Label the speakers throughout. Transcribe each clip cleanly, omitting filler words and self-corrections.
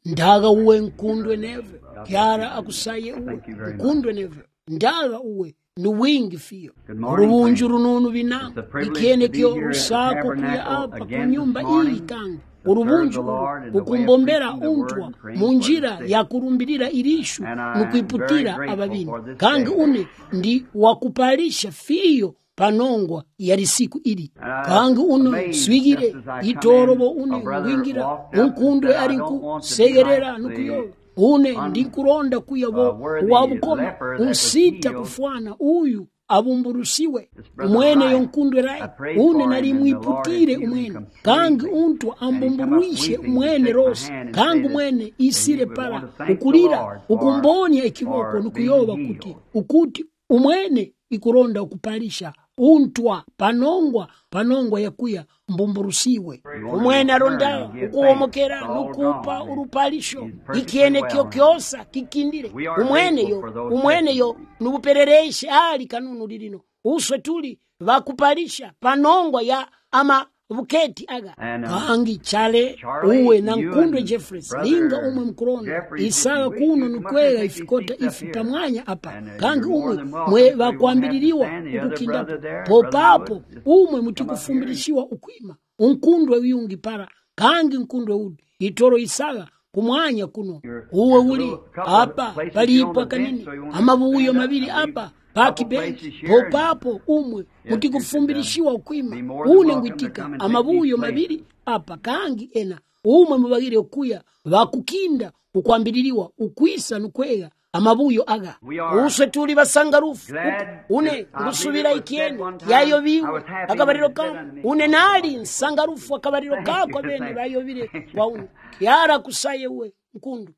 Speaker 1: ndaga uwe nkundwe neve kyara akusaye uwe nkundwe neve ndaga uwe nuwingi fiyo urubunju rununu binanga ikene kyo rusako kuya apa kunyumba iyi kangu urubunju ukumbombera untwa munjira ya kurumbirira irishu nukuiputira ababini kangi une ndi wakupalisha fiyo panongwa yari siku ili kangi uno swigire itorobo une ngwingira unkundwe ari nkusegerera nukuyoba une ndinkuronda kuyabo wabukoma unsita kufwana uyu abumburusiwe umwene yonkundwe rai une nari mwiputire umwene kangi untu ambumburuishe umwene rose kangi umwene isire para ukulira ukumbonya ikiboko nukuyoba ukuti umwene ikuronda ukupalisha untwa panongwa yakuya mbumburusiwe umwene aronda ukuomokera nukupa urupalisho ikiene kyokyosa kikindire umwene yo nubuperereshe ali kanunu lilino uswe tuli vakupalisha panongwa ya ama buketi aga kangi chale uwe na nkundwe Jeffries linga umwe mkuronda isaga kuno nukwega ifikota ifitamwanya apa kangi umwe mwe vakuambililiwa ukukindapo popapo umwe mutikufumbilishiwa ukwima unkundwe wiyungi para kangi nkundwe udi itoro isaga kumwanya kuno uwe uli apa palipo kanini amabuyo mabili apa paki benchi popapo umwe mutikufumbilishiwa ukwima une ngwitika amabuyo mabili apa kangi ena umwe mubagire okuya vakukinda ukwambililiwa ukwisa nukwega amabuyo aga uswe tuli basangarufu une ngusubira ikiene yayobiwe akabariro ka une nali nsangarufu akabariro kako bene bayobire kwa une yara kusaye we nkundu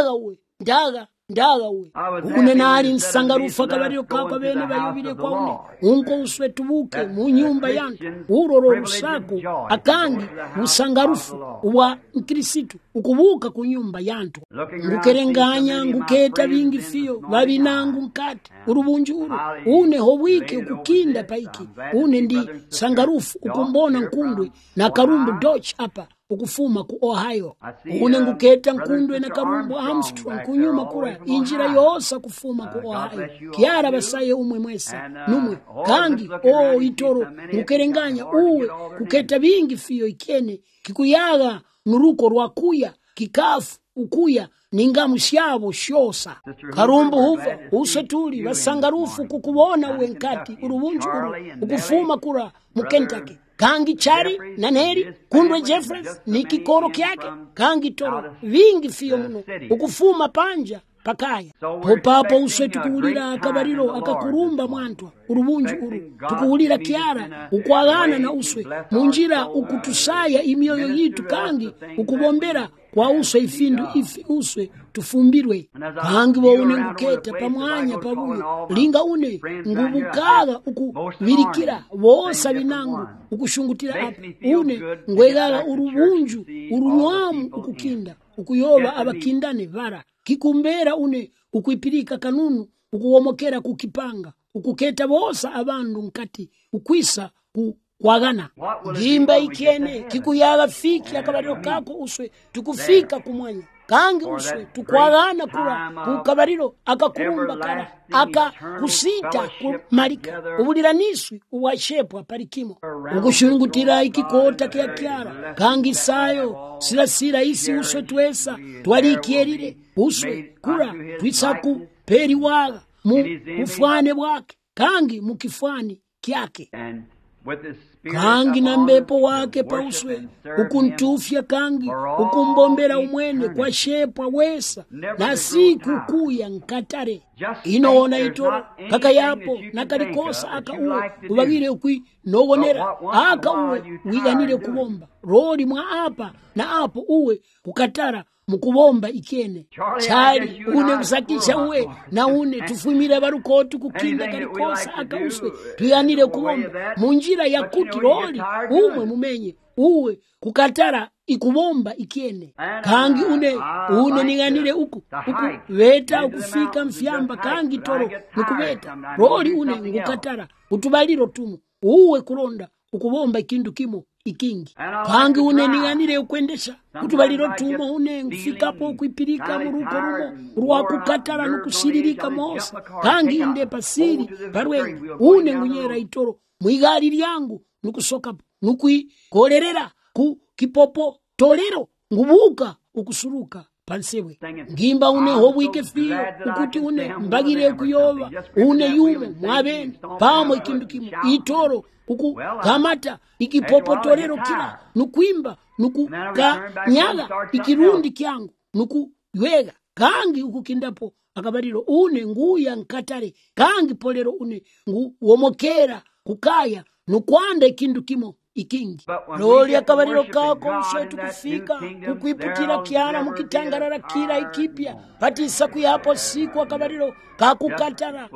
Speaker 1: ndaga uwe une nali nsangarufu akabariro kako bene bayobire kwa une unko uswe tubuke mu nyumba yantu uroro rusaku akangi usangarufu wa Kristo ukubuka ku nyumba yantu ngukerenganya nguketa bingi fiyo babinangu mkati urubunju une hobwike ukukinda paiki une ndi sangarufu ukumbona nkundwe na karumbu Dodge apa ukufuma ku Ohio une nguketa nkundwe na karumbu Armstrong kunyuma kura injira yosa kufuma ku Ohio kiara basaye umwe mwesa numwe kangi itoro ngukerenganya uwe kuketa bingi fiyo ikene kikuyaga nuruko rwakuya kikafu ukuya ningamu syabo shosa karumbu huva usetuli basangarufu kukubona uwe nkati urubunju ukufuma kura mu Kentucky kangi chari naneri kundwe Jeffries ni kikoro kyake kangi toro vingi fiyo muno ukufuma panja pakaya popapo uswe tukuulira akabariro akakurumba mwantwa urubunju tukuulira kiara ukwagana na uswe munjira ukutusaya imyoyo yitu kangi ukubombera kwa uswe ifindu ifi uswe tufumbirwe kangi woune nguketa pamwanya pabuyo linga une ngubukaga ukubirikira wosa binangu ukushungutira apa une ngwegaga urubunju urunwamu ukukinda ukuyoba abakindane vara kikumbera une ukuipirika kanunu ukuwomokera kukipanga ukuketa bosa abandu nkati ukwisa kwagana ngimba ikene kikuyaga fiki akabariro kako uswe tukufika kumwanya kangi uswe tukwagana kura kukabariro akakurumba kara akakusita kumalika ubuliraniswi uwashepwa parikimo ukushungutira ikikota kya kyara kangi sayo silasira isi uswe twesa twalikierire uswe kura twisaku peri waga mufwane bwake kangi mukifwani kyake kangi na mbepo wake pauswe ukuntufya kangi ukumbombera umwene kwa shepwa wesa na siku kuya nkatare inoona itoro kaka yapo nakalikosa aka uwe ubagire ukwi nobonera aka uwe wiganire kubomba roli mwa apa na apo uwe kukatara mukubomba ikene chali une kusakisha uwe na une tufumire barukoti kukinda kalikosa akauswe tuyanire kubomba munjira ya kuti roli umwe mumenye uwe kukatara ikubomba ikene kangi une ninganire uku veta ukufika mfyamba kangi toro nikuveta roli une ngukatara utubaliro tumu uwe kuronda ukubomba ikindu kimo ikingi kangi une ning'anire ukwendesha kuti baliro tumo une ngufikapo kwipirika muruko rumo rwakukatala nukusiririka mosa kangi inde pasiri parwenga une ngunyera itoro mwigali lyangu nukusokapo nukwigolerera ku kipopo tolero ngubuka ukusuruka pansewe ngimba une hobwike fiyo ukuti une mbagire kuyoba une yumo mwabene pamwe kindu kimwe itoro uku kamata ikipopo tolero kila nukwimba nukukanyaga ikirundi kyangu nukuywega kangi ukukindapo akabaliro une nguya nkatale kangi polero une nguwomokera kukaya nukwanda ikindu kimo ikingi loli akabaliro kako uswetu kufika kukwiputira kiana mukitangarara kila ikipya patisa kuyapo siku akabaliro kakukatara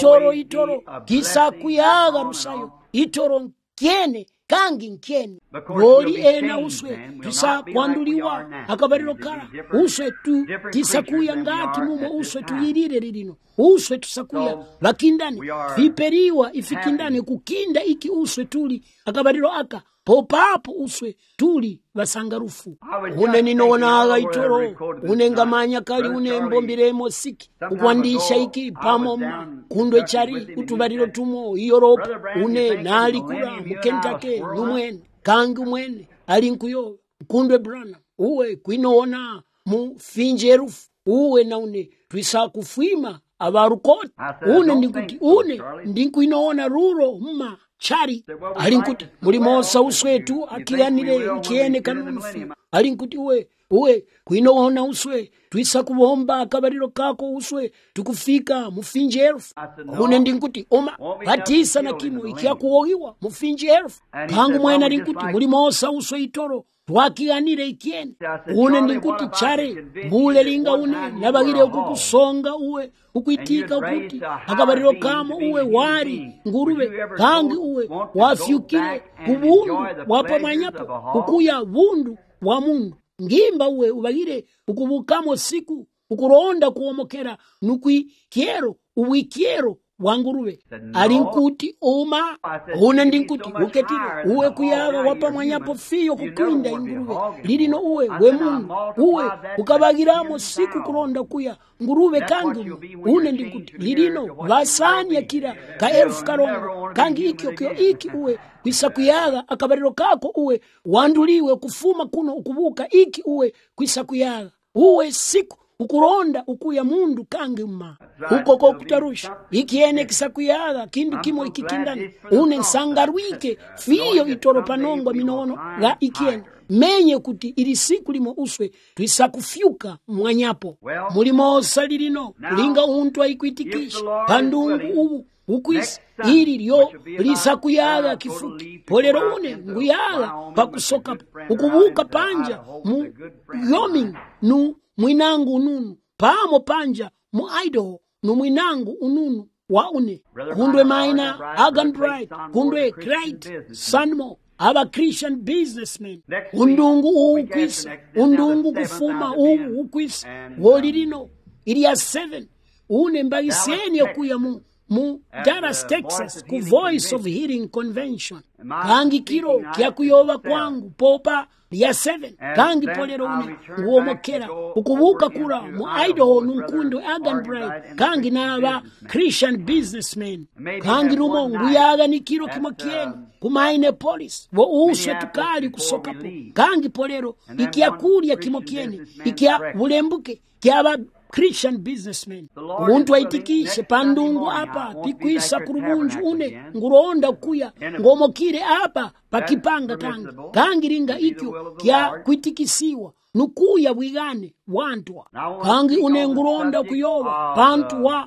Speaker 1: itoro kisa kuyaga rusayo itoro nkyene kangi nkyene loli ena uswe tisa kwanduliwa akabaliro kala uswe tu tisakuya ngati mumo uswe tuyirire lilino uswe tusakuya bakindane viperiwa ifikindane kukinda iki uswe tuli akabaliro aka popapo uswe tuli basangarufu une ninoona itoro une ngamanya kali une mbombiremo siki ukwandisha iki pamoma kundwe chari utubaliro tumo Europe une nali kula mukentake numwene kangi mwene alinkuyo kundwe brana uwe kwinoona mu finjerufu uwe na une twisa kufima abarukoti une ndikuti une ndinkuinoona ruro mma chari alinkuti mulimosa uswetu akiganire ikiene kanufi alinkuti uwe kwinoona uswe twisa kubomba akabaliro kako uswe tukufika mufinjerufu une ndinkuti oma patisa na kimo ikiakuogiwa mufinjerufu kangu mwena ndinkuti mulimosa uswe itoro twakiganire ikiene une ndinkuti chare mbule linga une nabagire ukukusonga uwe ukwitika ukuti akabaliro kamo uwe wari ngurube kangi uwe wafyukire kubundu wapamanyapo ukuya bundu wa mundu ngimba uwe ubagire ukubukamo siku ukuronda kuomokera nukwikiero uwikiero wangurube alinkuti uma une ndinkuti uketire uwe kuyaga wapamwanyapo fiyo kukwinda ingurube lilino uwe we mungu uwe ukabagiramo siku kuronda kuya ngurube kangi une ndinkuti lilino basani yakira ka elfu karongo kangi iki uwe kwisa kuyaga akabaliro kako uwe wanduliwe kufuma kuno ukubuka iki uwe kwisa kuyaga uwe siku ukuronda ukuya mundu kangi mma uko kutarusha ikiene kisakuyaga kindu kimo ikikindani une nsangarwike fiyo itoro panongo minono ga ikiene menye kuti ili siku limo uswe twisakufyuka mwanyapo mulimo salirino linga untu aikwitikisha pandungu ubu ukwisi ili lyo lisakuyaga kifuki polero une nguyaga pakusoka ukubuka panja mu yoming nu mwinangu ununu pamo panja mu Idaho nu mwinangu ununu wa une kundwe maina Agan Bright kundwe Great Sanmo aba Christian businessmen undungu ukwisa undungu kufuma ukwisa wolirino ili ya 7 une mbagiseni yakuya mu Dallas, Texas ku Voice of Healing Convention kangi kiro kia kuyoba kwangu popa ya 7 kangi polero une nguomokera ukubuka kura mu Idaho nunkundu Agan Bright kangi naba Christian businessmen kangi rumo nguyaga ni kiro kimokieni kumaine police wo uswe tukali kusokapo kangi polero ikia kulia kimokieni ikia bulembuke kia Christian businessmen umuntu aitikishe pandungu apa pikwisa kurubunju une nguronda kuya ngomokire apa pakipanga kangi ringa ikyo kya kwitikisiwa nukuya bwigane wantwa kangi une nguronda kuyoba pantu wa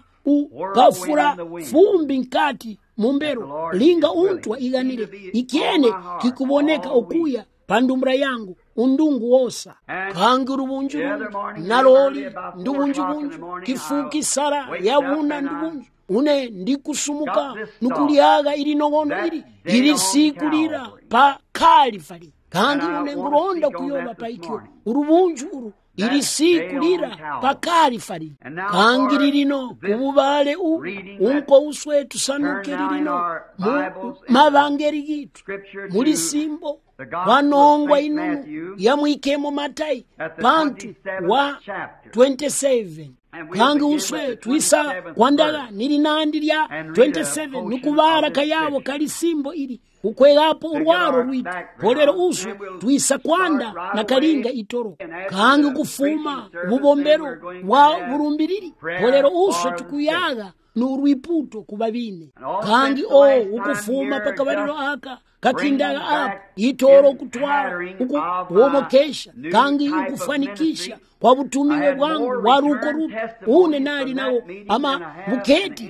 Speaker 1: ukafura fumbi nkati mumbero linga untwa iganire ikiene kikuboneka okuya pandumra yangu undungu wosa kangi rubunju naloli ndubunju kifuki sara yabuna ndubunju une ndikusumuka nukuliaga ili nongono ili sikulira pa kalifali kangi une nguronda kuyoba pa ikyo urubunju ili siku lira pakali fali kangi lilino kububale unko uswe tusanuke lilino mavangeli gitu muli simbo wanongwa inunu yamwikemo Matayi pantu wa 27 kangi uswe twisa kwandaga nilinandi lya 27 nukubara kayabo kali simbo ili ukwegapo urwaro rwitu polero uswe twisa kwanda na kalinga itoro kangi kufuma ububombero wa burumbiriri polero uswe tukuyaga n'urwiputo kubabine kangi ukufuma pakabariro aka kakindaga apa itoro kutwara ukuwomokesha kangi ukufanikisha kwa butumiwe bwangu waruko ruto une nali nawo ama buketi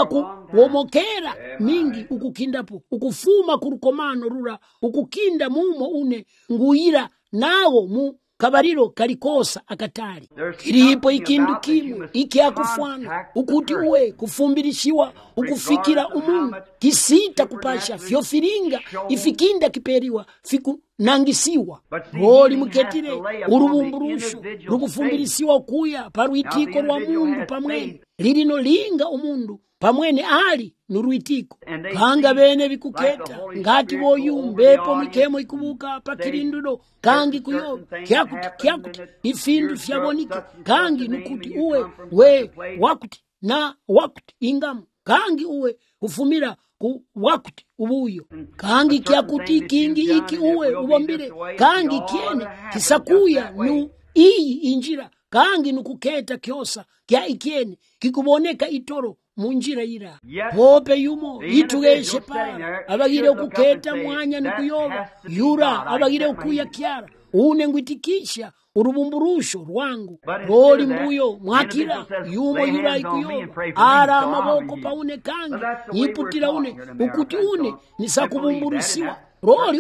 Speaker 1: yakuwomokera mingi ukukindapo ukufuma kurukomano rura ukukinda mumo une nguyira nawo mu kabariro kalikosa akatali kilipo ikindu kimu iki akufwana ukuti uwe kufumbirishiwa ukufikira umungu kisita kupasha fyofiringa ifikinda kiperiwa fiku nangisiwa roli muketire urubumburusho rukufumbirishiwa kuya parwitiko rwa mungu pamwene lilino linga umundu pamwene ali nuruitiko kanga bene bikuketa ngati boyumbepo mikemo ikubuka pakirindudo kangi kuyoba kyakuti ifindu fyabonike kangi nukuti uwe we wakuti na wakuti ingamu kangi uwe ufumira ku wakuti ubuyo kangi kyakuti kingi iki uwe ubombire kangi kiene kisakuya nu iyi injira kangi nukuketa kyosa kya ikiene kikuboneka itoro munjira ira pope yumo itugeshe para abagire ukuketa mwanya nukuyoba yura abagire ukuya kyara une ngwitikisha urubumburusho rwangu roli mbuyo mwakira yumo yura ikuyoba ara amaboko paune kangi niputira une ukuti une nisakubumburusiwa roli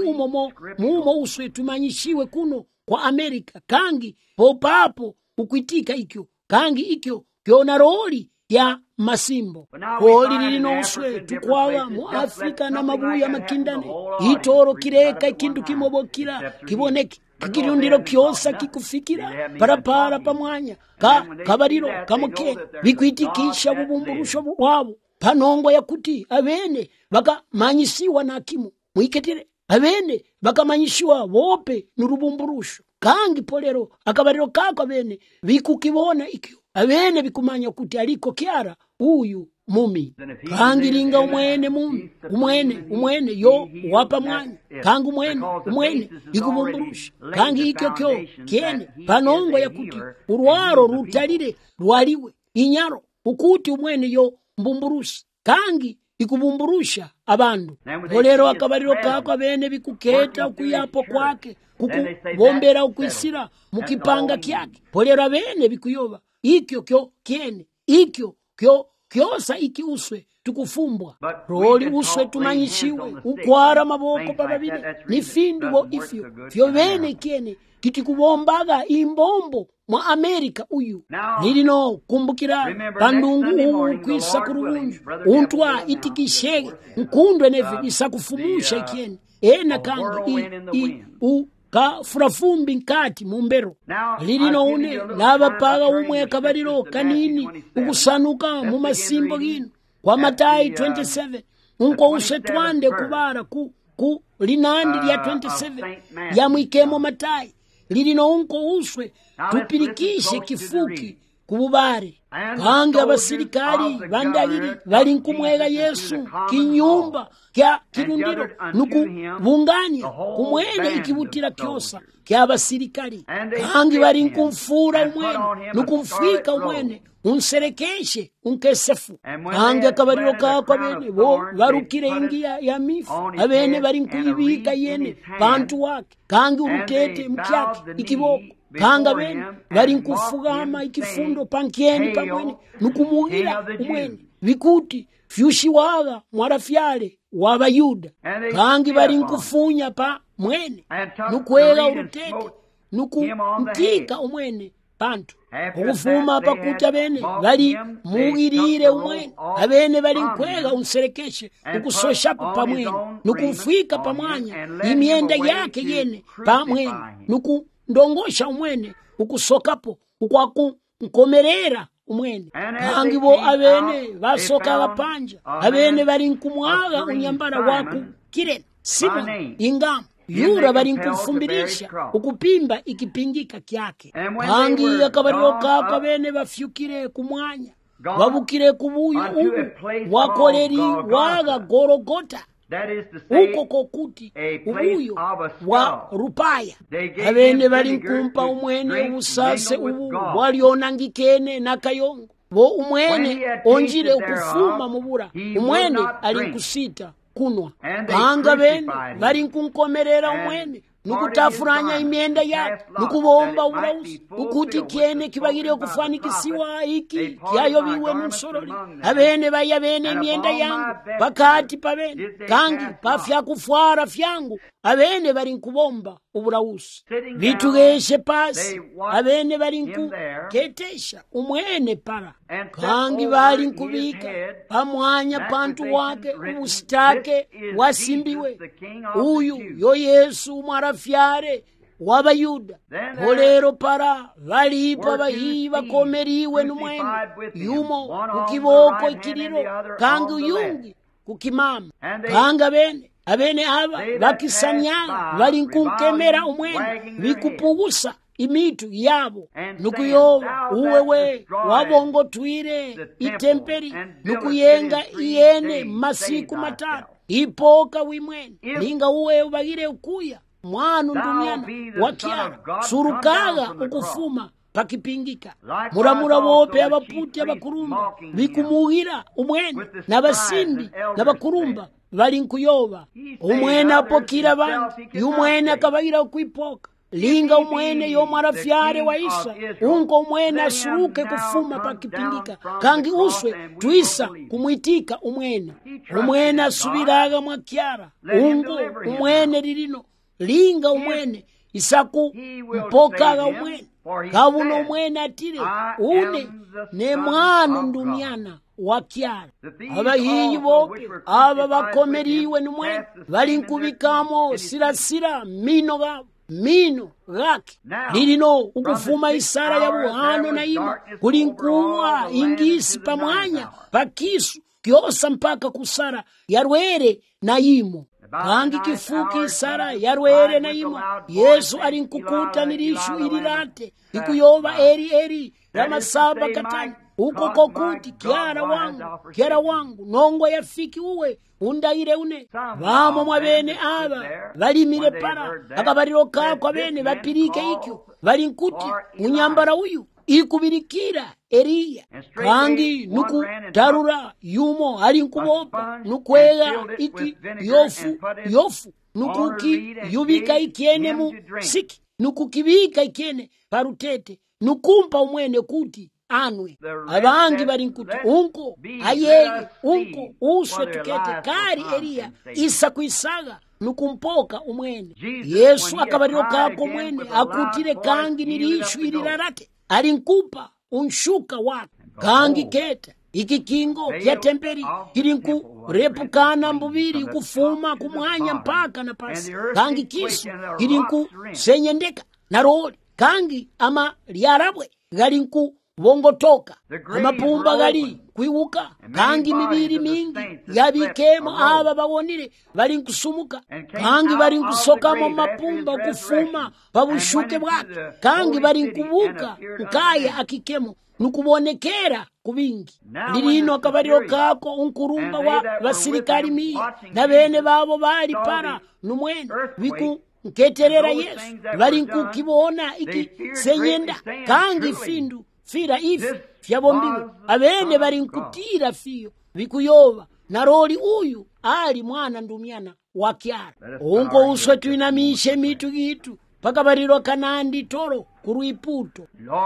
Speaker 1: mumo uswe tumanyishiwe kuno kwa Amerika kangi popapo ukwitika ikyo kangi ikyo kyona roli ya masimbo roli lilino uswe tukwawa mu Afrika na mabuya makindane itoro kireka ikindu kimobokira kiboneke kakirundiro kyosa kikufikira parapara pamwanya kabariro kamuke bikwitikisha bubumburusho wabo panongo yakuti abene bakamanyisiwa na kimu mwiketire abene bakamanyishiwa bope nurubumburusho kangi polero akabariro kako abene bikukibona ikyo abene bikumanya kuti aliko kyara uyu mumi kangi linga umwene yo wapa mwanya kangi umwene ikubumburusha kangi ikyo kyo kiene panongo yakuti urwaro rutalire rwaliwe inyaro ukuti umwene yo mbumburusha kangi ikubumburusha abandu polero akabariro kako abene bikuketa ukuyapo kwake kukubombera ukwisira mukipanga kyake polero abene bikuyoba ikyo kyo kiene ikyo kyo kyosa iki uswe tukufumbwa roli uswe tumanyishiwe ukwara maboko bababili ni findu bo ifyo fyo bene kiene kitikubombaga imbombo mwa Amerika uyu nilino kumbukira pandungu uwu kwisa kurubunju untwa itikishege nkundwe nevi isakufumusha ikiene ena kangi ka furafumbi nkati mumbero lilino une nabapaga umwe akabariro kanini ukusanuka mu masimbo gino kwa Matayi 27 unko use twande kubara ku linandi lya 27 ya mwikemo Matayi lilino unko uswe tupirikishe kifuki kububare kange abasirikali bandagiri bali nkumwega Yesu kinyumba kya kirundiro nuku bunganya kumwene ikibutira kyosa kya abasirikali kange bali nkumfura umwene nukumfika umwene unserekeshe unkesefu kange akabariro kako abene bo barukire ingia ya mifu abene bali nkuyibika yene bantu wake kange urukete mkyake ikiboko kanga bene bali nkufugama ikifundo pankieni pamwene nukumugira umwene bikuti fyushiwaga mwarafyale w'abayuda kangi bali nkufunya pa mwene nukwega urutete nukumtika umwene pantu ukufuma pakuti abene bali muwirire umwene abene bali nkwega unserekeshe ukusoshapo pamwene nukumfika pamwanya imyenda yake yene pamwene ndongosha umwene ukusokapo ukwakunkomerera umwene kangi bo abene basoka panja abene bali nkumwaga unyambara waku kirene Simoni ingamo yura bali nkufumbirisha ukupimba ikipingika kyake kangi akabaryoka kabene bafyukire kumwanya babukire kubuyu wakoleri waga Golgota uko kokuti ubuyo wa rupaya abene bali nkumpa umwene ubusase ubu walionangikene nakayongo bo umwene onjire ukufuma mubura umwene ali nkusita kunwa kanga bene bali nkunkomerera umwene nukutafuranya imyenda yake nukubomba urausi ukuti kiene kibagire kufanikisiwa iki kyayobiwe n'usorori abene baya bene imyenda yangu pakati pabene kangi pafya kufwara fyangu abene bali nkubomba uburausi bitugeshe pasi abene bali nkuketesha umwene para kangi bali nkubika pamwanya pantu wake ubusitake wasimbiwe uyu yo Yesu mwarafyare w'abayuda olero para balipa bahiyi bakomeriwe n'umwene yumo kukiboko ikiriro kangi uyungi kukimama kanga abene aba bakisanya bali nkunkemera umwene bikupugusa imitu yabo nukuyoba uwewe wabongotwire itemperi nukuyenga iyene masiku matatu ipoka wimwene linga uwewe bagire ukuya mwanu ndumiana wakiara surukaga ukufuma pakipingika muramura wope abaputi abakurumba bikumugira umwene n'abasimbi n'abakurumba bali nkuyoba umwene apokira bandi y'umwene akabagira kwipoka linga umwene yomwarafyare wa Isa unko umwene asuruke kufuma pakipingika kangi uswe twisa kumwitika umwene asubiraga mwakyara ungo umwene lilino linga umwene isaku mpokaga umwene kabuno umwene atire une ne mwanu ndumiana wakyara abahiyi bope aba bakomeriwe n'umwene bali nkubikamo sirasira mino gake lilino ukufuma isara ya buhano na ima kulinkuwa ingisi pamwanya pakisu kyosa mpaka kusara yarwere na imo kangi kifuki isara yarwere na imo Yesu alinkukuta nilishu ililate ikuyoba eri ramasaba katani uko kokuti kyara wangu nongo yafiki uwe undaire une vamo mwabene aba balimire para akabariro kako abene bapirike ikyo bali nkuti unyambara uyu ikubirikira Eliya kangi nuku tarura yumo ali nkubopa nukwega iki yofu nukuki yubika ikiene mu siki nukukibika ikiene parutete nukumpa umwene kuti anwe abangi bali nkuti unko ayeye unko uswe tukete kari Eliya isa kuisaga nukumpoka umwene Yesu akabariro kako umwene akutire kangi nilishu ilirarate ali nkupa unshuka wake kangi keta iki kingo kya temperi kilinku repukana mbubiri kufuma kumwanya mpaka na pasi kangi kisu kilinku senyendeka na roli kangi ama lyarabwe galinku bongotoka amapumba gali kwiwuka kangi mibiri mingi yabikemo aba bawonire bali nkusumuka kangi bali nkusokamo mapumba kufuma babushuke bwake kangi bali nkubuka nkaya akikemo nukubonekera kubingi lilino akabariro kako unkurumba wa basirikali miya na bene babo bali para numwene biku nketerera Yesu bali nkukibona iki senyenda kangi findu fira ifi fyabombiwe abene bali nkutira fiyo bikuyoba na roli uyu ali mwana ndumiana wakyara unko uswe tuinamishe mitu gitu pakabariro kanandi toro kuruiputo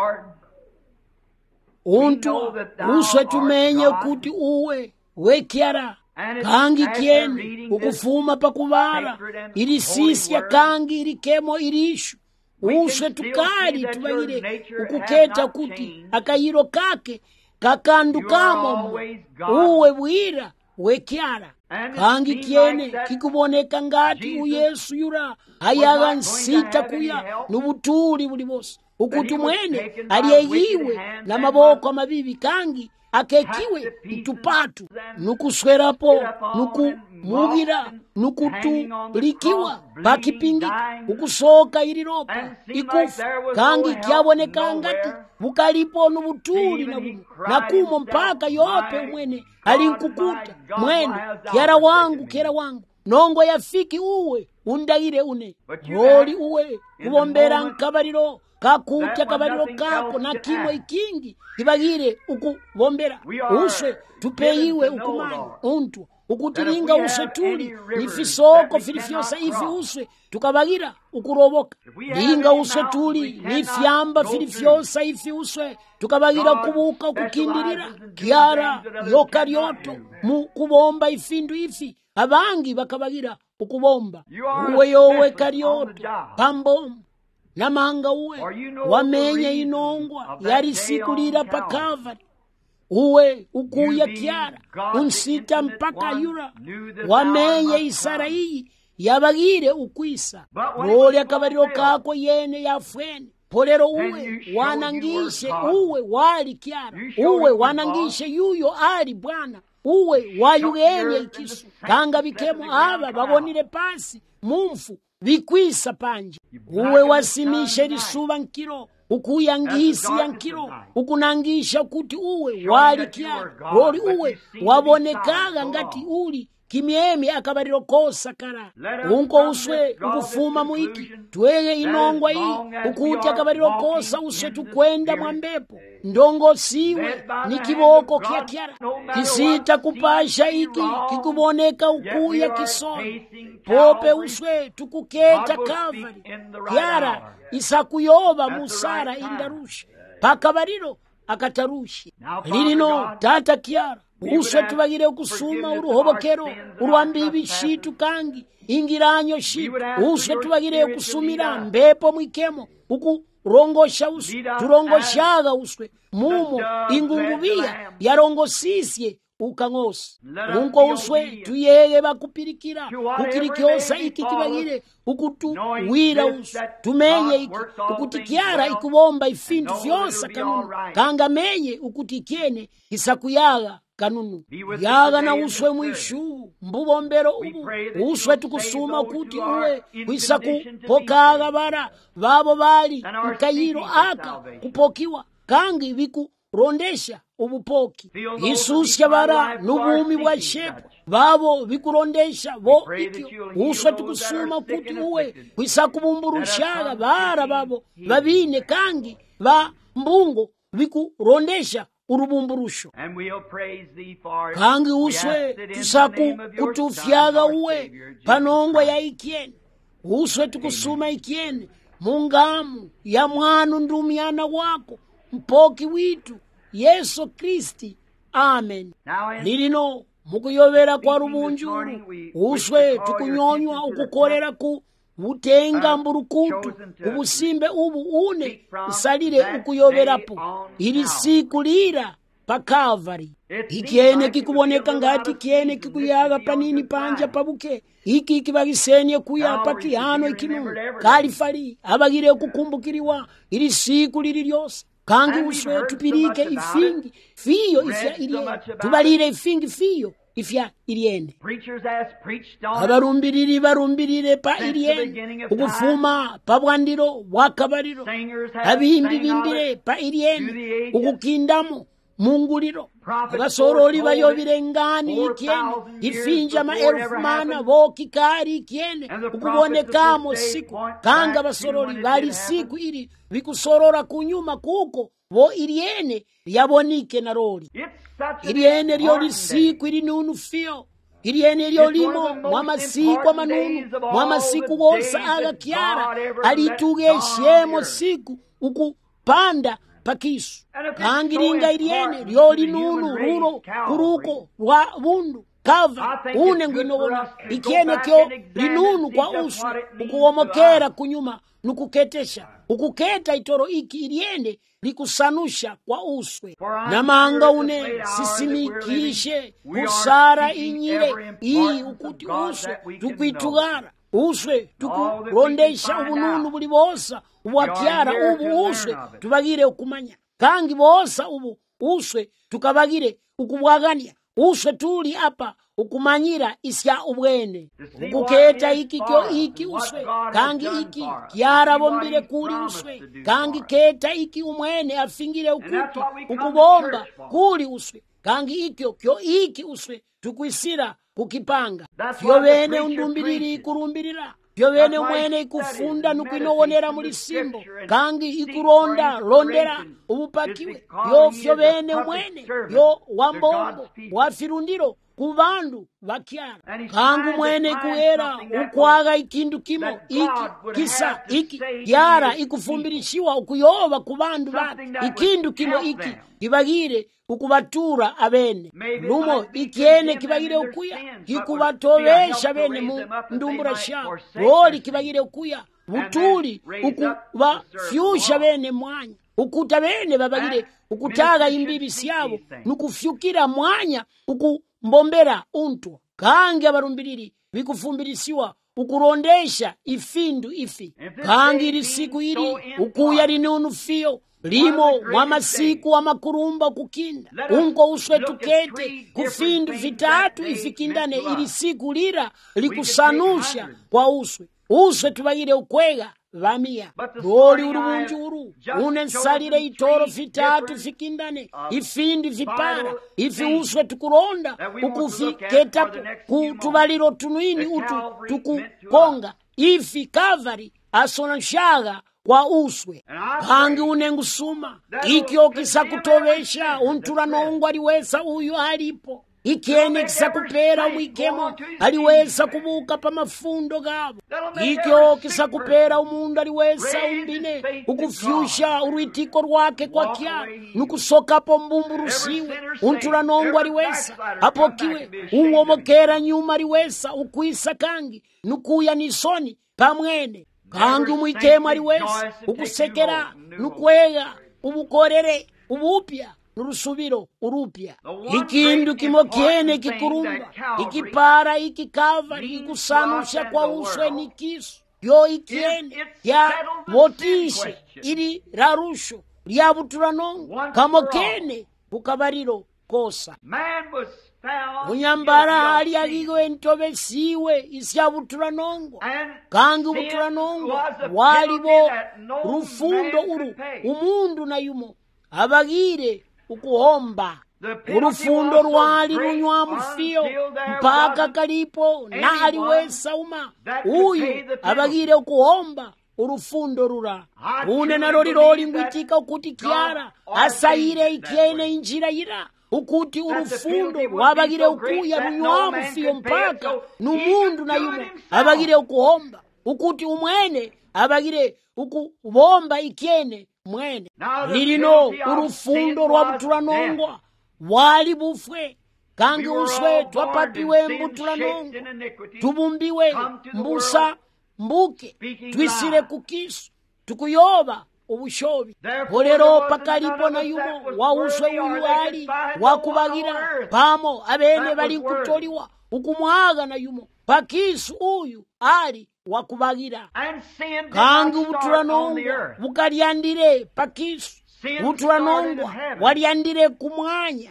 Speaker 1: untu uswe tumenye kuti uwe wekyara kangi kieni ukufuma pakubara ili sisya kangi ilikemo ilishu uswe tukali tubaire ukuketa kuti akayiro kake kakandukamo uwe bwira wekyara kangi kiene kikuboneka ngati uyesu yura ayaga nsita kuya nubutuli buli bose ukuti mwene aliyeyiwe na maboko mabibi kangi akekiwe mtupatu nukuswerapo nukumubira nukutulikiwa pakipingika ukusoka iliropa ikufa kangi kyaboneka ngati bukalipo nubutuli na kumo mpaka yope umwene alinkukuta mwene kera wangu nongo yafiki uwe undaire une roli uwe kubombera nkabaliro kakutya kabaliro kako na kimwe ikingi kibagire ukubombera uswe tupeyiwe ukumanya untu ukutilinga uswe tuli nifisoko filifyosa ifi uswe tukabagira ukuroboka linga uswe tuli nifyamba filifyosa ifi uswe tukabagira kubuka ukukindirira kiara yoka lyoto mu kubomba ifindu ifi abangi bakabagira ukubomba uwe yowe karyoto pambomu namanga uwe wamenye inongwa yarisikulira pa Kalvari uwe ukuya kiara unsita mpaka yura wamenye isara iyi yabagire ukwisa roli akabariro kako yene yafwene polero uwe wanangishe uwe wali kiara uwe wanangishe yuyo ali bwana uwe wayugenye ikisu kanga bikemo aba babonire pasi mumfu bikwisa panje uwe wasimishe lisuba nkiro ukuyangisi ya nkiro ukunangisha kuti uwe wali kiara roli uwe wabonekaga ngati uli kimyemi akabariro kosa kara unko uswe ukufuma muiki tweye inongwa hii ukuti akabariro kosa uswe tukwenda mwambepo ndongo siwe ni kiboko kia kiara kisita kupasha iki kikuboneka ukuya kisoni pope uswe tukuketa Kalvari kiara isakuyoba musara indarusha pakabariro akatarushi lilino tata kiara uswe tubagire ukusuma uruhobokero urwambibi shitu kangi ingiranyo shitu uswe tubagire ukusumira mbepo mwikemo ukurongosha uswe turongoshaga uswe mumo ingungubia yarongosisye ukangosi unko uswe tuyeye bakupirikira ukirikyosa iki kibagire ukutuwira uswe tumenye iki ukuti kiara ikubomba ifindu vyosa kanunu kanga menye ukuti kiene kisakuyaga kanunu yaga na uswe mwishu mbubombero ubu uswe tukusuma kuti uwe kwisaku pokaga bara babo bali mkayiro aka kupokiwa kangi viku rondesha ubupoki isusya bara nubumi bwa shepo babo bikurondesha bo ikyo uswe tukusuma kuti uwe kwisakubumburushaga bara babo babine kangi ba mbungo bikurondesha urubumburusho kangi uswe tusaku kutufyaga uwe panongwa ya ikiene uswe tukusuma ikiene mungamu ya mwanu ndumyana wako mpoki witu Yesu Kristi amen lilino mukuyobera kwa rubunjuru uswe tukunyonywa ukukorera ku butenga mburukutu ubusimbe ubu une usalire ukuyoberapo ili siku lira pa Kalvari ikiene kikuboneka ngati kiene kikuyaga panini panja pabuke iki kibagisenye kuya patihano ikinunu kalifari abagire kukumbukiriwa ili siku liri lyose kangi uswe tupirike ifingi fiyo ifya iliene tubalire ifingi fiyo ifya iliene abarumbiriri barumbirire pa iliene ukufuma pa bwandiro wakabariro abimbi bimbire pa iliene ukukindamo munguliro abasoroli bayobire ngani ikiene ifinja maelfu mana bokikari ikiene ukubonekamo siku kanga basoroli bali siku ili bikusorora kunyuma kuko bo iliene yabonike na roli iliene lyoli siku ili nunu fio iliene lyolimo mwamasiku amanunu mwamasiku wosa aga kiara alitugeshemo siku ukupanda pakisu kangiringa iliene lyoli nunu ruro kuruko rwa bundu kava une ngwinobona ikiene kyo linunu kwa usu ukuwomokera kunyuma nukuketesha ukuketa itoro iki iliene likusanusha kwa uswe namanga une sisimikishe kusara inyire iyi ukuti uswe tukwitugara uswe tukulondesha ubununu buli bosa ubwakyara ubu uswe tubagire okumanya kangi bosa ubu uswe tukabagire ukubwagania uswe tuli apa ukumanyira isya ubwene ukuketa iki kyo iki uswe kangi iki kyara bombire kuli uswe kangi keta iki umwene afingire ukuti ukubomba kuli uswe kangi ikyo kyo iki uswe tukwisira kukipanga kyo bene undumbiriri ikurumbirira kyo bene umwene ikufunda nukwinowonera muri simbo kangi ikuronda londera ubupakiwe yo fyo bene umwene yo wambombo wafirundiro ku bandu bakyara kangi umwene ikuera ukwaga ikindu kimo iki kisa iki kyara ikufumbirishiwa ukuyoba ku bandu bake ikindu kimo iki kibagire ukubatura abene lumo ikyene kibagire ukuya kikubatobesha bene mu ndumbura shawo roli kibagire ukuya butuli ukubafyusha bene mwanya ukuta bene babagire ukutaga imbibi syabo nukufyukira mwanya ukumbombera untu kangi abarumbiriri bikufumbirisiwa ukurondesha ifindu ifi kangi iri siku iri ukuya linunu fiyo limo mwamasiku amakurumba kukinda unko uswe tukete kufindu vitatu ifikindane ili siku lira likusanusha kwa uswe tubagire ukwega vamia roli urubunjuru unensalire itoro vitatu fikindane ifindi vipara ifi uswe tukuronda ukufiketapo kutubaliro tunuini utu tukukonga ifi kavari asonashaga kwa uswe kangi unengusuma ikyo kisakutobesha unturanongo aliwesa uyu alipo ikyene kisakupera mwikemo aliwesa kubuka pa mafundo gabo ikyo kisakupera umundu aliwesa umbine ukufyusha urwitiko rwake kwa kyara nukusokapo mbumburusiwe unturanongo aliwesa apokiwe uwomokera nyuma aliwesa ukwisa kangi nukuya nisoni pamwene kangi umwikemo aliwesa ukusekera nukwega ubukorere ubupya nurusubiro urupya ikindu kimo kyene kikurumba ikipara ikikava ikusanusha kwa uswe nikisu yo ikyene ya motishe ili rarusho lya buturanongo kamo kene bukabariro kosa unyambara hali agigwe ntobesiwe isya buturanongo kangi buturanongo walibo rufundo uru umundu na yumo abagire ukuhomba urufundo rwali runywa mufiyo mpaka kalipo na aliwesa uma uyu abagire ukuhomba urufundo rura une naroliroli ngwitika ukuti kyara asayire ikyene injira yira ukuti urufundo rwabagire ukuya runywa mufiyo mpaka numundu na yumo abagire ukuhomba ukuti umwene abagire ukubomba ikyene mwene lilino urufundo rwa buturanongwa wali bufwe kangi uswe twapapiwe mbuturanongwa tubumbiwe mbusa mbuke twisire kukisu tukuyoba ubushobi polero pakalipo na yumo wa uswe uyu ali wakubagira pamo abene bali kutoliwa ukumwaga na yumo pakisu uyu ali wakubagira kangi ubuturanongwa bukalyandire pakisu ubuturanongwa walyandire kumwanya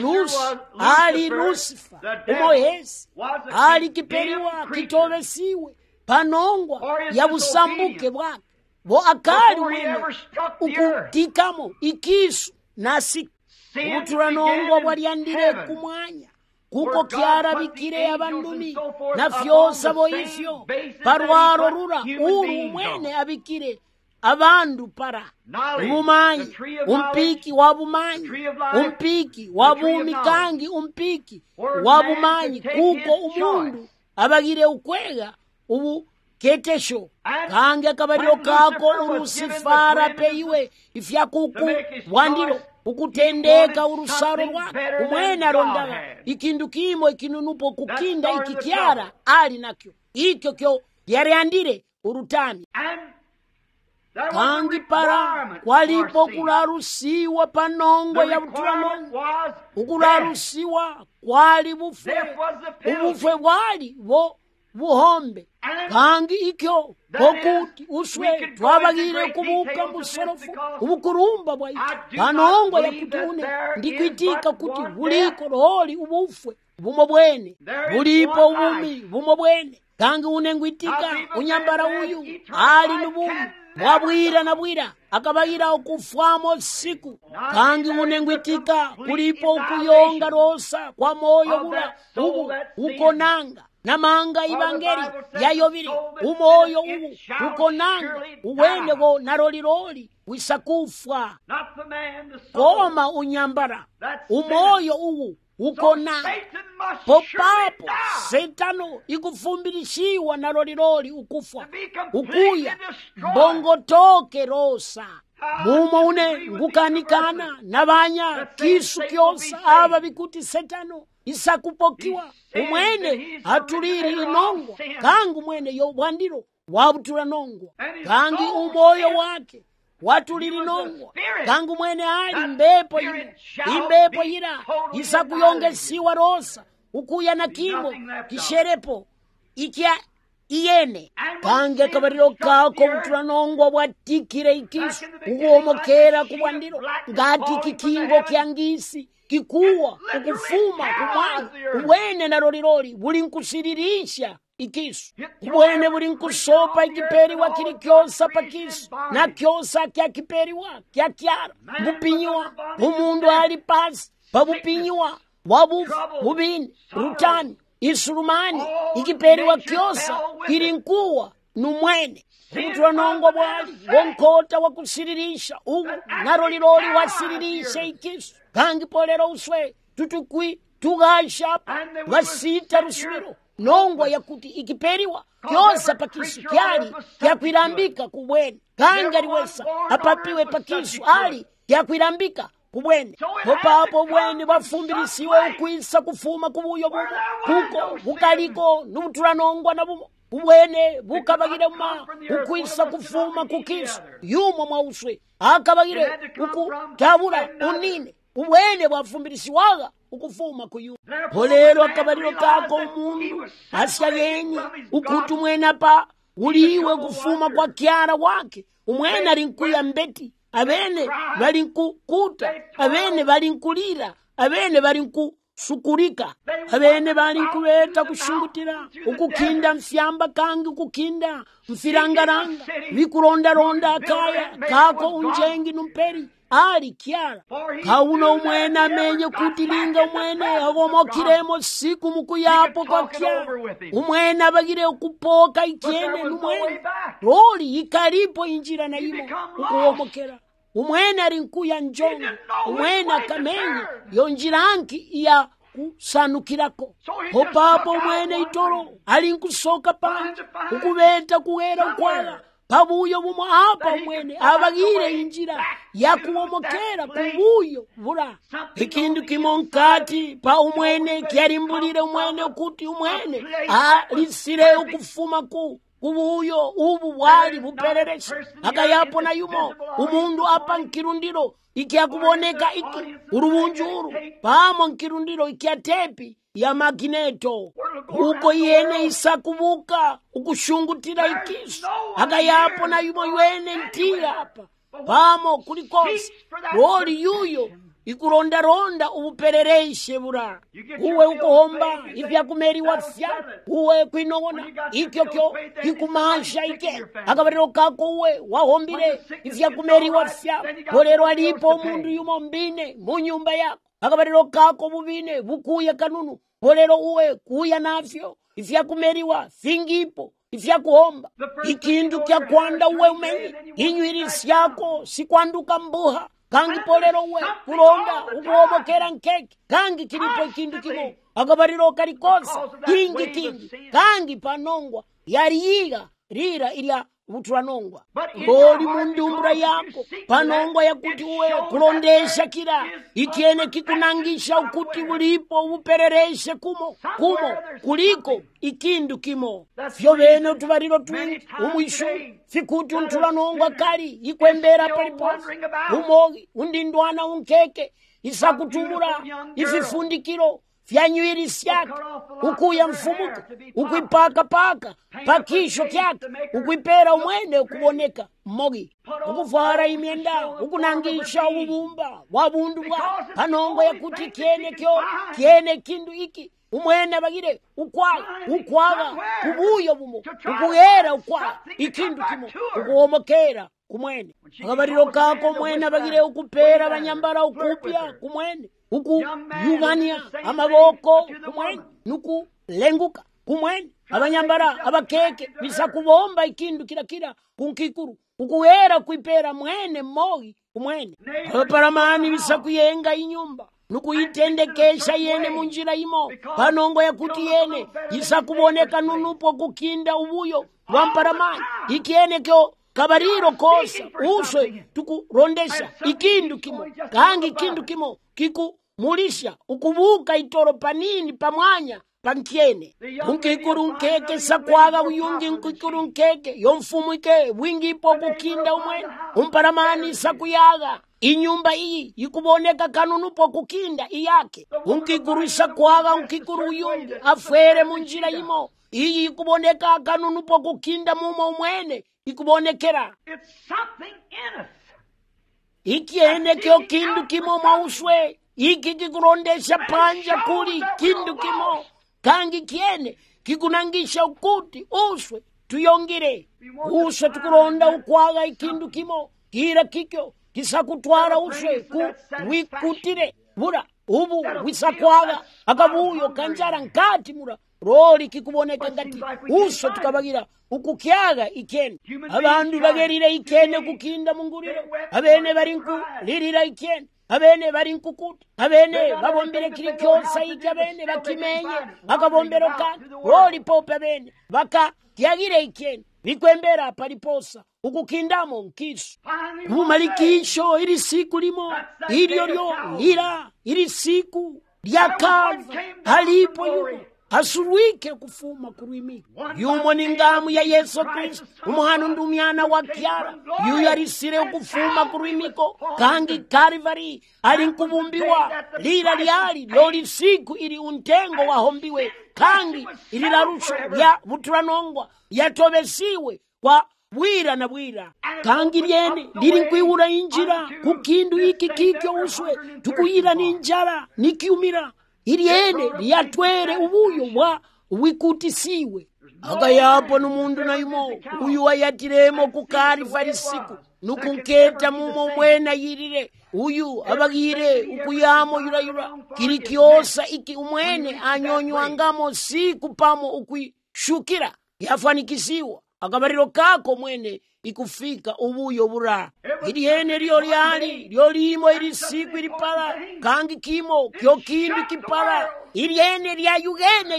Speaker 1: ali Lusifa umohesi ali kipeliwa kitobesiwe panongwa ya busambuke bwake bo akali mwene ukutikamo ikisu nasi ubuturanongwa bwalyandire kumwanya kuko kyara bikire abandumi na fyosa boifyo parwaro rura uru mwene abikire abandu para umumanyi umpiki wabumanyi umpiki wabumi kangi umpiki wabumanyi kuko umundu abagire ukwega ubu ketesho kangi akabariro kako urusifara peiwe ifyakuku wandiro ukutendeka urusaro rwake umwene arondaga ikindu kimo ikinunupo kukinda ikikyara ali nakyo ikyo kyo yareandire urutani kangi para kwalipo kularusiwa panongo ya buturanongo ukularusiwa kwali bufwe ubufwe bwali bo buhombe kangi ikyo kokuti uswe twabagire kubuka musorofu ubukurumba bwa iki panongo yakuti une ndikwitika kuti buliko roholi ubufwe bumo bwene bulipo ubumi bumo bwene kangi une ngwitika unyambara uyu ali nubumi wabwira na bwira akabayira okufwamo siku kangi une ngwitika kulipo ukuyonga rosa kwa moyo bula ubu ukonanga namanga ibangeri yayobiri umoyo ubu ukonanga uwendego naroliroli wisakufwa koma unyambara umoyo ubu ukonanga popapo Satano ikufumbirishiwa naroliroli ukufwa ukuya bongotoke rosa mumo une ngukanikana nabanya kisu kyosa aba bikuti Satano isakupokiwa umwene atuliri inongwa kangu mwene yobwandiro wabutula nongwa kangi umoyo wake watuliri nongwa kangu mwene ali imbepo yira isakuyongesiwa rosa ukuya na kimo kisherepo ikya iyene kange kabariro kako butula nongwa bwatikire ikisu ukuomokera kubwandiro ngati kikingo kyangisi kikuwa ukufuma kumwaga ubwene na roliroli buli nkusiririsha ikisu ubwene buli nkusopa ikiperiwa kili kyosa pakisu na kyosa kya kiperiwa kya kyara bupinyiwa umundu ali pasi pabupinyiwa wabufu bubini rutani isurumani ikiperiwa kyosa kili nkuwa numwene kutula nongwa bwali wonkota wakusiririsha ugu naroliroli wasiririsha ikisu kangi polero uswe tutukwi tugashapa wasita rusumiro nongwa yakuti ikiperiwa kyosa pakisu kyali kyakwirambika kubwene kangi aliwesa apapiwe pakisu ali kyakwirambika kubwene popapo bwene bafumbirisiwe ukwisa kufuma kubuyo bumo kuko bukaliko nubutula nongwa na bumo ubwene bukabagire ma ukwisa kufuma kukisu yumo mwauswe akabagire ukutabura unine ubwene bwafumbirisiwaga ukufuma kuyu polero akabariro kako umundu asyagenye ukuti umwene pa uliwe kufuma kwa kyara wake umwene alinkuya mbeti abene balinkukuta abene balinkulira abene balinkusukurika abene balinkubeta kushungutira ukukinda mfyamba kangi ukukinda mfirangaranga vikurondaronda akaya kako unjengi numperi ali kyara kauno umwene amenye kutilinga umwene agomokiremo siku mukuyapo kwa kyara umwene abagire ukupoka ikyene numwene roli ikaripo injira na imo ukuomokera umwene alinkuya njongo umwene akamenye yonjiranki ya kusanukirako popapo umwene itoro alinkusoka panja ukubeta kuwera ukwala pabuyo bumo apa umwene abagire injira yakuomokera kubuyo bura ikindu kimonkati pa umwene kyarimbulire umwene kuti umwene alisire ukufuma kubuyo ubu bwali bupereresha akayapo na yumo umundu apa nkirundiro ikyakuboneka iki urubunjuru pamo nkirundiro ikyatepi ya magneto uko yene isakubuka ukushungutira ikisu akayapo na yumo yene ntia apa pamo kulikosi roli yuyo ikurondaronda ubuperereshe bura uwe ukuhomba ivyakumeriwa fya uwe kwinona ikyokyo ikumasha ike akabariro kako uwe wahombire ivyakumeriwa fya polero alipo umundu yumo mbine munyumba yako akabariro kako bubine bukuye kanunu polero uwe kuya nafyo ivyakumeriwa fingipo ivyakuhomba ikindu kyakwanda uwe umenye inywirisi yako sikwanduka mbuha kangi polero uwe kuronda ukuomokera nkeki kangi kilipo ikindu kimo akabariro kalikosa kingi kangi panongwa yariyiga rira ilya buturanongwa ngoli mundumbura yako panongwa yakuti uwe kulondesha kila ikiene kikunangisha ukuti ulipo uperereshe kumo kuliko ikindu kimo fyo bene tubariro twingi umwisho fikuti unturanongwa kali ikwembera paliposi umogi undindwana unkeke isakutumura ififundikiro vyanywili syake, ukuya mfumuka, ukwipaka-paka pakisho kyake, ukwipera umwene ukuboneka mmogi, ukuvara imyenda, ukunangisha ububumba wabundu bwa panongo yakuti kyene kindu iki umwene bagire ukwaga kubuyo bumo ukugera ukwaga ikindu kimo ukuomokera kumwene akabariro kako mwene bagire ukupera abanyambara ukupya kumwene ukuyugania amaboko kumwene nukulenguka kumwene abanyambara abakeke bisa kubomba ikindu kira kunkikuru ukuwera kuipera mwene mmogi kumwene abaparamani bisa kuyenga inyumba nukuyitendekesha yene munjira imo panongo yakuti yene isa kuboneka nunupo kukinda ubuyo wamparamani ikiene kyo kabariro kosa uswe tukurondesha ikindu kimo kangi ikindu kimo kikumulisha ukubuka itoro panini pamwanya pankiene unkikuru nkeke sakwaga uyungi unkikuru nkeke yomfumuike wingi po kukinda umwene umparamani sakuyaga inyumba iyi ikuboneka kanunupo kukinda iyake unkikuru sakwaga unkikuru uyungi afwere munjira imo iyi ikuboneka kanunupo kukinda mumo umwene ikubonekera ikiene kyo kindu kimo mauswe iki kikurondesha panja kuli kindu kimo kangi kiene kikunangisha ukuti uswe tuyongire uswe tukuronda ukwaga ikindu kimo kira kikyo kisakutwara uswe wikutire bura ubu wisakwaga akabuyo kanjara nkati mura roli kikuboneka ngati uswe tukabagira ukukyaga ikene abandu bagerire ikene kukinda munguriro abene barinku lirira ikene abene bari nkukuta abene babombere kiri kyonsa iki abene bakimenye akabombero kandi roli pope abene baka kyagire ikene bikwembera paliposa ukukindamo nkisu umalikisho ili siku limo ilio lira ili siku lyakava halipo yumo asuruike kufuma kurwimika yumo ni ngamu ya Yesu Kristo umuhanu ndumyana wa kyara yuyo alisire ukufuma kurwimiko kangi Kalivari ali nkubumbiwa lira lyali loli siku ili untengo wahombiwe kangi ili larusho ya buturanongwa yatobesiwe kwa bwira na bwira kangi lyene liri nkwiwura injira kukindu iki kikyo uswe tukuyira ninjara nikiumira iryene liyatwere ubuyo bwa wikutisiwe akayapo numundu nayumo uyu wayatiremo ku Kalivari siku nukunketa mumo mwena yirire uyu abagire ukuyamo yurayura kiri kyosa iki umwene anyonywangamo siku pamo ukwishukira yafanikisiwa akabariro kako mwene ikufika ubuyo bura iryene lyo limo ili siku ili para kangi kimo kyo kindu kipara iryene lyayugene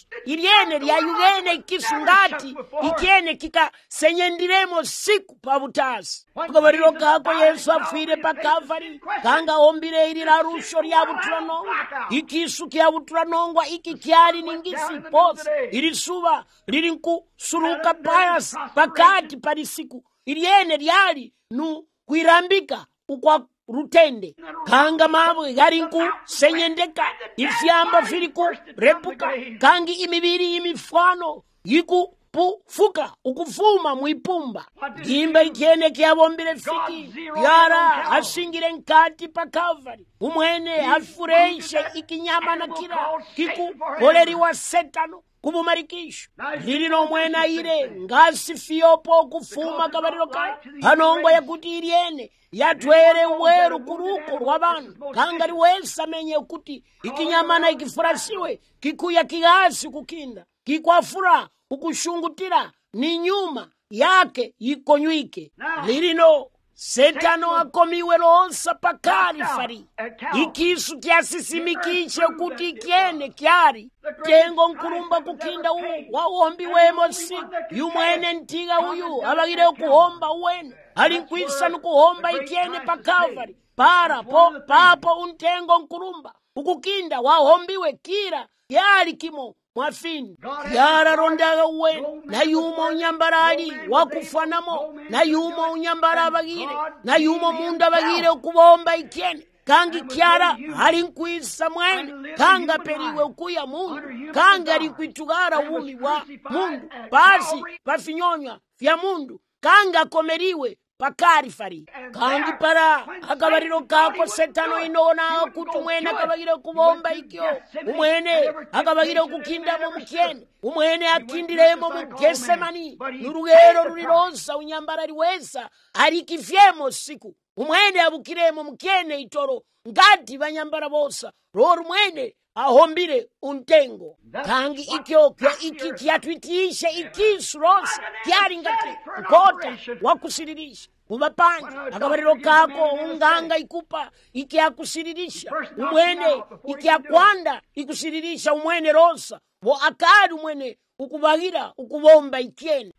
Speaker 1: ikisu ngati ikiene kika senyendiremo siku pabutasi akabariro kako Yesu afire pa Kalivari kanga ombire ili larusho lya buturanongwa ikisu kya buturanongwa iki kyali ningisi pose ili suba lili nkusuruka payasi pakati pali siku iryene lyali nu kwirambika ukwa rutende kanga mabwe gari nku senyendeka ifyamba filiku repuka kangi imibiri imifano yiku pufuka ukufuma muipumba gimba ikiene kiabombile fiki yara asingire nkati pa Kalivari umwene afureishe ikinyama na kira kiku koleriwa setano kubumarikisho lilino mwena ire ngasi fiyopo kufuma kabariro ka hanongo yakuti iryene yatwere weru kuruko rw'abantu kangari wese amenye kuti ikinyamana ikifurasiwe kikuya kigasi kukinda kikwafura ukushungutira ni nyuma yake yikonywike lilino Setano akomiwe losa pa Kalivari ikisu kyasisimikishe kuti ikiene kyari tengo nkurumba kukinda wawombiwemo siku yumwene ntiga uyu abagire kuhomba uwene ali nkwisa nukuhomba ikiene pa Kalivari papo untengo nkurumba ukukinda wahombiwe kira yali kimo mwafini yara rondaga uwene na yumo unyambarali wakufanamo na yumo unyambara abagire na yumo munda abagire ukubomba ikiene kangi kyara ali nkwisa mwene kanga periwe ukuya mundu kanga ali nkwitugara umi wa mundu pasi pafinyonywa vya mundu kanga komeriwe pakalifari kandi para akabariro kako Satano inona kuti umwene akabagire kubomba ikyo umwene akabagire kukindamo mukene umwene akindiremo mu Getsemani n'urugero rurironsa unyambara riweza arikifyemo siku umwene abukiremo mukene itoro ngati banyambara bosa roro umwene ahombire untengo kangi ikyo iki kyatwitishe ikisurosa kyari ngati nkota wakusiririsha kubapanja akabariro kako unganga ikupa ikiakusiririsha umwene ikiakwanda ikusiririsha umwene rosa bo akari umwene ukubagira ukubomba ikyene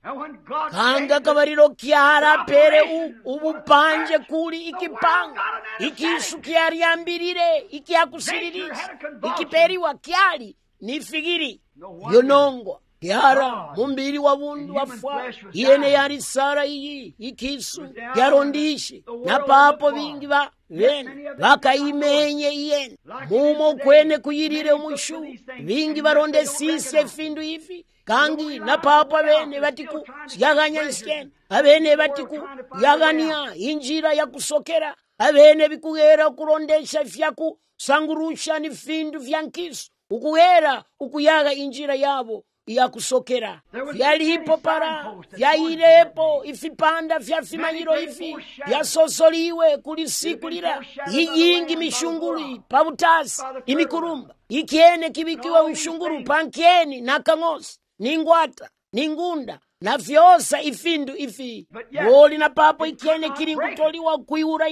Speaker 1: kanga akabariro kyara pere ubupanje kuri ikipanga ikisu kyariambirire ikiakusiririsha ikiperiwa kyari nifigiri yonongwa kyara mumbiri wa bundu wafwa yene yari sara iyi ikisu yarondishe na papo bingi ba bene bakayimenye yene mumo kwene kuyirire umushu bingi baronde sise findu ifi kangi na papa bene batiku yaganya iskene abene batiku yagania injira ya kusokera abene bikugera kurondesha vyaku sangurusha ni findu vyankisu ukugera ukuyaga injira yabo ya kusokera vyalipo para vyailepo ifipanda vyafimanyiro ifi vyasosoliwe kulisikulira iyingi mishunguri pabutasi imikurumba ikyene kibikiwe ushunguru pankeni na kangosi ningwata ningunda na vyosa ifindu ifi boli na papo ikyene kiri kutoliwa kuiura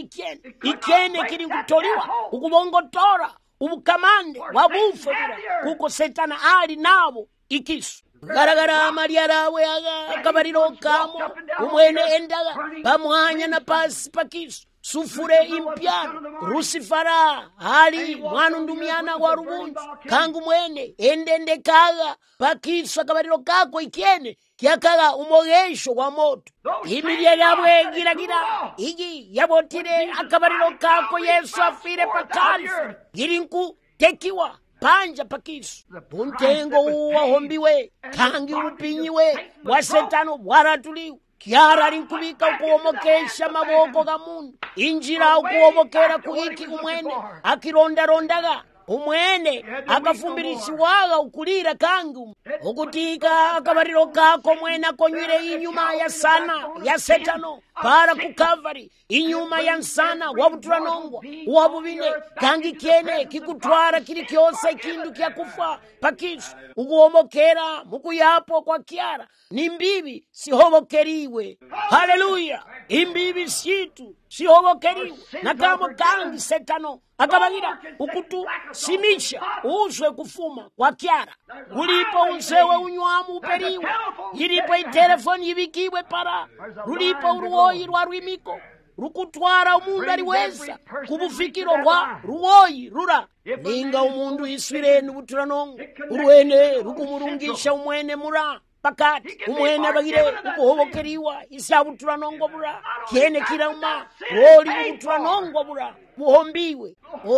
Speaker 1: ikyene kiri kutoliwa ukubongotora ubukamande wabufe kuko Satana ali nabo ikisu garagara Maria rawe akabariro kamo umwene endaga pamwanya na pasi pakisu sufure impyano rusifara hali mwanu ndumiana wa rubunju kangu mwene endende kaga pakisu akabariro kako ikyene kyakaga umogesho wa moto imirye yabwe giragira igi yabotire akabariro kako Yesu afire pakali girinku tekiwa panja pakisu untengo wahombiwe kangi upinyiwe wa Satano waratuliwe kyara linkubika ukuomokesha maboko ga mundu injira ukuomokera kuiki umwene akirondarondaga umwene akafumbirisiwaga ukulira kangi ukutika akabariro kako mwene akonywire inyuma ya sana ya Satano para kukavari inyuma ya nsana wabuturanongwa wabubine kangi kyene kikutwara kiri kyose kindu kyakufa pakisu ukuomokera mukuyapo kwa kyara nimbibi sihobokeriwe haleluya imbibi situ sihobokeriwe nakamo kangi Satano akabagira ukutu simisha uzwe kufuma kwa kyara ulipo unsewe unywamu uperiwe ilipo itelefoni ibikiwe para ulipo uruoyi rwa rwimiko rukutwara umundu aliweza kubufikiro rwa ruoyi rura ninga umundu iswireni ubuturanongo uruwene rukumurungisha umwene mura pakati umwene abagire ukuhobokeriwa isyabuturanongo bura kyene kirama roli ubuturanongo bura buhombiwe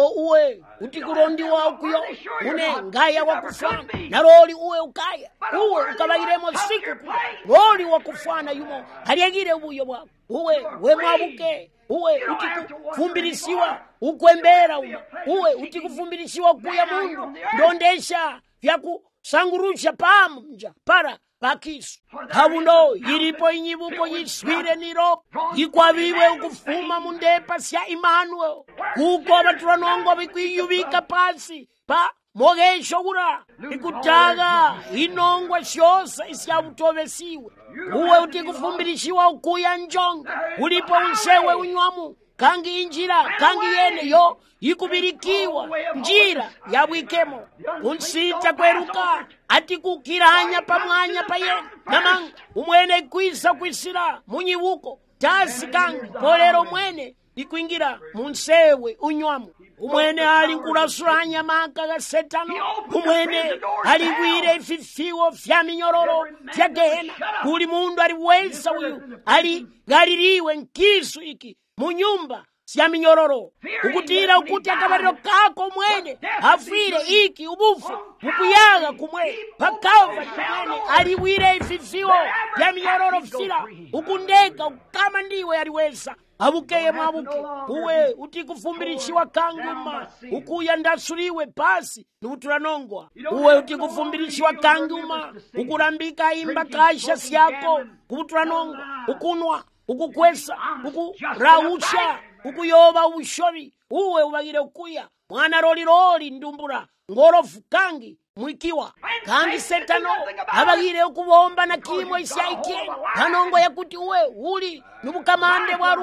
Speaker 1: uwe utikurondiwa ukuyo une ngaya wakufana na roli uwe ukaya uwe ukabagiremo siku roli wakufana yumo haliagire ubuyo bwako uwe mwabuke uwe utikufumbilisiwa ukwembera uwe utikufumbilisiwa kuya mundu ndondesha vyakusangurusha pamja para pakisu habuno ilipo inyibuko yiswire niro yikwabiwe ukufuma mundepa sya Emmanuel kuko abaturanongo bikwiyubika pasi pa mogesho gura ikutaga inongwa shosa isyabutobesiwe uwe utikufumbilishiwa ukuya njonga ulipo unsewe unywamu kangi injira kangi yene yo yikubirikiwa njira yabwikemo unsita kweruka ati kukiranya pamwanya payene namanga umwene kwisa kwisira munyibuko tasi kangi polero mwene ikuingira munsewe unywamu umwene ali nkulasuranya maka ga Satano umwene aligwire ififiwo vya minyororo vya Gehena kuli mundu aliweza uyu ali galiriwe nkisu iki munyumba sya minyororo, ukutira ukuti akabaliro kako mwene afire iki ubufu ukuyaga kumwe pakava kumwene aliwire ififiwo ya minyororo fira ukundeka kama ndiwe aliweza abukeye mwabuke uwe utikufumbirishiwa kanguma ukuya ndasuliwe pasi nutulanongwa uwe utikufumbirishiwa kanguma ukurambika imba kasha syako kutulanongwa ukunwa ukukwesa ukurausha ukuyoba ubushori uwe ubagire ukuya mwana roliroli ndumbura ngorofu kangi mwikiwa kandi setano abagire ukubomba na kimwe isyaike panongo yakuti uwe uli nubukamande bwa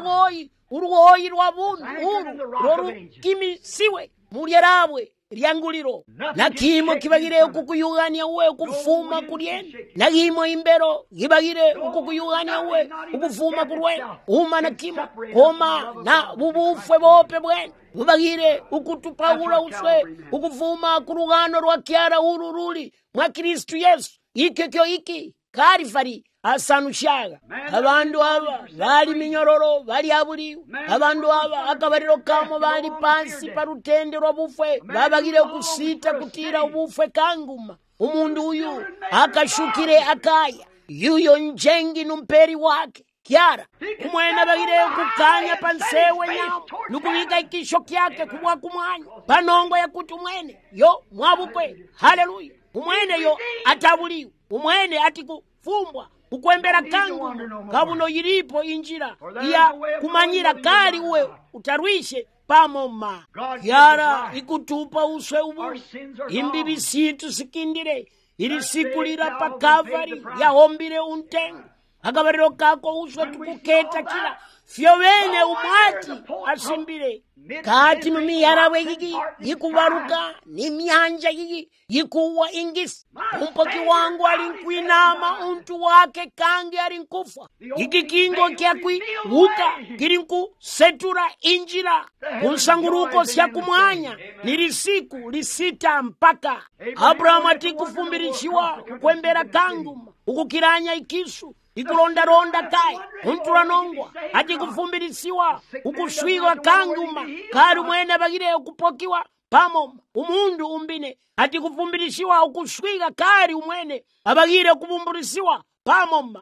Speaker 1: urugoyi rwa buntu uru roru kimisiwe mulyerabwe lyanguliro nakimo kibagire ukukuyugania uwe ukufuma kulyeni nakimo imbero kibagire ukukuyugania uwe ukufuma kulweni uma nakimo koma na bubufwe bope bwene mubagire ukutupawula uswe ukufuma kurugano rwa kyara ururuli mwa Kristu Yesu ikekyo iki Kalvari asanushaga abandu aba bali minyororo bali abuliwe abandu aba akabaliro kamo bali pansi parutende rw'obufwe babagire kusita kutira ubufwe kanguma umundu uyu akashukire akaya yuyo njengi numperi wake kyara kumwena bagire kukanya pansewe nyamo nukubiga ikisho kyake kubwa kumwanya panongo yakuti umwene yo mwabukwe haleluya umwene yo atabuliwe umwene atikufumbwa ukwembera kangu kabuno yiripo injira ya kumanyira kali uwe utarwishe pamoma yara ikutupa uswe ubu imbibi situ sikindire ili sikulira pa Kalvari yahombire untengo akabariro kako uswe tukuketa kila fyo wene umwati asimbire kati mimi yarawe gigi yikubaruka ni myanja gigi yikuwa ingisi umpoki wangu alinkuinama untu wake kangi alinkufa iki kingo kyakwi wuka kilinku setura injira kunsanguruko sya kumwanya nilisiku lisita mpaka Abrahamu atikufumbirishiwa ukwembera kangu ukukiranya ikisu ikulondaronda kai untulanongwa atikufumbilisiwa ukuswigwa kanguma kali mwene bagire ukupokiwa pamoma umundu umbine atikufumbilisiwa ukuswiga kali umwene abagire kubumbulisiwa pamoma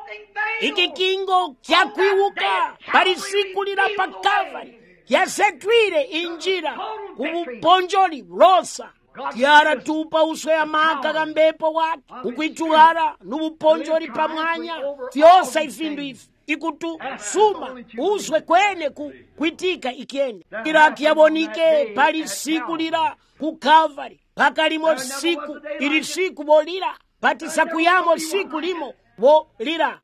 Speaker 1: iki kingo kyakwiwuka palisikulira pa Kalvari yasetwire injira ubuponjoli rosa kyara tupa uswe amaka gambepo wake ukwituhara nubuponjoli pamwanya fyosa ifindu ifi ikutu suma uswe kwene kwitika ikiene iraki yabonike pali siku lira ku Kalvari pakalimo siku ili siku bolira patisa kuyamo siku limo bolira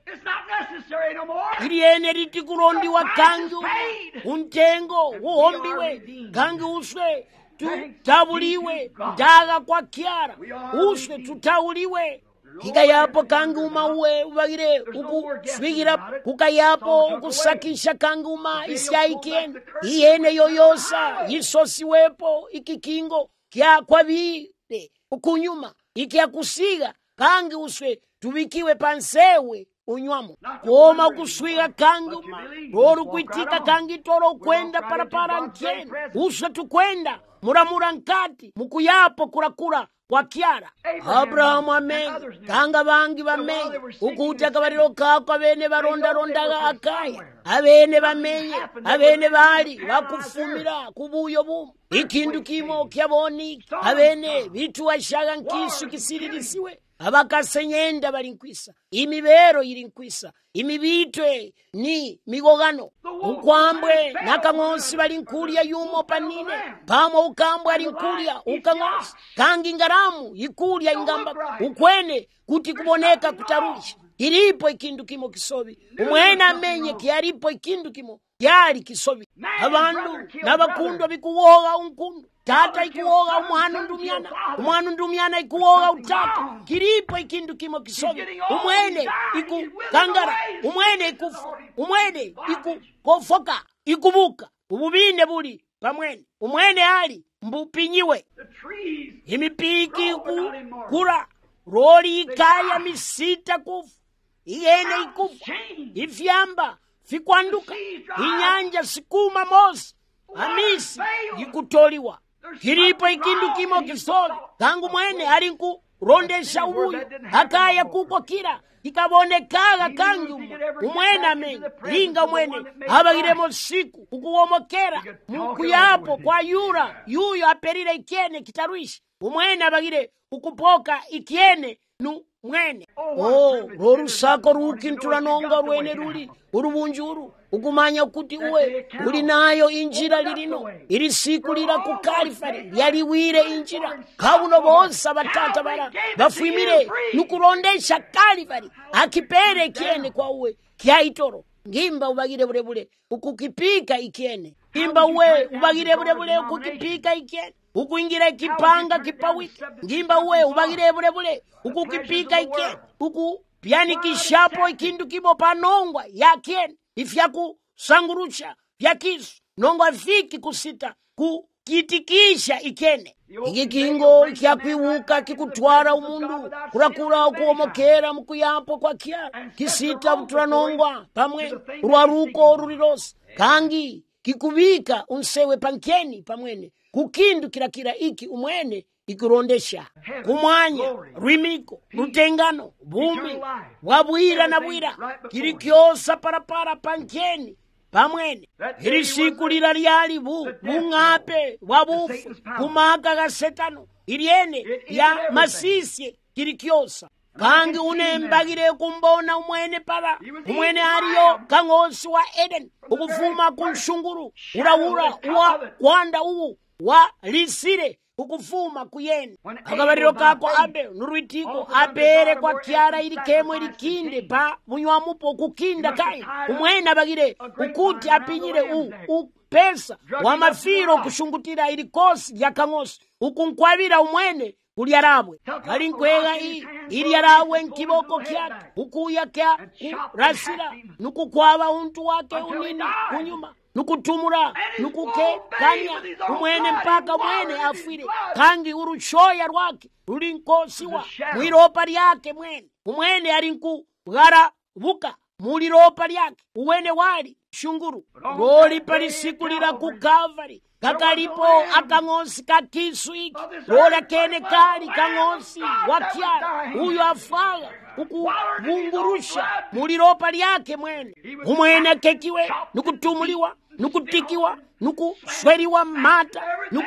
Speaker 1: ili ene litikurondiwa kangi untengo uhombiwe kangi uswe tutabuliwe ndaga kwa kyara uswe tutauliwe kikayapo kanguma uwe ubagire ukuswigira kukayapo ukusakisha kanguma isyaikene iyene yoyosa yisosiwepo ikikingo kya kwabire ukunyuma ikyakusiga kangi uswe tubikiwe pansewe unywamo koma kuswiga kanguma roru kwitika kangi toro kwenda parapara nkene uswe tukwenda muramura nkati mukuyapo kurakura kwa kyara Abrahamu amenye kanga bangi bamenye ukuti akabariro kako abene barondarondaga akaya abene bamenye abene bali bakufumira kubuyo bumu ikindu kimo kyaboni abene bituwashaga nkisu kisiririsiwe abakasenyenda balinkwisa imibero ilinkwisa imibitwe ni migogano ukwambwe nakangonsi balinkulia yumo panine pamo ukambwe alinkulia ukangonsi kangi ngaramu ikulia ingamba ukwene kuti kuboneka kutarushi ilipo ikindu kimo kisobi umwena amenye kiaripo ikindu kimo yali kisobi abandu nabakundwa bikuwoga unkundu tata ikuwoga umwana ndumyana ikuwoga utata kilipo ikindu kimo kisobi umwene ikukangara umwene ikufu umwene ikukofoka ikubuka ububinde buli pamwene umwene ali mbupinyiwe imipiki kura roli ikaya misita kufu iyene ikufa ifyamba fikwanduka, inyanja sikuma mosi, amisi ikutoliwa. Kilipo ikindu kimo kisoli, kangu mwene alinkurondesha ubuyu, akaya kuko kila, ikabonekaga kangu umwene amenye, linga umwene, abagiremo siku, ukuwomokera, mukuyapo kwa yura, yuyo aperire ikiene kitaruishi, umwene abagire ukupoka ikiene nu mwene. Rorusako rukintula nonga rwene ruli, urubunjuru, ukumanya kuti uwe, uli nayo injira lirino, iri siku lira ku Kalifari, yaliwire injira, kauno bonsa batata bara, bafuimire, nukurondesha Kalifari, akipere kiene kwa uwe, kia itoro, ngimba ubagire burebule, ukukipika ikiene, ngimba uwe, ubagire burebule, ukukipika ikiene, ukuingira kipanga kipawiki, ngimba uwe, ubagire burebule, ukukipika ikiene, ukupyanikishapo ikindu kibo panongwa ya kiene, ifyaku sangurusha vyakisu nongwa viki kusita kukitikisha ikene. Iki kingo kyakwiwuka kikutwara umundu kurakura ukuomokera mukuyapo kwa kia kisita uturanongwa pamwe urwaruko rurirosi kangi kikubika unsewe pankeni pamwene kukindu kirakira iki umwene ikurondesha kumwanya rwimiko rutengano bumi wabwira na bwira kirikyosa parapara pankeni pamwene iri siku lira lyali bung'ape wabufu kumaka ga setano iriene ya masisye kirikyosa kangi unembagire kumbona umwene para umwene ariyo kang'osi wa Eden ukufuma kunshunguru urawura uwa kwanda uwu wa lisire ukufuma kuyeni akabariro kako abe nurwitiko abere kwa kiara ili kemwe likinde pa munywa mupo kukinda kai umwene abagire ukuti apinyire pesa wa mafiro kushungutira ili kosi ya kang'osi ukunkwabira umwene kulyarabwe kalinkwega ili yarawe nkiboko kyake ukuya kya rasira nukukwaba untu wake unini kunyuma nukutumura nukuke kanya umwene mpaka mwene afwire kangi urushoya rwake ruri nkosiwa mwiropa lyake mwene umwene ari nkugarabuka muliropa lyake uwene wali shunguru roli palisikulira ku Kalvari kakalipo akang'osi kakisu iki rola kene kali kang'osi wakyara uyu afala ukubungurusha muliropa lyake mwene umwene kekiwe nukutumuliwa nukutikiwa nukusweriwa mata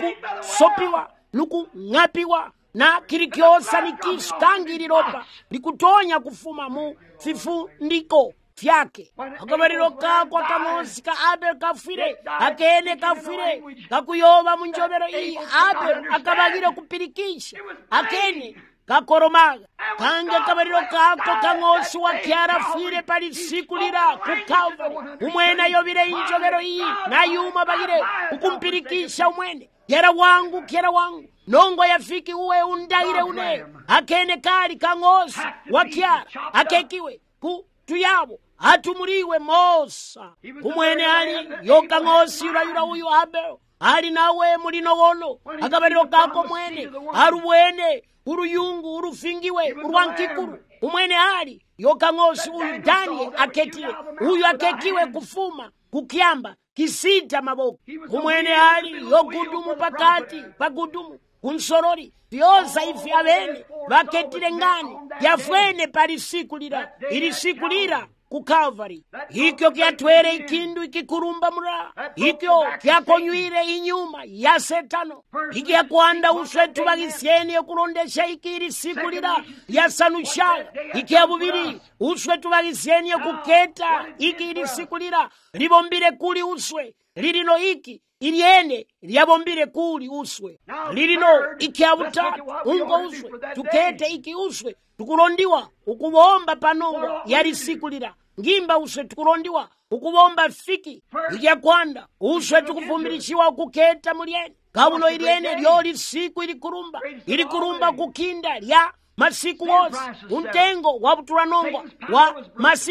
Speaker 1: nukusopiwa nukung'apiwa na kirikyosa nikisu kangi liropa likutonya kufuma mu fifundiko fyake akabariro kako kang'osi ka Abel kafire akene kafire kakuyoba munjobero iyi Abel akabagire kupirikisha akene kakoromaga kange akabariro kako kang'osi wakyara fire pali sikulira ku Kalvari umwene yobire injobero iyi nayuma bagire ukumpirikisha umwene kera wangu nongo yafiki uwe undaire une akene kali kang'osi wakyara akekiwe ku tuyabo atumuliwe mosa umwene ali yoka ng'osi yura uyu Abel ali nawe mulinogono akabariro kako mwene arubwene uruyungu urufingiwe urwankikuru umwene ali yoka ng'osi uyu Daniel aketiwe uyu akekiwe kufuma kukyamba kisita maboko umwene ali yokudumu pakati pakudumu kunsorori vyosa ifi abene baketile ngani yafwene palisikulira ilisikulira ku Kalvari hikyo kyatwere ikindu ikikurumba mura hikyo kyakonywire inyuma ya setano ikyakwanda uswetu bagisyeni yokurondesha ikiri sikulira yasanushala ikyabubiri uswetu bagisyeni yokuketa ikiri sikulira libombire kuli uswe lirino iki iliene lyabombire kuli uswe lirino ikyabutatu ungo uswe tukete iki uswe tukulondiwa ukubomba panongo yali sikulira ngimba uswe tukulondiwa ukubomba fiki ikyakwanda uswe tukufumbirishiwa ukuketa muliene kabuno iliene lyoli siku ilikurumba kukinda lya masiku wose untengo wabutulanongo wa masiwe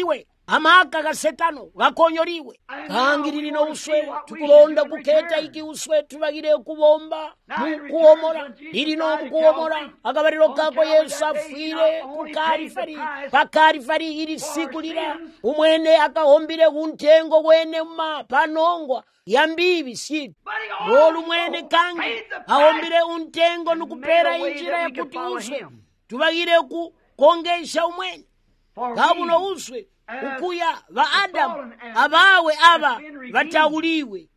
Speaker 1: amaka ga setano gakonyoriwe kangi lilino uswe tukulonda kuketa iki uswe tubagire kubomba mukuomora lilino mukuomora akabaliro kako Yesu afire kukalifari pakalifari ili siku lila umwene akahombire untengo wene mma panongwa yambibi situ olu mwene kangi ahombire untengo nukupera injira ya kuti uswe tubagire kukongesha umwene kabuno uswe ukuya va Adamu abawe aba batauliwe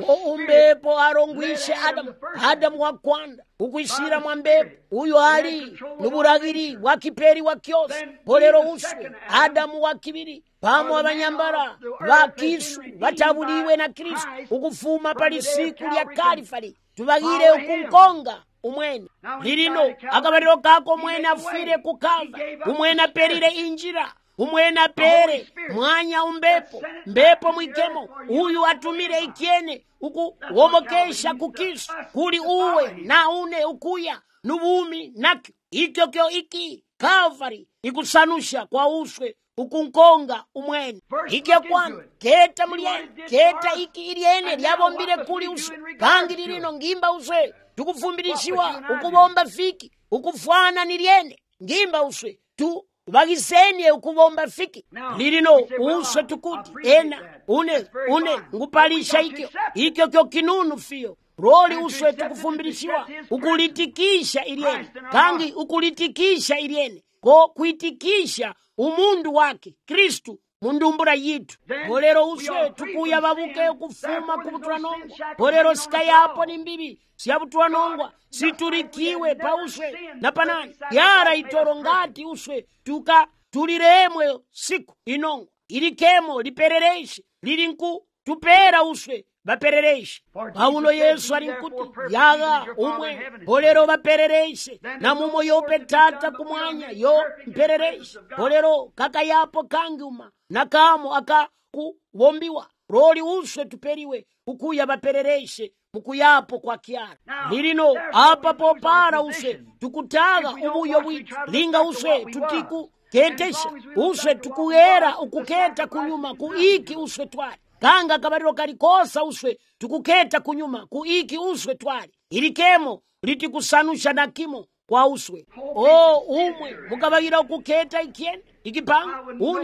Speaker 1: umbepo arongwishe Adamu wakwanda ukwishira mwambepo uyo ali nuburagiri wakiperi wakyosi polero uswe Adamu wakibiri pamwe abanyambara bakisu batabuliwe na Kristo ukufuma pali siku lya Kalifari tubagire ukunkonga umwene lilino akabaliro kako mwene afire kukava umwene aperire injira umwene apere mwanya mbepo mwikemo uyu atumire ikyene ukuwomokesha kukisu kuli uwe na une ukuya nubumi nakyo ikyo iki Kalvari ikusanusha kwa uswe ukunkonga umwene ikya kwana keta mulyene keta iki ilyene lyabombire kuli uswe kangi lilino ngimba uswe tukufumbirishiwa ukubomba fiki ukufwana nilyene ngimba uswe tu bagisenie ukubomba fiki lilino uswe tukuti ena une ngupalisha ikyo kyo kinunu fiyo roli uswe tukufumbirishiwa ukulitikisha ilyene kangi ukulitikisha ilyene ko kuitikisha umundu wake Kristu mundumbura yitu polero uswe tukuya babuke kufuma kubutwanongwa polero sika yapo ni mbibi siyabutwanongwa siturikiwe pa uswe na panani yara itorongati uswe tuliremwe siku inongwa ilikemo liperereshe lilinku tupera uswe baperereshe paulo Yesu alinkuti yaga umwe polero baperereshe na mumo yope tata kumwanya yo mperereshe polero kaka yapo kangiuma na kamo akakuwombiwa roli uswe tuperiwe ukuya baperereshe mukuyapo kwa kiara lilino apa popara uswe tukutaga ubuyo bwitu linga uswe tutiku ketesha uswe tukuyera ukuketa kunyuma kuiki uswe twali kanga kabariro kalikosa uswe tukuketa kunyuma kuiki uswe twali ilikemo litikusanusha na kimo kwa uswe umwe mukabagira ukuketa ikyene ikipanga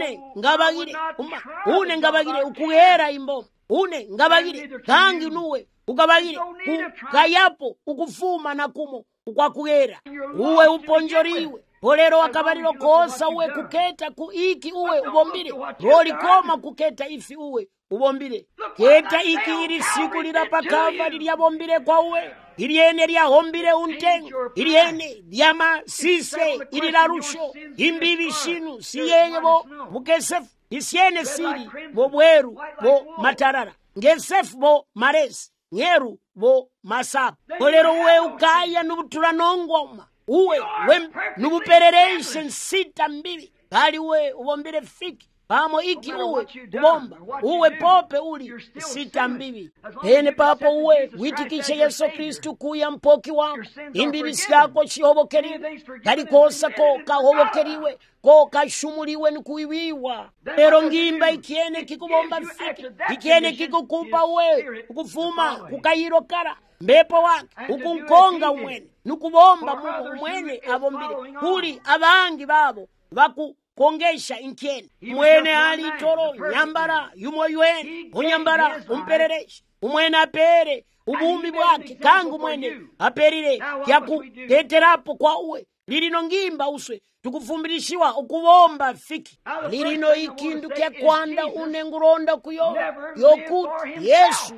Speaker 1: une ngabagire ukuyera imbomo une ngabagire kangi nuwe ukabagire kayapo ukufuma na kumo ukwakuyera uwe uponjoriwe polero akabaliro kosa uwe kuketa kuiki uwe ubombire roli koma kuketa ifi uwe ubombire keta iki ili siku lirapa Kalvari lyabombire kwa uwe iliene lyahombire untengo iliene lyama sise ililarusho imbibi shinu siyeye bo mukesefu isiene siri bo bweru bo matarara ngesefu bo maresi ngeru bo masapu polero uwe ukaya nubutulanongwa uwe nubuperereshe nsita mbili kali uwe ubombire fiki pamo iki uwe kubomba uwe pope uli sita mbibi ene papo uwe witikishe Yesu Kristu kuya mpoki wako imbibi siyako chihobokeriwe kalikosa ko kahobokeriwe ko kashumuliwe nikuiwiwa pero ngimba ikiene kikubomba fiki ikiene kikukupa uwe ukufuma kukayiro kara mbepo wake ukunkonga umwene nukubomba mumo umwene abombire kuli abangi babo kongesha inkeni mwene ali toro nyambara yumo yweni unyambara umperereshe umwene apere ubumi bwake kangu mwene aperire yakuteterapo kwa uwe lilino ngimba uswe tukufumbirishiwa ukubomba fiki lilino ikindu kya kwanda unenguronda kuyo yokuti Yesu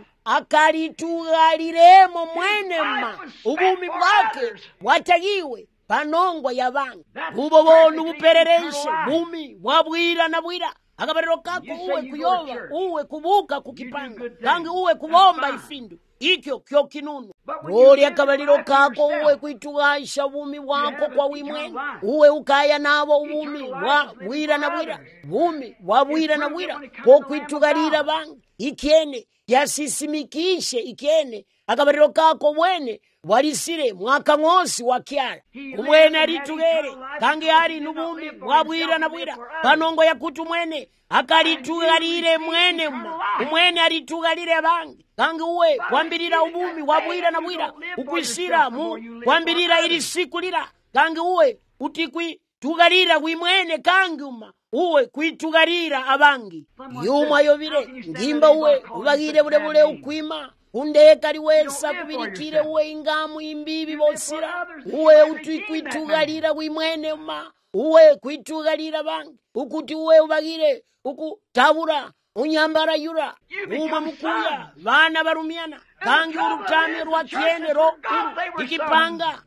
Speaker 1: akalitugaliremo mwene mma ubumi bwake bwatagiwe panongwa ya bangu bubo bonu buperereshe bumi bwabwira na bwira akabariro kako uwe kuyoba uwe kubuka kukipanga kangi uwe kubomba ifindu ikyo kyo kinunu boli akabariro kako uwe kuitugasha bumi bwako kwa wimwene uwe ukaya nabo ubumi bwabwira na bwira bumi bwabwira na bwira ko kuitugalira bangu ikiene yasisimikishe ikene akabariro kako mwene walisire mwaka ng'osi wakyala umwene alitugere kange ali nubumi wabwira na bwira panongo yakuti mwene akalitugalire mwene umwene alitugalire bangi kange uwe kwambirira ubumi wabwira na bwira ukwisira mu kwambirira ili siku lira kange uwe utikwi tugalira wimwene kange uwe kwitugalira abangi yuma yobire ngimba uwe ubagire bule ukwima undeka liwesa kubirikire uwe ingamu imbibi bosira uwe utwikwitugalira wimwene uwe kwitugalira bangi ukuti uwe ubagire ukutabura unyambara yura uma mukuya bana barumiana kange urutami rwakiene ikipanga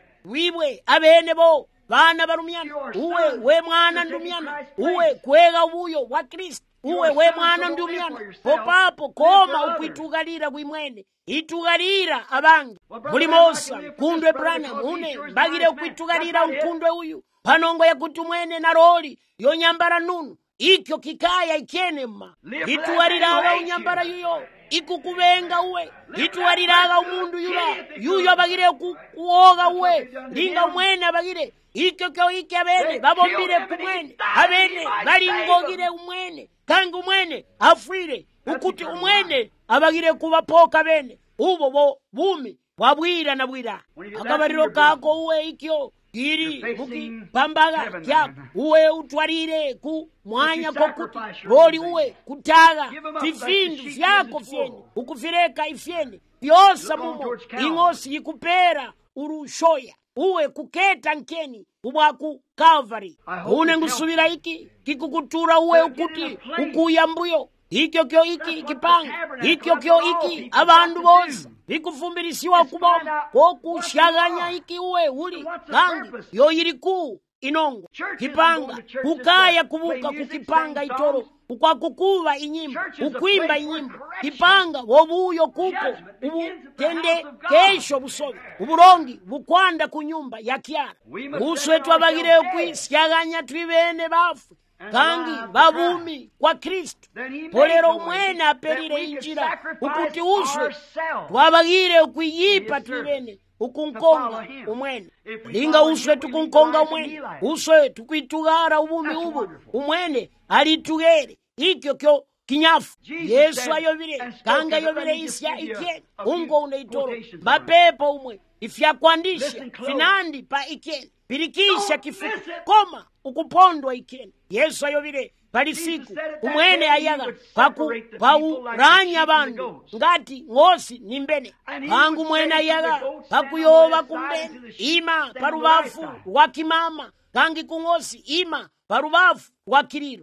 Speaker 1: wibwe abene bo bana barumiana uwe we mwana ndumiana uwe kwega ubuyo wa Kristo uwe we mwana ndumiana popapo koma ukwitugalira wimwene itugalira abangi buli mosa kundwe Branham une mbagire ukwitugalira ukundwe uyu panongo yakuti mwene na roli yonyambara nunu ikyo kikaya ikene itugaliraga unyambara yuyo ikukubenga uwe itugaliraga umundu yuyo abagire kuoga uwe linga umwene abagire ikyo iki abene babombire kumwene abene balingogire umwene kange umwene afwire ukuti umwene abagire kubapoka bene ubo bo bumi wabwira na bwira akabariro kako uwe ikyo iri mukipambaga kyako uwe utwarire ku mwanya kokuti roli uwe kutaga fifindu vyako fyene ukufireka ifyene byosa mumo ing'osi yikupera urushoya uwe kuketa nkeni ubwaku Calvary une ngusubira iki kikukutura uwe ukuti ukuya mbuyo ikyo kyo iki kipanga ikyo kyo iki abandu bose bikufumbirishiwa kubomba ko kushaganya iki uwe uli kangi yo iriku inongo kipanga kukaya kubuka kukipanga itoro ukwa kukuba inyimba ukwimba inyimba kipanga wobuyo kuko ubutende kesho busobe uburongi bukwanda kunyumba ya kyara uswe twabagire kwisyaganya twibene bafu kangi babumi kwa Kristo polero umwene aperire injira ukuti uswe twabagire ukwiyipa twibene ukunkonga umwene linga uswe tukunkonga umwene uswe tukwitugara ubumi ubu umwene alitugere ikyo kyo kinyafu Yesu ayobire kanga ayobire isya ikene ungo unaitoro mapepo umwe ifya kuandisha finandi pa ikene pirikisha kifuku koma ukupondwa ikene Yesu ayobire pali siku umwene ayaga pauranya bandu ngati ngosi nimbene pangu mwene ayaga pakuyoba kumbene ima parubafu wakimama kangi kungosi ima parubafu wakiriro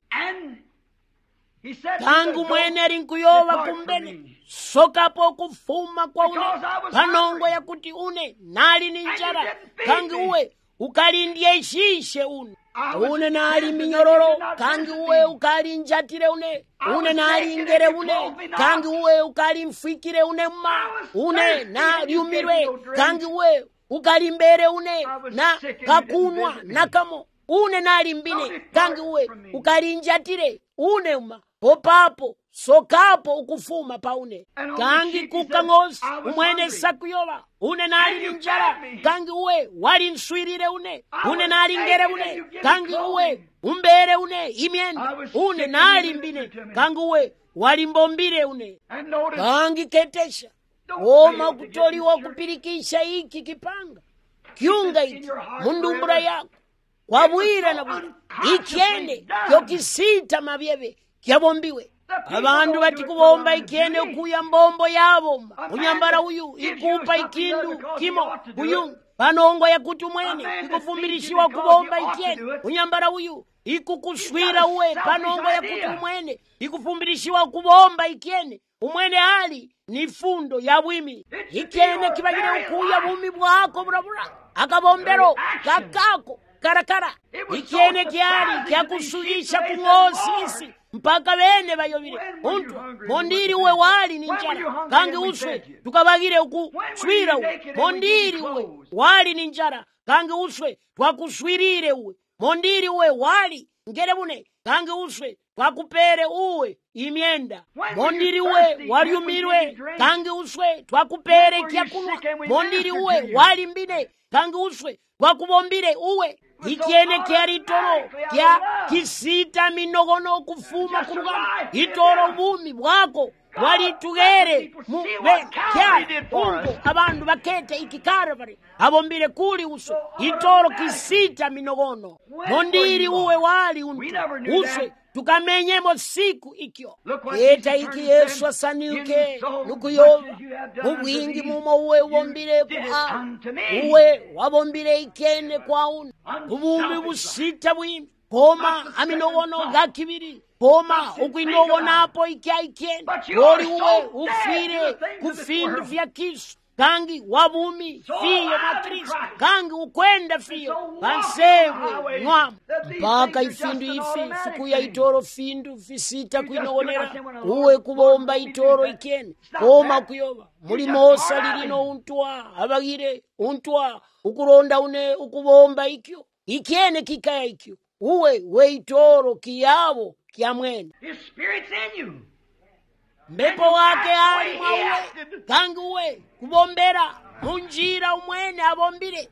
Speaker 1: kangu mwene arinkuyoba kumbene sokapo kufuma kwa une panongo ya kuti une nali ninjara kangi uwe ukalindie ishishe une nali minyororo kangi uwe ukali njatire une nali ingere kangi uwe ukali mfikire une nali umirwe kangi uwe ukali mbere na kakunwa nakamo une nali mbine kangi uwe ukali njatire popapo sokapo ukufuma paune kangi kukangosi umwene sakuyoba une nali ninjara kangi uwe wali nswirire une nali ngere kangi uwe umbere imyende une nali mbine kangi uwe wali mbombire kangi ketesha woma kutoliwa kupirikisha iki kipanga kiunga iki mundumbura yako kwabwira na bwira ikyene yokisita mabyebe kyabombiwe abandu bati kubomba ikene ukuya mbombo yabo unyambara uyu ikupa ikindu kimo uyu panongo yakuti umwene ikufumbirishiwa kubomba ikene unyambara uyu ikukuswira uwe panongo yakuti umwene ikufumbirishiwa kubomba ikene umwene ali ni fundo ya bwimi ikene kibagire ukuya bumi bwako burabura akabombero kakako karakara ikene kyali kyakusugisha kungosi isi mpaka bene bayobire untu mondiri uwe wali ninjara kangi uswe tukabagire ukuswira uwe mondiri uwe wali ninjara kangi uswe twakuswirire uwe mondiri uwe wali ngere bune kangi uswe twakupere uwe imyenda, mondiri uwe walyumirwe kangi uswe twakupere kyakunwa, mondiri uwe walimbine kangi uswe twakubombire uwe. Ikyene kyali itoro kya kisita minogono okufuma ku lugamba, itoro bumi bwako walitugere mu kyali ungo abandu bakete ikikaravari abombire kuli uso itoro kisita minogono, mondiri uwe wali untu uswe tukamenyemo siku ikyo. Eta iki Yesu asaniuke nukuyoba ubwingi mumo uwe ubombire kwa uwe wabombire ikene kwa unu ubumi busita bwimi poma aminogono gakibiri poma ukwinogonapo ikya ikene ori uwe ufire kufindu vya Kristo kangi wabumi fiyo mwa Kristo kangi ukwenda fiyo bansewe nwamu mpaka ifindu ifi siku ya itoro findu visita kwinogonera uwe kubomba itoro ikene koma kuyoba mulimosa lilino untwa abagire untwa ukuronda une ukubomba ikyo ikene kikaya ikyo uwe weitoro kiyabo kya mwene. Mbepo wake ali mwa uwe kangi uwe kubombera munjira umwene abombire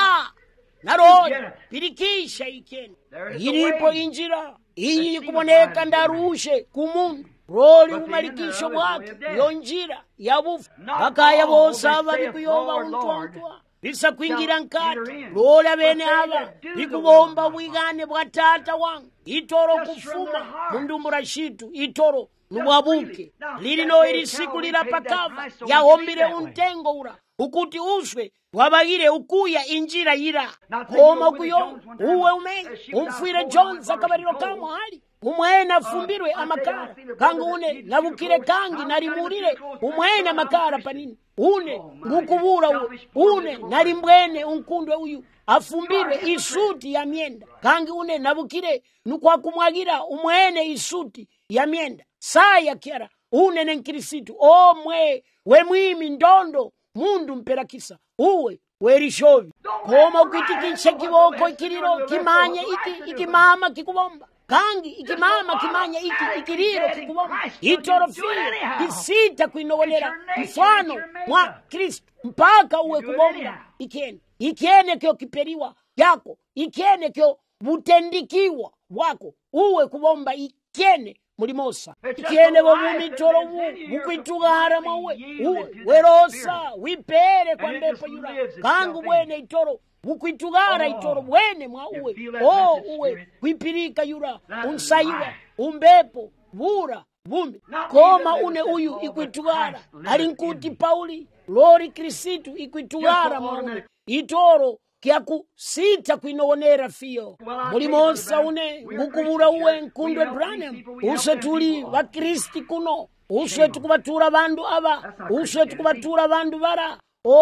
Speaker 1: naroni pirikisha ikene ilipo injira iyi kuboneka ndarushe kumundu roli umalikisho bwake yo njira yabufu bakaya bose abari kuyoba untwa bisa kwingira nkati lola bene aba bikubomba bwigane bwa tata wangu itoro kufuma mundu murashitu itoro nubwabuke lilino ili siku lirapakava yahombire untengo ura ukuti uswe wabagire ukuya injira yira koma kuyo uwe umenye umfwire Jonza akabariro kamo hali umwene afumbirwe amakara kangi une nabukire kangi narimurire umwene amakara panini une ngukubura une narimbwene unkundwe uyu afumbirwe isuti ya myenda kangi une nabukire nukwa kumwagira umwene isuti ya myenda saya kiara une nenkirisitu omwe we mwimi ndondo mundu mperakisa uwe werishovi koma ukitikisha kiboko ikiriro kimanye ikimama kikubomba kangi ikimama kimanya ikiriro kikubomba itorofia kisita kuinogonera mfano mwa Kristo mpaka uwe kubomba ikene kyo kiperiwa yako ikene kyo butendikiwa wako uwe kubomba ikene mulimosa ikene bobumi toro bukwitugara mawe uwe werosa wipere kwa mbepo yura kangu bwene itoro bukwitugara itoro bwene mwa uwe uwe kwipirika yura unsaiwa umbepo bura bumi koma une uyu ikwitugara alinkuti Pauli lori Krisitu ikwitugara mwa uwe itoro kyaku sita kuinogonera fiyo mulimosa une ngukubura uwe nkundwe Branham uswe tuli wa Kristi kuno uswe tukubatura bandu aba uswe tukubatura bandu bara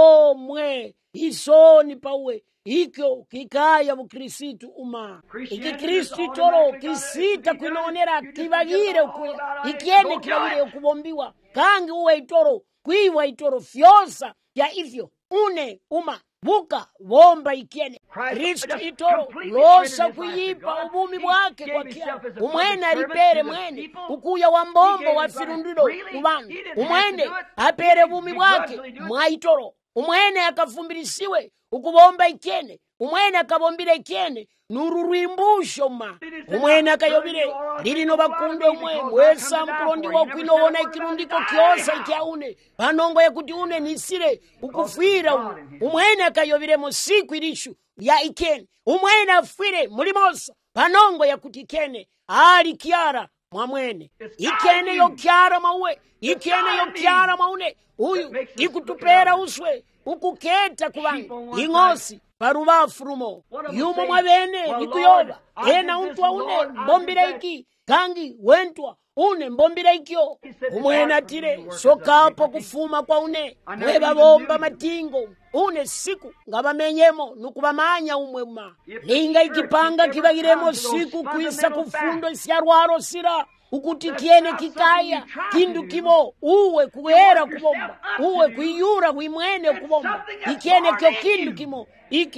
Speaker 1: mwe isoni pauwe ikyo kikaya bukrisitu uma iki Kristi toro kisita kuinogonera kibagire ukuya ikiene kibagire ukubombiwa kangi uwe itoro kwiwa itoro fyosa ya ifyo une uma buka bomba ikiene Kristo itoro losa kuyipa ubumi bwake kwa kia umwene alipere mwene ukuya wa mbombo wa firundudo kubanu umwene apere ubumi bwake mwa itoro umwene akafumbirisiwe ukubomba ikiene umwene akabombire ikiene nururimbusho ma umwene akayobire lilino bakundwe umwe wesa mkulondi wa kwinowona ikirundiko kyosa ikyaune panongo ya kuti une nisire ukufira umwene akayobire mo siku ilishu ya ikene umwene afire mulimosa panongo ya kuti ikene ali kiara mwamwene ikene yo kiara mauwe ikene yo kiara maune uyu ikutupera uswe ukuketa kubangu ingosi parubafu rumo yumo mwabene nikuyoba ena untwa une mbombira iki kangi wentwa une mbombira ikyo umwene atire sokapo kufuma kwa une mweba bomba matingo une siku ngabamenyemo nukubamanya umwe ma linga ikipanga kibagiremo siku kuisa kufundo isyarwaro sira ukuti kiene kikaya kindu kimo uwe kuera kubomba uwe kuyura kuimwene kubomba ikiene kyo kindu kimo iki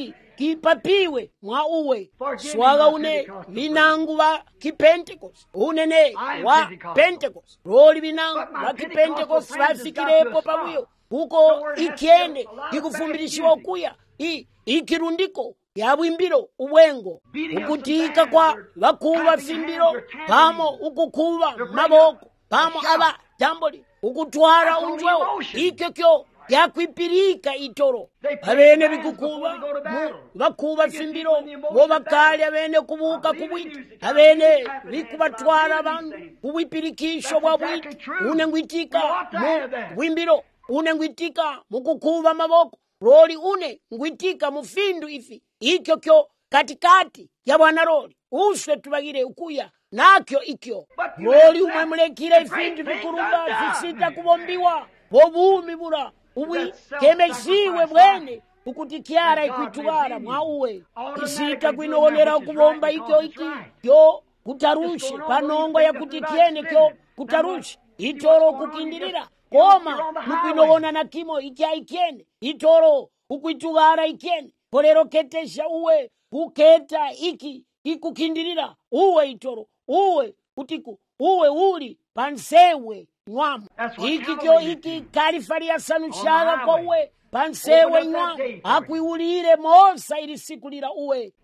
Speaker 1: kipapiwe mwa uwe swaga une binangu wa kipentekoste unene wa pentekoste roli binangu wa kipentekoste vafikirepo pabuyo kuko ikyene kikufumbirishiwa okuya ikirundiko yabwimbiro ubwengo ukutika kwa bakuba fimbiro pamo ukukuba maboko pamo aba jamboli ukutwara unjwewo ikekyo yakwipirika itoro abene bikukuba bakuba fimbiro bo bakali abene kubuka kubwita abene bikubatwara abantu kubwipirikisho bwa bwita une ngwitika mu bwimbiro une ngwitika mukukuba maboko roli une ngwitika mufindu ifi ikyo kyo katikati ya bwana roli uswe tubagire ukuya nakyo ikyo roli umwe mulekire ifindu bikurumba visita kubombiwa bobumi bura ubi kemesiwe bwene ukutikiara ikwitugara mwauwe kisita kwinonera kubomba ikyo iki kyo kutarushe panongo ya kutikiene kyo kutarushe itoro kukindirira koma nukwinobona na kimo ikya ikyene itoro ukwitugara ikyene polero ketesha uwe uketa iki ikukindirira uwe itoro uwe utiku uwe uli pansewe nywamu iki kyo iki kalifari ya sanushara kwa uwe pansewe nywamu akwiulire mosa ili sikulira uwe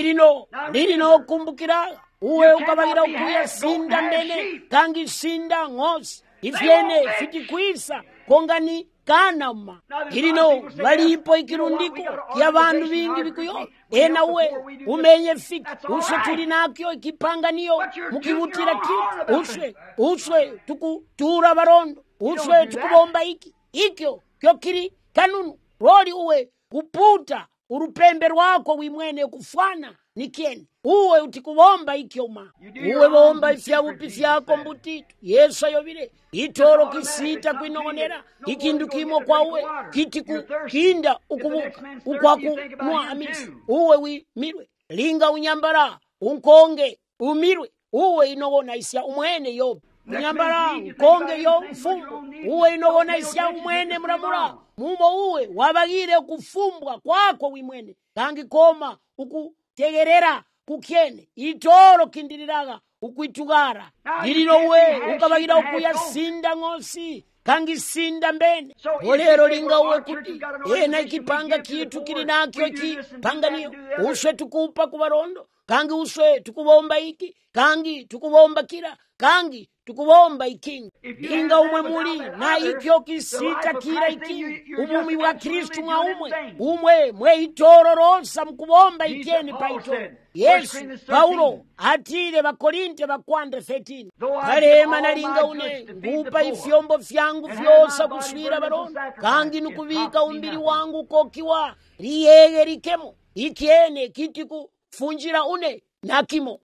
Speaker 1: lirino kumbukira uwe ukabagira ukuya sinda mbene kangi sinda ngosi ifyene fitikwisa kongani kanama ilino balipo ikirundiko kya bandu bingi bikuyo ena uwe umenye fiti uswe tuli nakyo ikipanganiyo mukibutira kitu uswe tukutura barondo uswe tukubomba iki ikyo kyo kiri kanunu roli uwe kuputa urupembe rwako wimwene kufana nikieni uwe utikubomba ikyoma uwe bomba ifyabupi fyako mbutitu Yesu ayobire itoro kisita kwinonera ikindu kimo kwa uwe kitiku kinda ukubuka ukwaku nwa amisi uwe wimirwe linga unyambara unkonge umirwe uwe inobona isya umwene yobu unyambara unkonge yo mfumbo uwe inobona isya umwene muramura mumo uwe wabagire kufumbwa kwako wimwene kangi koma ukutegerera kukyene itoro kindiriraga ukwitugara lirino uwe ukabagira ukuya sinda ngosi kangi sinda mbene olero linga uwe kuti ena ikipanga kitu kili nakyo ikipanganiyo uswe tukupa kubarondo kangi uswe tukubomba iki kangi tukubomba kira kangi tukubomba ikinga linga umwe muli na ikyo kisita kira ikinga umumi wa Kristu umwe mwe itoro rosa mkubomba ikeni pa itoro Yesu Paulo atire bakorinte bakwande 13 karema nalinga une ngupa ifyombo vyangu vyosa kuswira barondo kangi nukubika umbiri wangu kokiwa liyege rikemo ikiene kitiku funjira une nakimo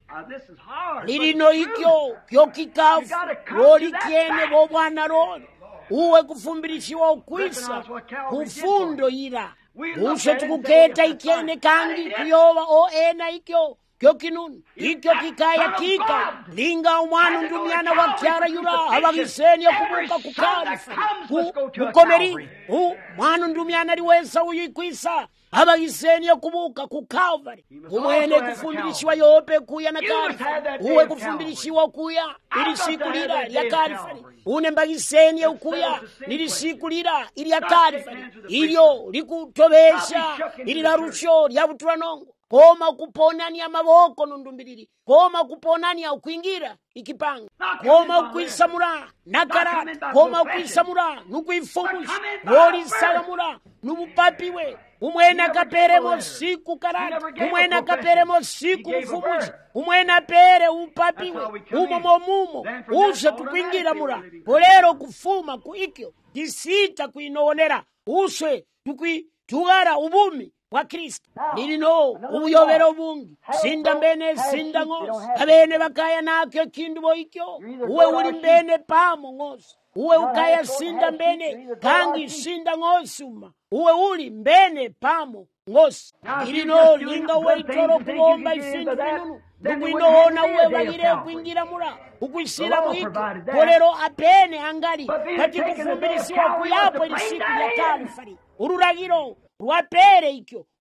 Speaker 1: lirino ikyo kyo kikafu roli kiene bo bwana roli uwe kufumbirishiwa ukwisa kufundo ira ushe tukuketa ikiene kangi kuyowa o ena ikyo kyo kinunu ikyo kikaya kika linga umwanu ndumiana wa kiara yura abagiseni ya kubuka kukarifu kukomeri umwanu ndumiana riwesa uyikwisa abagiseni ya kubuka ku Calvary umwene kufumbirishiwa yope kuya na Calvary uwe kufumbirishiwa kuya ili siku lira ya Calvary une mbagiseni ya ukuya ili siku lira ili ya Calvary iyo likutobesha ili larusho lya buturanongo koma kuponani ya maboko nundumbiriri koma kuponani ya ukwingira ikipanga koma ukwisamura nakarata koma ukwisamura nukwifumusha roli sagamura nubupapiwe umwena kaperemo siku karata umwena kaperemo siku mfumuzi umwena pere upapiwe mumo use tukwingira mura polero kufuma kuikyo disita kuinonera use tukwitugara ubumi wa Kristo nilino ubuyobero bungi sinda mbene sinda ngosi abene bakaya nakyo kindu boikyo uwe uli mbene pamo ngosi uwe ukaya sinda mbene kangi sinda ngosi uma uwe uli mbene pamo ngosi ilino linga uwe itoro kubomba ifindu binunu nukwinoona uwe bagire kuingira mura ukwisira muhito polero apene angali kati kufumbirisiwa kuyapo ili siku ya Calvary ururagiro rwapere ikyo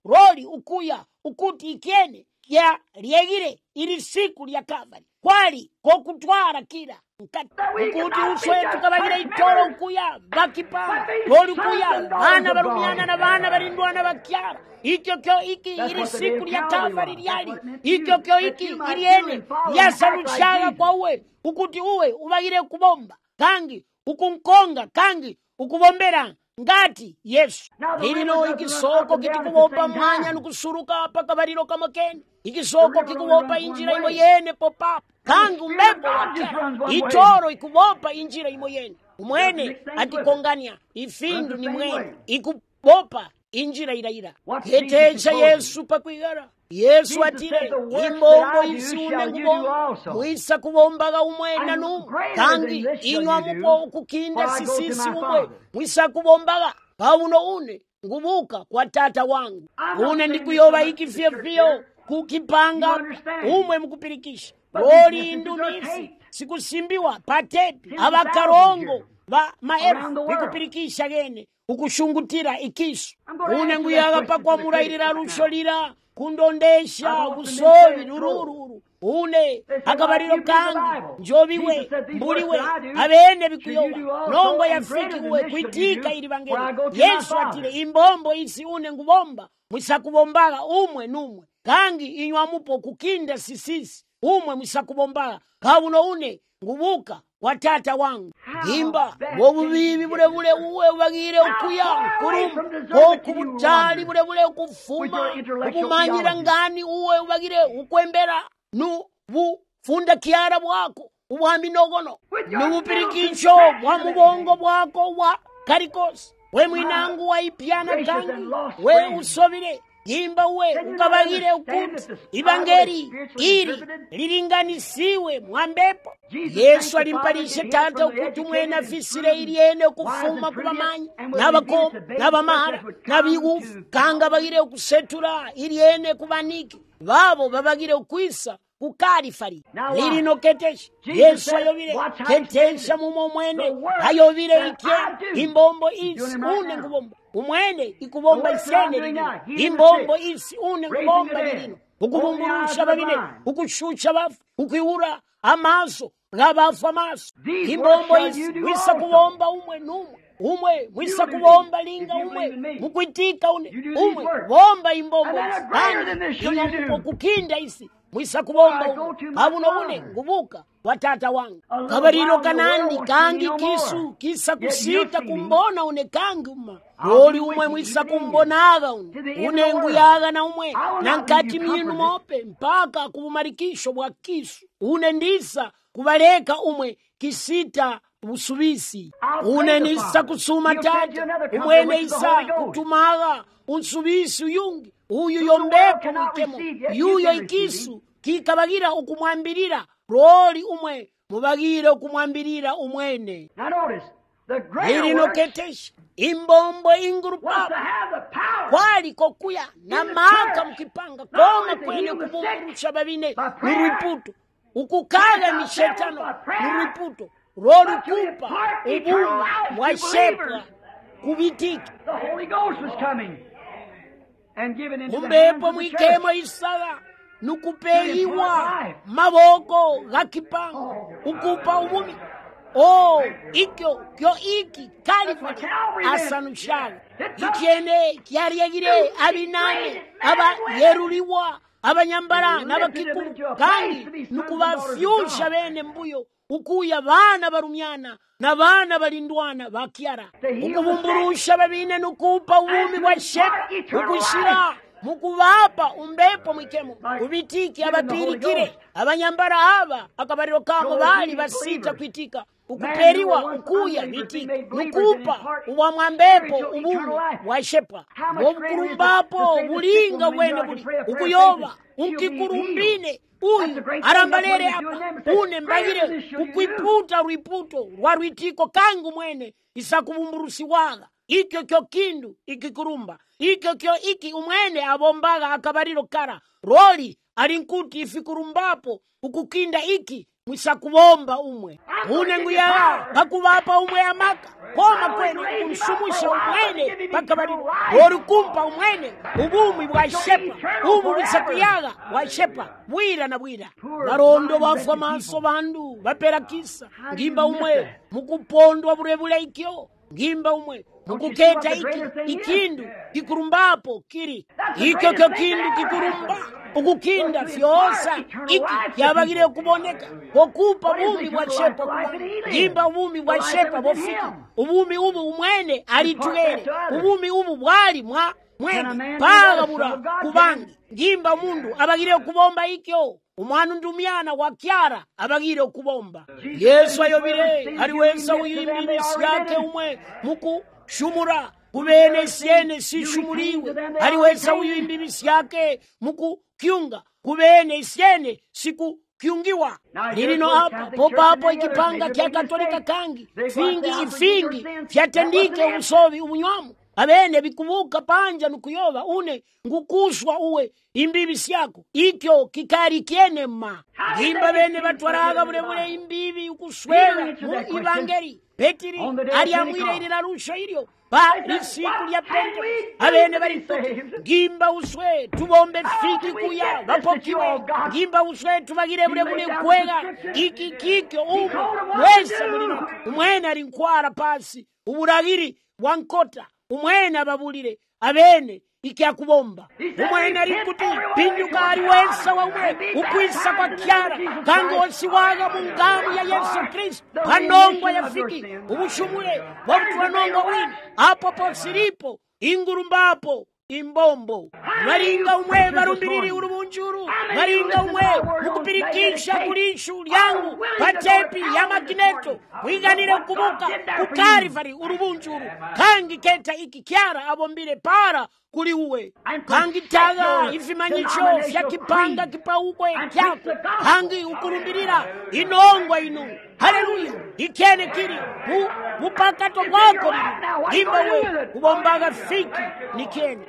Speaker 1: roli ukuya ukuti ikyene ya lyegire ili siku lya Kalvari kwali kokutwara kila nkati ukuti uswe tukabagire itoro ukuya bakipanga roli ukuya bana barumiana na bana barindwana bakyara ikyo iki ili siku lya Kalvari lyali ikyo iki iliene yasalushaga kwa uwe ukuti uwe ubagire kubomba kangi ukunkonga kangi ukubombera ngati Yesu lilino ikisoko kitikubomba mwanya nukusuruka paka bariro kamakeni ikisoko kikubomba injira imo yene popapa kangi umbepo wakyara itoro ikubomba injira imo yene umwene atikongania ifindu ni mwene ikubomba injira iraira ketecha Yesu pakwigara Yesu atire imbombo isiune ngubomba mwisa kubombaga umwena numu kangi inywa mupo ukukinda sisisi umwe mwisa kubombaga pauno une ngubuka kwa tata wangu une ndikuyoba ikifyefyo kukipanga umwe mukupirikisha roli indunisi sikusimbiwa patepi abakarongo ba maelfu bikupirikisha gene ukushungutira ikisu une nguyaga pakwa murairira rusholira kundondesha kusovi rururu une akabariro kangi njobiwe mbuliwe abene bikuyoba nongo yafikiwe kwitika ili bangere Yesu atire imbombo isi une ngubomba mwisakubombaga umwe numwe kangi inywa mupo kukinda sisisi umwe mwisakubombaga kauno une ngubuka watata wangu imba wobubibi bulebule uwe ubagire ukuya kurumba okubutali bulebule ukufuma ukumanyira ngani uwe ubagire ukwembera nu bufunda kiara bwako ubwami nogono nubupirikisho bwa mubongo bwako wa karikosi we mwinangu wa ipiana kangi we usobire imba we ukabagire ukuti ibangeri ili lilinganisiwe mwambepo Yesu alimpalishe tata ukuti umwene afisire iliene kufuma kubamanyi n'abakomba n'abamahara n'abigufu kanga bagire ukusetura iliene kubaniki babo babagire ukwisa kukalifari lilino ketesha Yesu ayobire ketesha mumo mwene ayobire ikye imbombo isi une ngubomba umwene ikubomba isene lilino imbombo isi une ngubomba lilino ukubumburusha babine ukushusha bafu ukiura amaso ngabafu amaso imbombo isi wisa kubomba umwe numwe umwe mwisa kubomba linga umwe mukwitika umwe bomba imbombo isi kandi kukinda isi mwisa kubomba abuno une ngubuka watata wangu kabarino kanandi kangi kisu kisa kusita kumbona une kangi uma roli umwe mwisa kumbonaga une nguyaga na umwe nankati minu mope mpaka kubumarikisho bwa kisu une ndisa kubaleka umwe kisita usubisi une nisa kusuma tata umwene isa kutumaga unsubisi uyungi uyu yombepo mwikemo yuyo ikisu kikabagira ukumwambirira roli umwe mubagire ukumwambirira umwene lilino ketesha imbombo ingurupa kwali kokuya na maka mkipanga koma kwene kubumburusha babine nuriputo ukukaga mishetano nuriputo roli kupa ubuma washepa kubitiki umbepo mwikemo isaga nukupeyiwa maboko gakipanga ukupa ubumi kyo iki kalifanya asanushaga ikyene kyariyagire abinane aba yeruliwa abanyambara n'abakikuru kandi nukubafyusha bene mbuyo ukuya bana barumyana na bana balindwana bakyara ukubumburusha babine nukupa ubumi bwa shepa ukushira mukubapa umbepo mwikemo kubitiki abapirikire abanyambara aba akabariro kabo bali basita kwitika ukuperiwa ukuya bitiki nukupa uwa mwambepo ubumu washepa wobukurumbapo bulinga wene buli ukuyoba ukikurumbine uyu arambalere apa une mbagire ukwiputa rwiputo rwa rwitiko kangu mwene isakubumburusi waga ikyo kyo kindu ikikurumba ikyo kyo iki umwene abombaga akabariro kara roli alinkuti ifikurumbapo ukukinda iki mwisakubomba umwe unenguya pakuvapa umwe amaka koma kwene kumsumusha umwene pakabaliro orikumpa umwene ubumi bwashepa ubu bisakuyaga washepa bwira na bwira barondo bafwa maso bandu baperakisa ngimba umwe mukupondwa burebule ikyo ngimba umwe mukuketa ikindu kikurumbapo kiri ikyo kyo kindu kikurumba ukukinda fyosa iki yabagire kuboneka okupa bumi bwa shepa ngimba ubumi bwa shepa bofiki ubumi ubu umwene alitugere ubumi ubu bwali mwene pagabura kubangi ngimba mundu abagire kubomba ikyo umwana ndumyana wa Kyara abagire kubomba Yesu ayobire aliwensa uyimibisi yake umwe muku shumura kubene siene sishumuliwe aliwensa uyimibisi yake muku kyunga kubene siene siku kyungiwa lilino hapa popapo ikipanga kya Katolika kangi fingi fyatendike usovi umunywamu abene bikubuka panja nukuyoba une ngukushwa uwe imbibi syako ikyo kikari kienema ngimba bene batwaraga burebure imbibi ukuswela mu ivangeli Petiri aliamwira ili narusha ilio lisiku lya Pente abene balifuti ngimba uswe tubombe fiki kuya bapokiwe ngimba uswe tubagire burebure kwega iki kikyo mwese mulino umwene alinkwara pasi uburagiri wankota umwene ababulire abene ikyakubomba umwene alikuti pinduka aliwensa wa umwe ukwisa kwa Kyara kango osiwaga mungamu ya Yesu Kristo panongwa ya fiki ubushumule wabutuwa nongwa wini apo posiripo ingurumbapo imbombo baringa umwe barumbiriri urubunjuru baringa umwe mukupirikisha kulishu lyangu patepi ya magneto wiganire kubuka kukarivari urubunjuru kangi keta iki Kyara abombire para kuli uwe kangi taga ifimanyisho vya kipanga kipaukwe kyako kangi ukurumbirira inongwa inu haleluya ikene kiri mupakato wako imba we kubombaga fiki nikene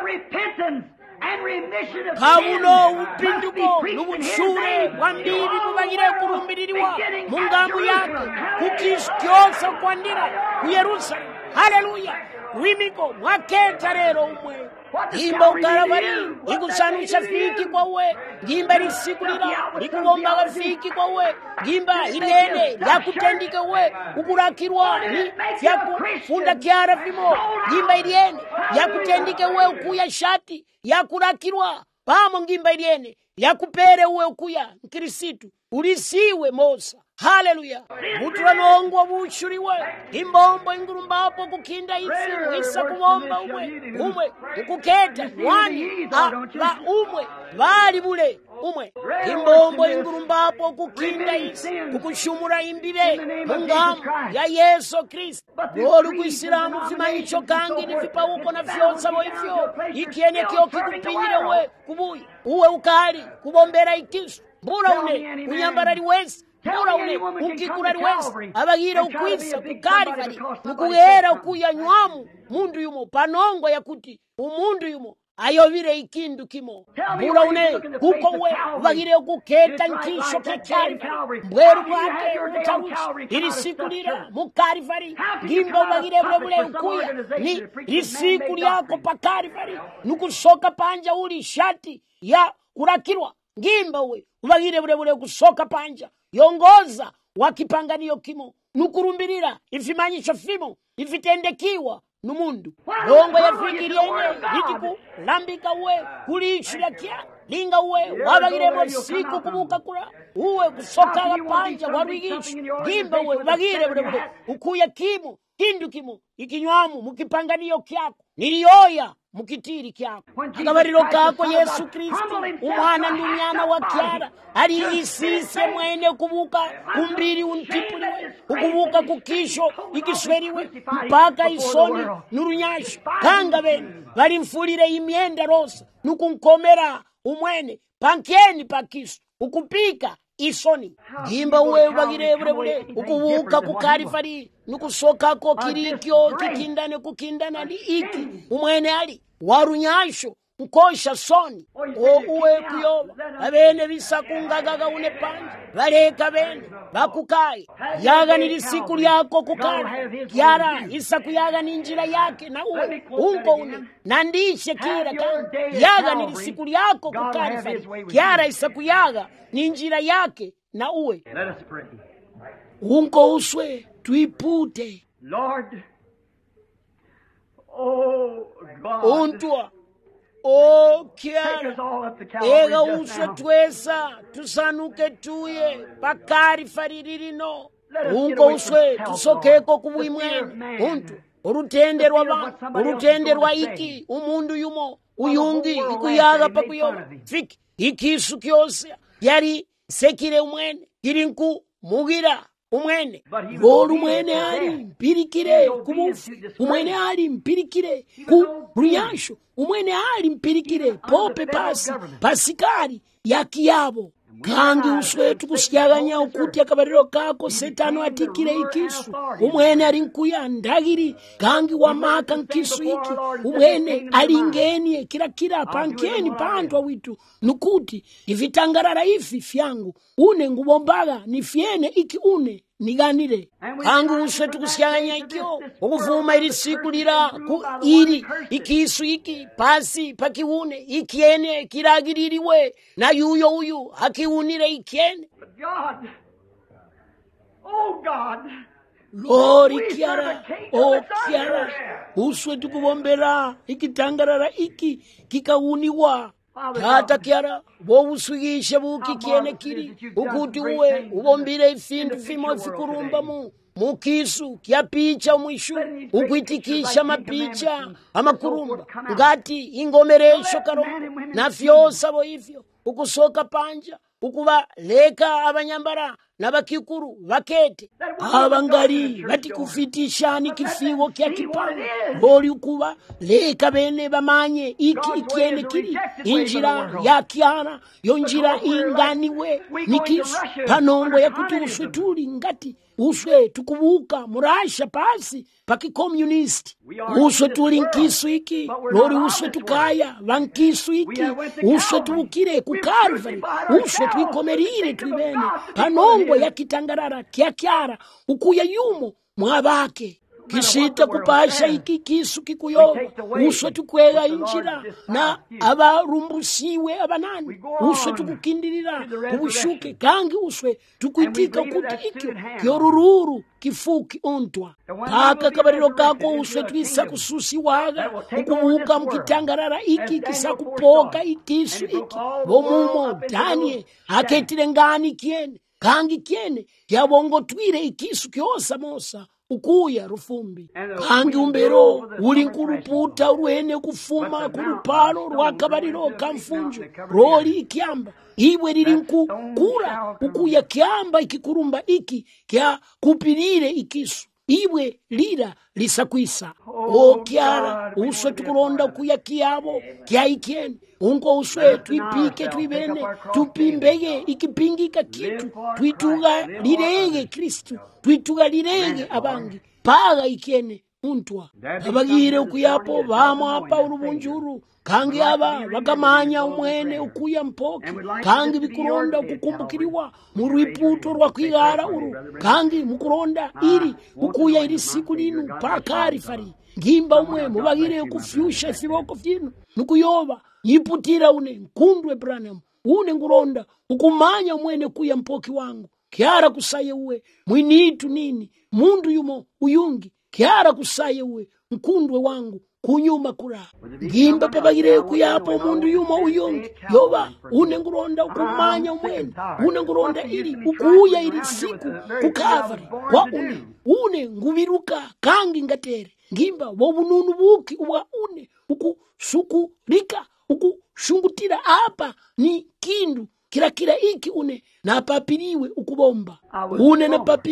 Speaker 1: kabuno upinduko n'ubushure wambibi mubagire kurumbiririwa mungamu yake kukishyosa kwandira ku Yerusalemu haleluya wimiko mwaketa rero umwe ngimba ukaravari ikusanusha fiki kwa uwe ngimba lisikulira likubombaga fiki kwa uwe ngimba iliene yakutendike uwe ukurakirwa ni fyakufunda Kyara vimo ngimba iliene yakutendike uwe ukuya shati yakurakirwa pamo ngimba iliene yakupere uwe ukuya Krisitu ulisiwe Mosa haleluya mutuwanongwa bushuriwe imbombo ingurumbapo kukinda ifi mwisa kubomba umwe ukuketa wani ba umwe bali bule umwe imbombo ingurumbapo kukinda ifi kukushumura imbibe mungamu ya Yesu Kristo bolu kuisilamu vima icho kangi nivipa uko na fyonsa mo ifyo ikiene kio kikupinyire uwe kubuyi uwe ukali kubombera ikisu mbura une unyambara liwesi mbura une ukikura liwesi abagira ukwisa kukarivari ukuhera ukuyanywamu mundu yumo panongo yakuti umundu yumo ayovire ikindu kimo mbura une kuko we ubagire ukuketa nkisho kekari mbweru bwake ubutaruchi ilisikulira mukarivari ngimba ubagire bule ukuya ni lisiku lyako pakarivari nukushoka panja uli shati ya kurakirwa ngimba we ubagire bule kusoka panja yongoza wakipanganiyo kimo nukurumbirira ifimanyisho fimo ifitendekiwa numundu longo yafikiriene litiku lambika uwe kulishula kya linga uwe wabagiremo siku kubuka kura uwe kusoka panja warugisha ngimba uwe ubagire bule ukuya kimo kindu kimo ikinywamu mukipanganiyo kyako niliyoya mukitiri kyako akabariro kako Yesu Kristo umwana ndunyana wa Kyara ali isise mwene kubuka kumbiri untipuliwe ukubuka kukisho ikishweriwe mpaka isoni nurunyasho kanga bene bali mfulire imyenda rosa nukunkomera umwene pankeni pakisho ukupika isoni ngimba uwe ubagire bule ukubuka kukarifari nukusokako kirikyo kikindane kukindana ni iki umwene ali warunyasho nkosha soni uwe kuyoba abene bisakungagaga une panje baleka bene bakukai yaganira isiku lyako kukala kyara isakuyaga ninjira yake na uwe unko une nandishe kira kandi yaganira isiku lyako kukala kyara isakuyaga ninjira yake na uwe unko uswe tuipute
Speaker 2: Lord, oh God,
Speaker 1: untwa
Speaker 2: take us all up to
Speaker 1: ega
Speaker 2: Calvary just
Speaker 1: uswe
Speaker 2: now.
Speaker 1: twesa tusanuke tuye pakari faririno
Speaker 2: Let us get
Speaker 1: unko
Speaker 2: away
Speaker 1: uswe
Speaker 2: from self,
Speaker 1: tusokeko
Speaker 2: Lord.
Speaker 1: kubwimwene
Speaker 2: The fear of man.
Speaker 1: untu urutenderwa
Speaker 2: The fear of
Speaker 1: ba
Speaker 2: what somebody else is
Speaker 1: urutenderwa
Speaker 2: going to say.
Speaker 1: iki umundu yumo
Speaker 2: While the whole
Speaker 1: uyungi
Speaker 2: world
Speaker 1: ikuyaga
Speaker 2: laughs and make
Speaker 1: pakuyoba
Speaker 2: fun of him.
Speaker 1: fiki ikisu kyose yari sekire umwene kirinku mugira umwene
Speaker 2: But he was
Speaker 1: ngolu
Speaker 2: obedient
Speaker 1: umwene
Speaker 2: to
Speaker 1: ali
Speaker 2: death.
Speaker 1: mpirikire
Speaker 2: He was
Speaker 1: kumufu
Speaker 2: obedient to
Speaker 1: umwene
Speaker 2: disgrace.
Speaker 1: ali mpirikire
Speaker 2: He was
Speaker 1: ku
Speaker 2: obedient.
Speaker 1: runyasho umwene ali mpirikire
Speaker 2: Even under
Speaker 1: pope
Speaker 2: the federal
Speaker 1: pasi
Speaker 2: government.
Speaker 1: pasikari yakiyabo kandi uswe tukusyaganya ukuti akabariro kako setano atikire ikisu umwene ali nkuya ndagiri kangi wamaka nkisu iki umwene alingenie kila pankeni pantwa witu nukuti ivitangarara ifi fyangu une ngubombaga nifyene iki une niganire kangi uswe tukusyaganya ikyo ukuvuma ili siku lira ku ili ikisu iki pasi pakiune ikiene kiragiririwe na yuyo uyu hakiunire ikiene
Speaker 2: But God, oh God,
Speaker 1: lori
Speaker 2: we
Speaker 1: kiara
Speaker 2: serve a kingdom
Speaker 1: o
Speaker 2: that's
Speaker 1: kiara
Speaker 2: under.
Speaker 1: uswe tukubombera ikitangarara iki kikauniwa
Speaker 2: Father
Speaker 1: tata
Speaker 2: God,
Speaker 1: kiara bowuswigishe buki
Speaker 2: how
Speaker 1: kiene
Speaker 2: marvelous it
Speaker 1: kiri
Speaker 2: is that you've done
Speaker 1: ukuti
Speaker 2: great
Speaker 1: uwe
Speaker 2: things
Speaker 1: ubombire
Speaker 2: in
Speaker 1: ifindu
Speaker 2: the
Speaker 1: fimo
Speaker 2: picture world
Speaker 1: fikurumba
Speaker 2: today.
Speaker 1: mukisu kyapicha mwishu
Speaker 2: Letting these great
Speaker 1: ukwitikisha
Speaker 2: pictures like
Speaker 1: mapicha
Speaker 2: Ten Commandments and
Speaker 1: amakurumba
Speaker 2: so forth come out.
Speaker 1: ngati ingomeresho
Speaker 2: So let
Speaker 1: karongo
Speaker 2: men and women
Speaker 1: na
Speaker 2: see.
Speaker 1: vyosa boivyo ukusoka panja ukubaleka abanyambara n'abakikuru bakete abangali batikufitishani kifiwo kya kipanga boli ukuba leka bene bamanye iki ikiene kiri injira yakyana yo njira inganiwe nikisu panongo yakuti uswe tuli ngati uswe tukubuka murasha pasi pakikomunist uswe tuli nkisu iki lori uswe tukaya vankisu iki uswe tubukire ku Calvary uswe twikomerire twibene panongo yakitangarara kyakyara ukuya yumo mwabake kisita kupasha iki kisu kikuyo uswe tukwega injira na abarumbusiwe abanani uswe tukukindirira kubushuke kangi uswe tukwitika kuti ikyo kyorururu kifuki ontwa paka kabariro kako uswe twisa kususiwaga ukubuka mukitangarara iki kisakupoka ikisu iki bomumo Daniel aketire ngani kiene kangi kiene yabongotwire ikisu kyosa mosa ukuya rufumbi kangi umbero uli nkuruputa urwene kufuma kurupalo rwakabariro kamfunjo roli ikyamba iwe lili nkukura ukuya kyamba ikikurumba iki kya kupirire ikisu iwe lira lisakwisa okyara uswe tukulonda kuya kiyabo kya ikyeni unko uswe twipike twibene tupimbege ikipingika kitu twituga lirege Kristu twituga lirege abangi paga ikyene untwa abagire ukuyapo bamo apa urubunjuru kangi aba bakamanya umwene ukuya mpoki kangi bikuronda ukukumbukiriwa mu rwiputo rwa kwigara uru kangi mukuronda iri ukuya iri siku linu pakari fari ngimba umwe mubagire kufyusha fiboko fyinu nukuyoba yiputira une nkundwe Branham une nguronda ukumanya umwene kuya mpoki wangu kyara kusaye uwe mwinitu nini mundu yumo uyungi kyara kusaye uwe nkundwe wangu kunyuma kura ngimba pabagire kuyapo mundu yumo uyungi yoba une nguronda ukumanya umwene une nguronda iri ukuya iri siku ku Calvary kwa une ngubiruka kangi ngatere ngimba wobununu buki uwa une ukusukurika ukushungutira apa ni kindu kila iki une napapiriwe ukubomba une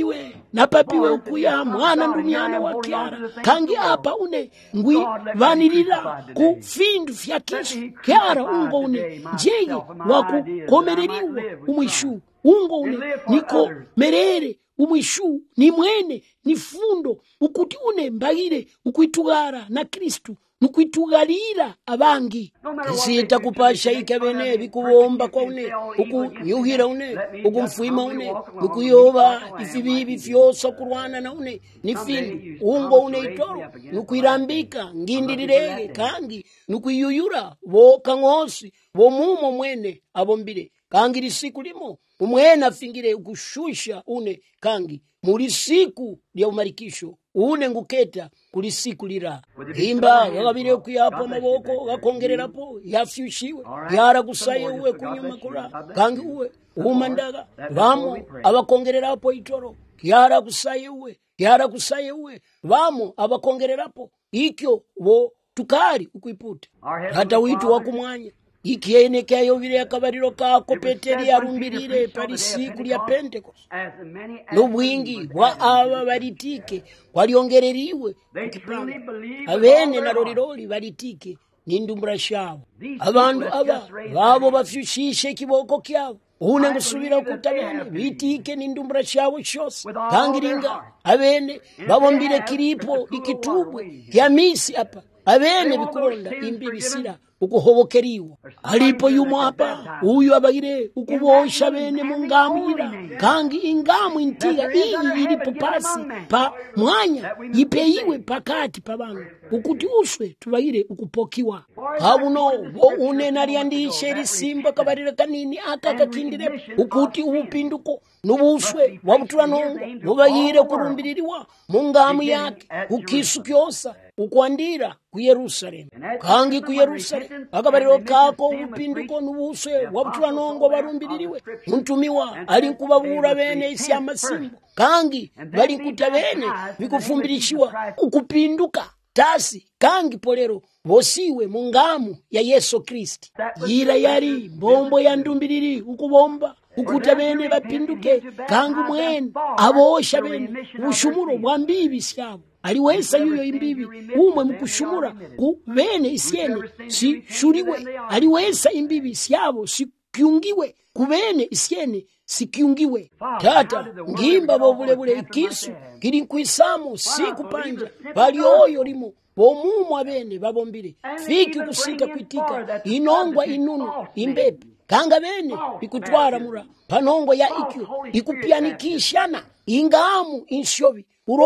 Speaker 1: napapiwe ukuya mwana ndumiana wa kyara kangi apa une ngwi vanirira ku findu fya kisu kyara ungo une njege wakukomereriwa umwishu ungo une niko merere umwishu ni mwene ni fundo ukuti une mbagire ukuitugara na Kristu nukwitugalira abangi kisita kupasha ikabene bikuomba kwa une ukunyuhira une ukumfuima une nukuyoba ifibibi fyosa kurwana na une nifindu ungo une itoro nukwirambika ngindirirege kangi nukuyuyura bo kangosi bo mumo mwene abombire kangi lisiku limo umwene afingire ukushusha une kangi muri siku lya umarikisho une nguketa kuli siku lira himba yakabire kuyapo amaboko gakongererapo yafyushiwe yara gusaye uwe kunyuma kura kangi uwe umandaga bamo abakongererapo itoro yara gusaye uwe bamo abakongererapo ikyo bo tukari ukwiputa hata witu wakumwanya ikiene kayovire akabariro kako Peteri yarumbirire pari siku lya Pentecost n'ubwingi wa aba baritike waliongereriwe kukipanga abene na rorirori baritike n'indumbura shawo abantu aba babo bafyushishe kiboko kyabo une ngusubira kutabene bitike n'indumbura shawo shose kangiringa abene babombire kiripo ikitubwe ya misi apa abene bikuronda imbibisira ukuhobokeriwa alipo yumwapa uyu abaire ukubosha bene mungamira kangi ingamu intiga iyi ilipo pasi pa mwanya yipeiwe pakati pa bantu ukuti uswe tubaire ukupokiwa habuno bo unena liandishe lisimba kabarire kanini akakakindire ukuti ubupinduko nubuswe wabuturanongo nubaire kurumbiririwa mungamu yake ukisu kyosa ukwandira ku Yerusalemu kangi ku Yerusalemu akabariro kako ubupinduko nubuswe wabuturanongo barumbiririwe muntumiwa ali kubabura bene isi amasimbo kangi bali kutabene bikufumbirishiwa ukupinduka tasi kangi polero bosiwe mungamu ya Yesu Kristi yira yari mbombo ya ndumbiriri ukubomba ukutabene bapinduke kangi mwene abosha bene ubushumuro bwambibi syabo aliwesa yuyo imbibi umwe mkushumura ku bene isyene si shuriwe aliwesa imbibi syabo si kiungiwe kubene isyene sikiungiwe tata ngimba bobulebule ikisu kiri nkwisamu siku panja bali oyo limo bomumu abene babombire fiki kusita kwitika inongwa inunu imbepe kanga bene bikutwara mura panongo ya ikyo ikupianikishana ingamu inshobi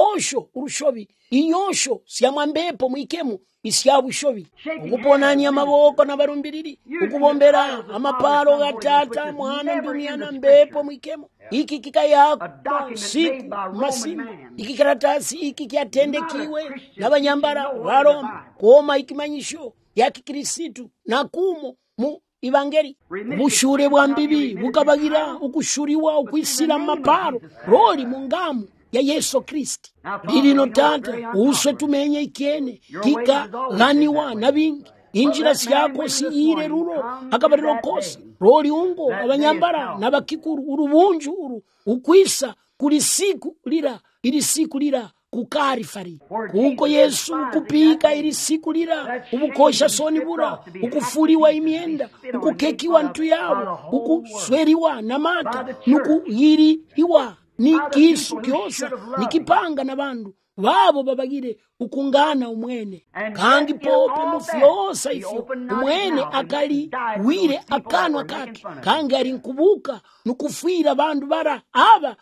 Speaker 1: urushobi inyosho syamwambepo mwikemu isyabu shobi ukuponanya amaboko n'abarumbiriri ukubombera amaparo gatata mwana nduniana mbepo mwikemu iki kikayako siku masimu iki karatasi iki kyatendekiwe n'abanyambara wa Roma koma ikimanyisho ya kikirisitu na kumo mu Ivangeli bushure bwa mbibi bukabagira ukushuriwa ukwisira maparo roli mungamu ya Yesu Kristi lilino tata uswe tumenye ikene kika ganiwa na bingi injira syako si ire ruro akabariro kosi roli ungo abanyambara n'abakikuru urubunju uru ukwisa kuli siku lira ili siku lira kukarifari kuko Yesu kupika ili siku lira ubukosha soni bura ukufuriwa imienda ukukekiwa ntu yao ukusweriwa na mata nukuyiri iwa ni kisu kyosa nikipanga na bandu babo babagire ukungana umwene kangi pope mufyosa ifyo umwene akali wire akanwa kake kangi ari nkubuka nukufira bandu bara aba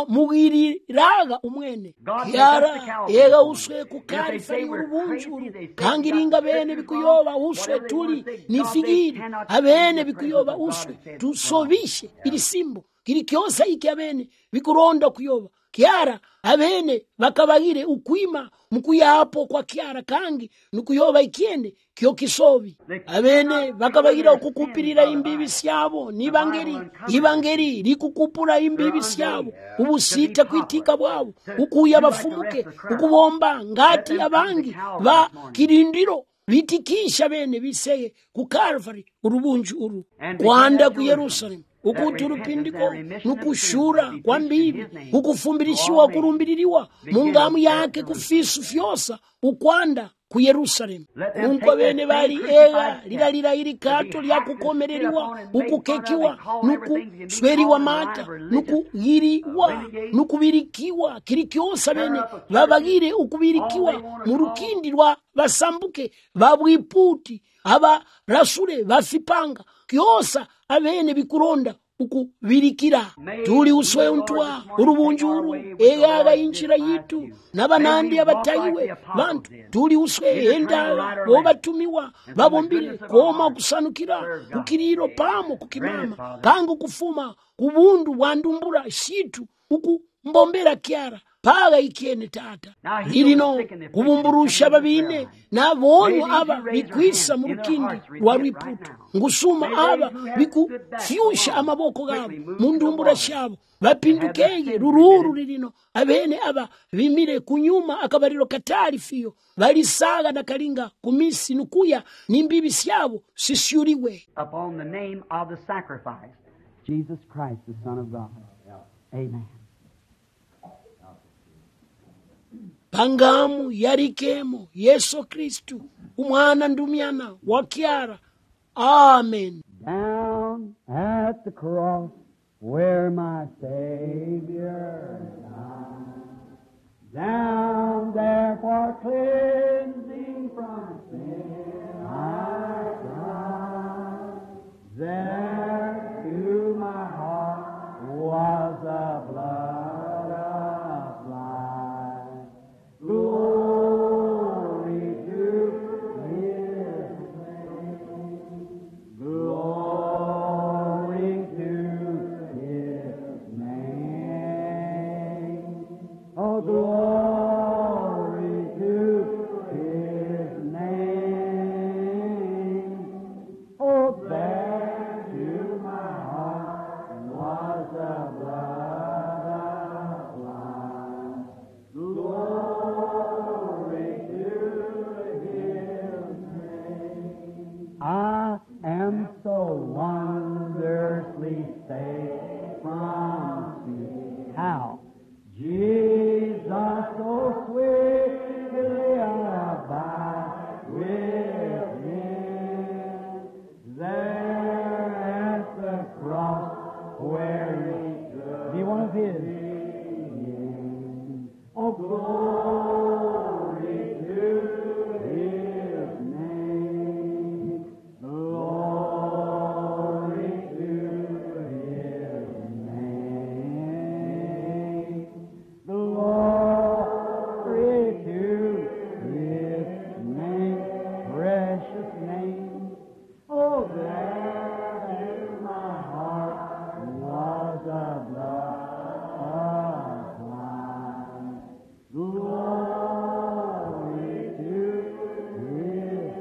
Speaker 1: bamugiriraga umwene yara ega uswe kukari fari urubunjuru kangi ringa bene bikuyoba uswe tuli nifigiri abene bikuyoba uswe tusobishe ili simbo kiri kyosa iki abene bikuronda kuyoba kiara abene bakabagire ukwima mukuyapo kwa kiara kangi nukuyoba ikiende kyo kisobi abene bakabagira ukukupirira imbibi syabo ibangeri likukupura imbibi syabo ubusita kwitika bwabo ukuya bafumuke ukubomba ngati abangi ba kirindiro bitikisha bene biseye ku Calvary urubunju uru kwanda ku Yerusalemu ukuti urupindiko nukushura kwa mbibi ukufumbirishiwa kurumbiririwa mungamu yake kufisu fyosa ukwanda ku Yerusalemu unko bene bali ega lilalira ili kato lya kukomereriwa ukukekiwa nukusweriwa mata nukuyiriwa nukubirikiwa kili kyosa bene babagire ukubirikiwa mu rukindi rwa basambuke babwiputi aba rasule bafipanga kyosa abene bikuronda ukubirikira tuli uswe untwa urubunjuru egaga inchira yitu nabanandi abatayiwe bantu tuli uswe endala bobatumiwa babombire koma kusanukira kukiriro pamo kukimama kangu kufuma kubundu wandumbura shitu ukumbombera kyara paga ikiene tata lilino kubumburusha babine nabonyo aba bikwisa mu rukindi rwa rwiputu ngusuma aba bikufyusha amaboko gabo mu ndumbura shabo bapindukeye rururu lilino abene aba bimire kunyuma akabariro katari fiyo balisaga na kalinga kumisi nukuya nimbibi syabo sisyuriwe
Speaker 3: upon the name of the sacrifice, Jesus Christ, the Son of God. Amen.
Speaker 1: pangamu yarikemo Yesu Kristu umwana ndumyana wa kyara. Amen.
Speaker 3: Down at the cross where my Savior died, down there for cleansing from sin I cried, there to my heart was the blood applied. Glory to His name, glory to His name, oh glory to His name, oh there to my heart was the blood applied. Glory to His name. I am so wondrously saved from sin. How? Jesus so sweetly abide within. There at the cross where He stood. Be one of His. Oh, glory to His name, glory to His name, glory to His name, precious name. Oh, there in my heart was a blood applied. Glory to His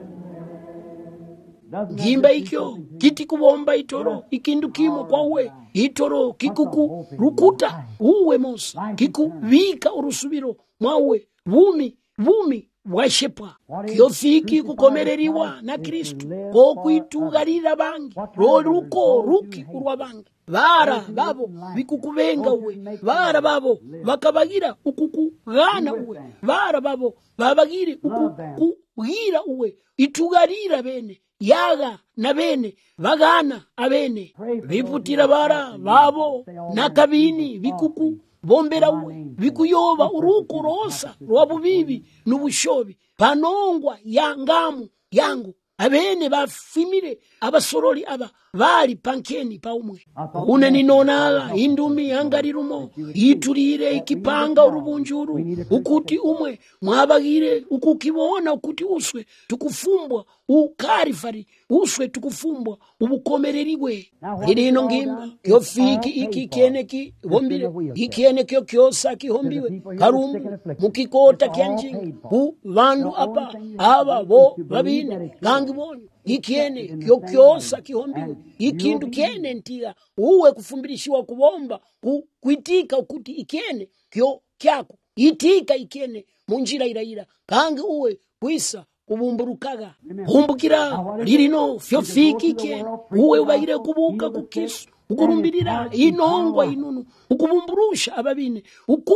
Speaker 3: name.
Speaker 1: Gimba ikyo kiti kubomba itoro ikindu kimo kwawe itoro kikuku rukuta uwe mosa kikuvika urusubiro mwawe bumi bwashepa kyofiki kukomereriwa na Kristu ko kwitugarira bangi ruko ruki urwa bangi bara babo bikukubenga uwe bara babo bakabagira ukukugana uwe bara babo babagire ukukugira uwe itugarira bene yaga na bene bagana abene biputira bara babo nakabini bikuku bombera uwe bikuyoba uruko rosa rwabubibi nubushobi panongwa yangamu yangu abene bafimire abasoroli aba bali pankeni paumwe une ninonaga indumi yangarirumo yiturire ikipanga urubunjuru ukuti umwe mwabagire ukukibona ukuti uswe tukufumbwa ukarifari uswe tukufumbwa ubukomereriwe irino ngimba kyofiki ikikeneki bombire ikeneki kyosa kihombiwe karumbu mukikota kyanjinga bu bandu apa aba bo babine gangi bonyo ikiene kyokyosa kihombiwe ikindu kiene ntiga uwe kufumbirishiwa kubomba kuitika ukuti ikiene kyo kyako itika ikiene munjira iraira kangi uwe kwisa kubumburukaga humbukira lirino fyofiki ikiene uwe ubayire kubuka kukisu ukurumbirira inongwa inunu ukubumburusha ababine ukupa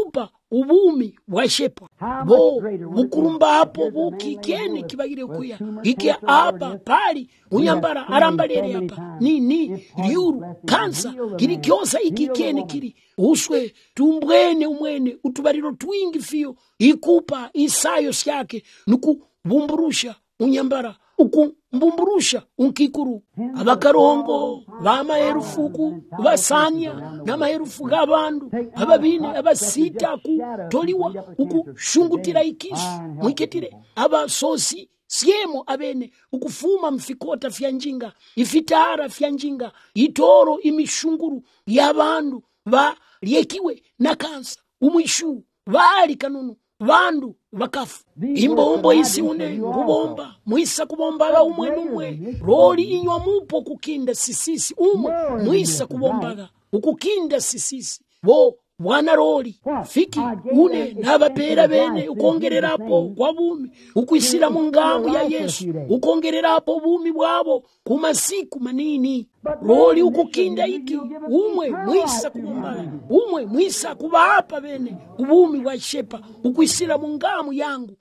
Speaker 1: ubumi bwashepa bo bukurumbapo bukikene kibagire kuya ike apa pali unyambara arambalere apa nini liuru kansa kiri kyosa ikikene kiri uswe tumbwene umwene utubariro twingi fiyo ikupa isayo syake nukubumburusha unyambara ukumbumburusha unkikuru abakarongo bamaherufuku basanya n'amaherufu g'abandu ababine abasita kutoliwa ukushungutira ikisu mwiketire abasosi siemo abene ukufuma mfikota fya njinga ifitara fya njinga itoro imishunguru y'abandu balyekiwe na kansa umwishu bali kanunu bandu bakafu imbombo isi une kubomba mwisa kubombaga umwe numwe roli inywa mupo kukinda sisisi umwe mwisa kubombaga ukukinda sisisi bo bwana roli fiki une n'abapera bene ukongererapo kwa bumi ukwisira mu ngamu ya Yesu ukongererapo bumi bwabo ku masiku manini roli ukukinda iki umwe mwisa kubombaga umwe mwisa kubapa bene ubumi bwa shepa ukwisira mu ngamu yangu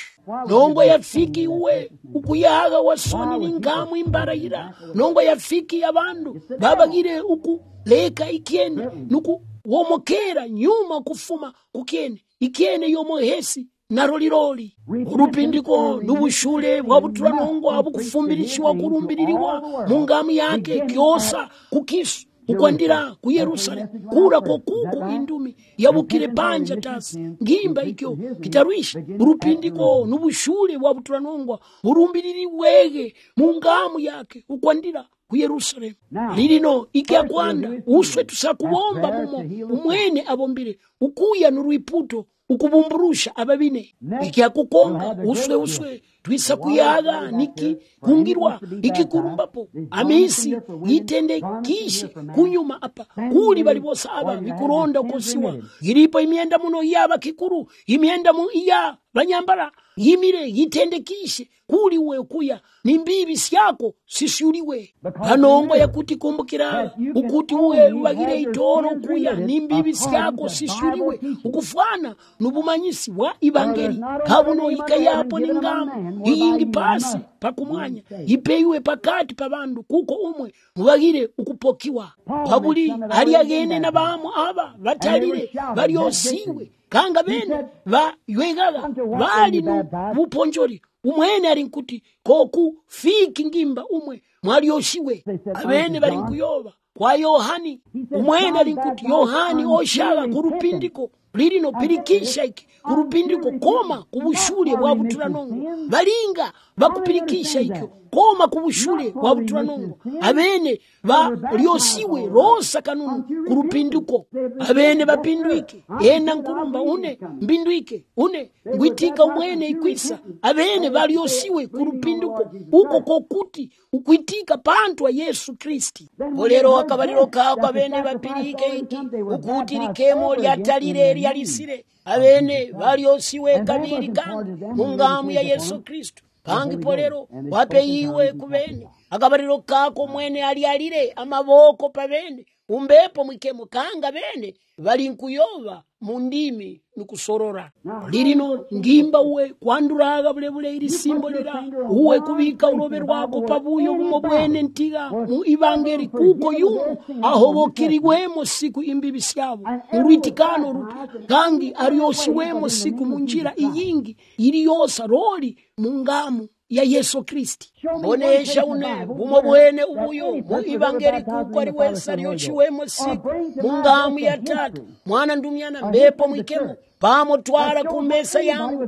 Speaker 1: nongo yafiki uwe ukuyaga wasoni ningamu imbarahira nongo yafiki abantu babagire ukuleka ikiene nuku womokera nyuma kufuma kukiene ikiene yomohesi na roliroli urupindiko n'ubushule bwabutura nongo abukufumbirishiwa kurumbiririwa mu ngamu yake kyosa kukisu ukwandira ku Yerusalemu kura ko kuko indumi yabukire panja tasi ngimba ikyo kitarwishi urupindiko n'ubushule bwabutura nongo urumbiriri wege mu ngamu yake ukwandira ku Yerusalemu lirino ikyakwanda uswe tusakubomba mumo umwene abombire ukuya n'urwiputo ukubumburusha ababine ikyakukonga uswe twisa kuyaga niki kungirwa ikikurumbapo amisi yitende kishe kunyuma apa kuli bali bosa aba bikuronda kosiwa iripo imienda muno yaba kikuru imienda mu iya banyambara yimire yitende kishe kuli we kuya nimbibi syako sishuliwe kanongo yakuti kumbukira ukuti uwe bagire itoro kuya nimbibi syako sishuliwe ukufana nubumanyisi wa ibangeri kabuno ikayapo ningamu iyingi pasi pakumwanya ipeiwe pakati pabandu kuko umwe mubagire ukupokiwa pabuli ali agene nabamu aba batalire balyosiwe kanga bene baywegaga bali buponjori umwene ari nkuti koku fiki ngimba umwe mwalyoshiwe abene bali nkuyoba kwa Yohani umwene ari nkuti Yohani oshaga kurupindiko lirino pirikisha iki kurupindiko koma kubushule bwa buturanongo balinga bakupirikisha ikyo koma kubushule bwa buturanongo abene balyosiwe rosa kanunu kurupindiko abene bapindwike ena nkurumba une mbindwike une ngwitika umwene ikwisa abene balyosiwe kurupindiko uko kokuti ukwitika pantwa Yesu Kristi olero akabaliro kako abene bapirike iki ukuti likemo lyatalire lyalisire abene balyosiwe kabiri kandi mu ngamu ya Yesu Kristo pangi polero wapeyiwe kubene akabaliro kako mwene alialire amaboko pabene umbepo mwikemo kanga bene bali nkuyova mundimi nukusorora lirino ngimba uwe kwanduraga bulebule iri simbolera uwe kubika urobe rwako pabuyo bumo bwene ntiga mu ibangeri kuko yumu ahobokiriwemo siku imbibi syabo urwitikano rupi kangi ariosiwemo siku munjira iyingi iriyosa roli mungamu ya Yesu Kristi bonesha une bumo bwene ubuyo mu ibangeri kuko ari wese arioshiwemo siku mungamu ya tatu mwana ndumyana mbepo mwikemo pamo twara kumesa yangu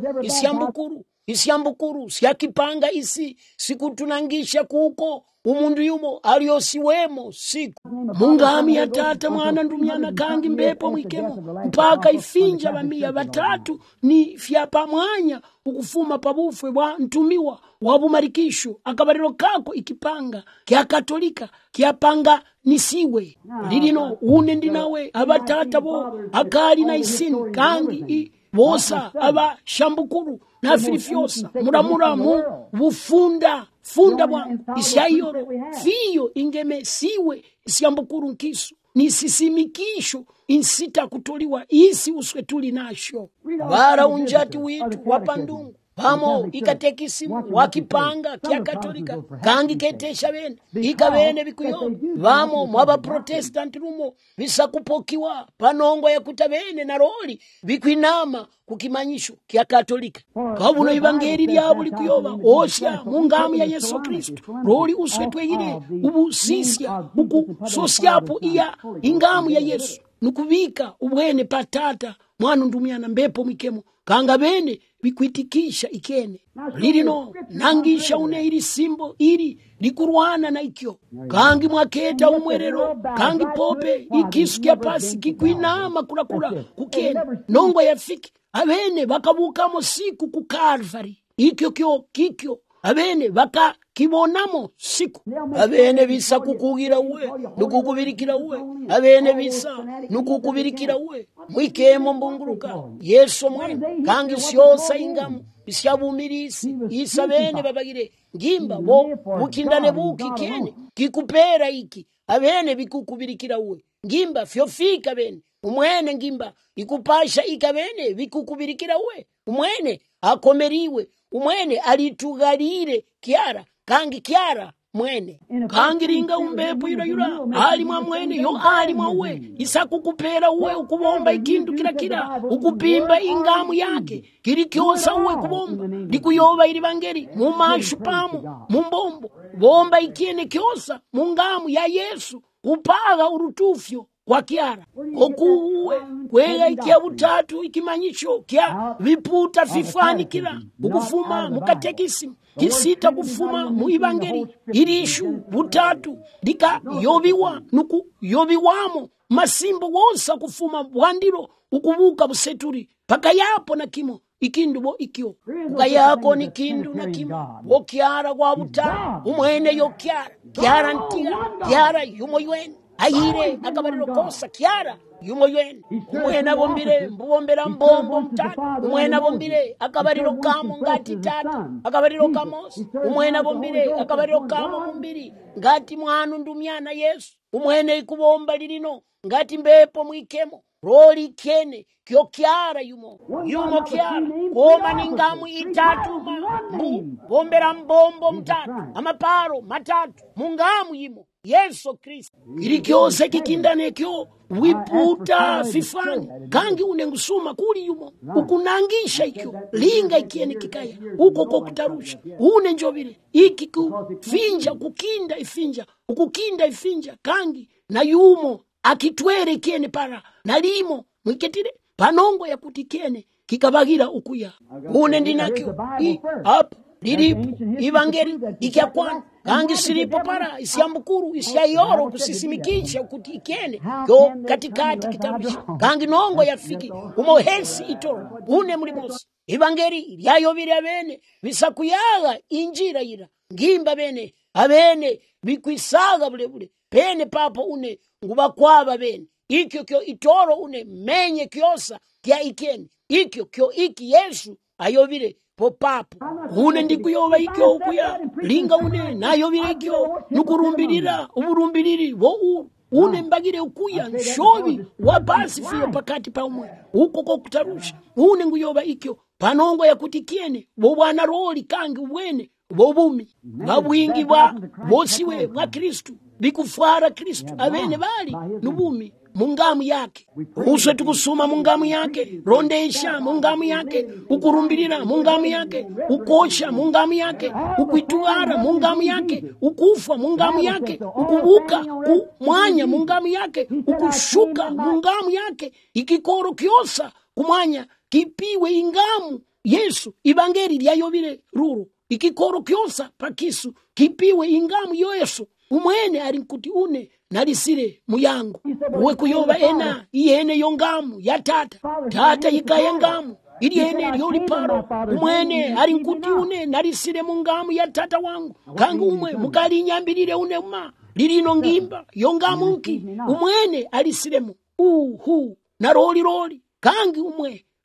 Speaker 1: isyambukuru syakipanga isi siku tunangisha kuko umundu yumo aliosiwemo siku mungamu ya tata mwana ndumyana kangi mbepo mwikemo mpaka ifinja bamia batatu ni fyapa mwanya ukufuma pabufwe bwa ntumiwa wabumarikisho akabariro kako ikipanga kya katolika kyapanga nisiwe lirino une ndinawe abatata bo akali na isini kangi bosa aba shambukuru na filifyosa muramuramu bufunda bwangu isyayoro fiyo ingeme siwe isyambukuru nkisu ni sisimikisho insita kutoliwa isi uswe tuli nasho bara unjati witu wapandungu pamo ikatekisimu wakipanga kia katolika kangi ketesha bene ikabene bikuyo vamo mwaba protestant rumo bisakupokiwa panongo ya kutabene na roli bikwinama kukimanyisho kia katolika kabuno ibangeri lyabo likuyoba osha mungamu ya Yesu Kristo roli uswetwe ile ubusisya buku sosyapo iya ingamu ya Yesu nukubika ubwene patata mwana ndumiana mbepo mikemo kanga bene bikwitikisha ikene lilino nangisha une ili simbo ili likurwana na ikyo kangi mwaketa umwerero kangi pope ikisu kya pasi kikwinama kurakura kukene nongo yafiki abene bakabukamo siku ku Calvary ikyo kikyo abene baka kibonamo siku abene bisa kukugira uwe nukukubirikira uwe abene bisa nukukubirikira uwe mwikemo mbunguruka Yesu mwene kangi syosa ingamu bisyabumirisi isabene babagire ngimba bo bukindane buki kene kikupera iki abene bikukubirikira uwe ngimba fyofika bene umwene ngimba ikupasha ikabene bikukubirikira uwe umwene akomeriwe umwene alitugalire kiara kangi kiara mwene kangi ringa umbepo yura ali mwa mwene yo ali mwa uwe isakukupera uwe ukubomba ikindu kila ukupimba ingamu yake kirikyosa uwe kubomba likuyoba ili bangeri mumashu pamo mumbombo bomba ikene kyosa mungamu ya Yesu kupaga urutufyo kwa kiara okuwe kwega ikia butatu ikimanyisho kia viputa fifani kila ukufuma mukatekisimu kisita kufuma muibangeri irishu butatu lika yobiwa nuku yobiwamo masimbo wosa kufuma bwandiro ukubuka buseturi paka yapo na kimo ikindu bo ikyo kayako ni kindu na kimo wo kiara kwa buta umwene yo kiara ntiga kiara yumo ywen ayire akabariro kosa kiara yumo ywen umwena bombire mbombera mbombo mtatu umwena bombire akabariro kamo ngati tatu akabariro kamos umwena bombire akabariro kamo mumbiri ngati mwanu ndumyana Yesu umwene ikubomba lilino ngati mbepo mwikemo roli kene kyo kiara yumo kiara koma ningamu itatu bombera mbombo mtatu amaparo matatu mungamu yimo Yesu Kristo ilikyose kikindane kyo wiputa fifani kangi unengusuma kuli yumo ukunangisha ikyo linga ikiene kikaya uko kokutarusha une njobile iki kufinja kukinda ifinja ukukinda ifinja kangi na yumo akitwere ikiene para nalimo mwiketire panongo ya kutikene kikabagira ukuya une ndinakyo hapa lilipo ibangeri ikyakwana kangi silipo para isiambukuru isiayoro kusisimikisha kutikene yo katikati kitabisha kangi nongo yafiki umohesi itoro une mulimosi ibangeri lyayobire abene bisakuyaga injira ira ngimba bene abene bikwisaga bulebule pene papo une nguba kwaba bene ikyo kyo itoro une menye kyosa kya ikene ikyo kyo iki Yesu ayobire popapo une ndikuyoba ikyo ukuya linga une nayobire ikyo nukurumbirira uburumbiriri wo une mbagire ukuya nshobi wabasi fiyo pakati pa umwe uko kokutarusha une nguyoba ikyo panongo ya kutikiene bo bwana roli kangi ubwene bo bumi babwingi bwa bosiwe bwa Kristo bikufara Kristo abene bali nubumi mungamu yake uswe tukusuma mungamu yake rondesha mungamu yake ukurumbirira mungamu yake ukosha mungamu yake ukuituara mungamu yake ukufa mungamu yake ukubuka kumwanya mungamu yake ukushuka mungamu yake ikikoro kyosa kumwanya kipiwe ingamu Yesu ibangeri lyayobire ruru ikikoro kyosa pakisu kipiwe ingamu Yesu umwene arinkuti une nalisire muyangu uwe kuyoba ena iyene yongamu ya tata yikaya ngamu ili ene lyoli paro umwene arinkuti une nalisire mungamu ya tata wangu kangu umwe mukali nyambirire une uma lilino ngimba yongamu ki umwene alisiremu na roli kangi umwe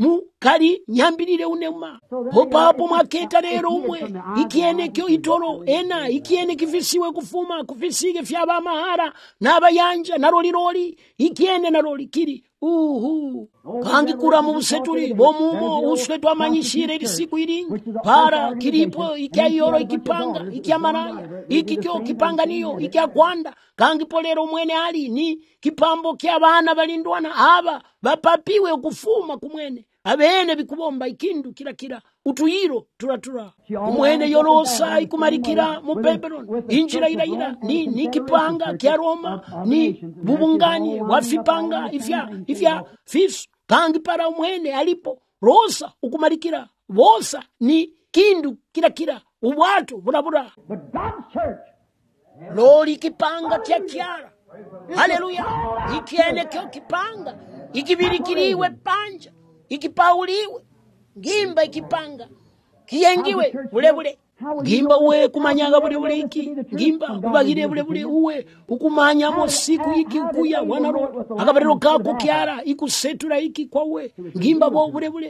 Speaker 1: mukali nyambirire unema popapo mwaketa lero umwe ikienekyo itoro ena ikiene kifisiwe kufuma kufisike fyaba mahara n'abayanja naroliroli ikiene naroli kiri kangi kura mu buseturi bomumo uswe twamanyishire lisiku ilingi para kiripo ikyayoro ikipanga ikyamaraya ikikyo kipanga niyo ikyakwanda kangi polero mwene ali ni kipambo ky'abana balindwana aba bapapiwe okufuma kumwene abene bikubomba ikindu kira utuyiro turatura umwene yolosa ikumarikira mu Babylon injira ira ni kipanga kya Roma ni bubungani wafipanga ifya fisu kangi para umwene alipo rosa ukumarikira bosa ni kindu kira ubwato burabura lori kipanga kya kyara haleluya ikiene kyo kipanga ikibirikiriwe panja ikipauliwe ngimba ikipanga kiyengiwe bulebule ngimba uwe kumanyanga bulebule iki ngimba ubagire bulebule uwe ukumanyamo siku iki ukuya wanaro akabariro kako kyara ikusetura iki kwa uwe ngimba bo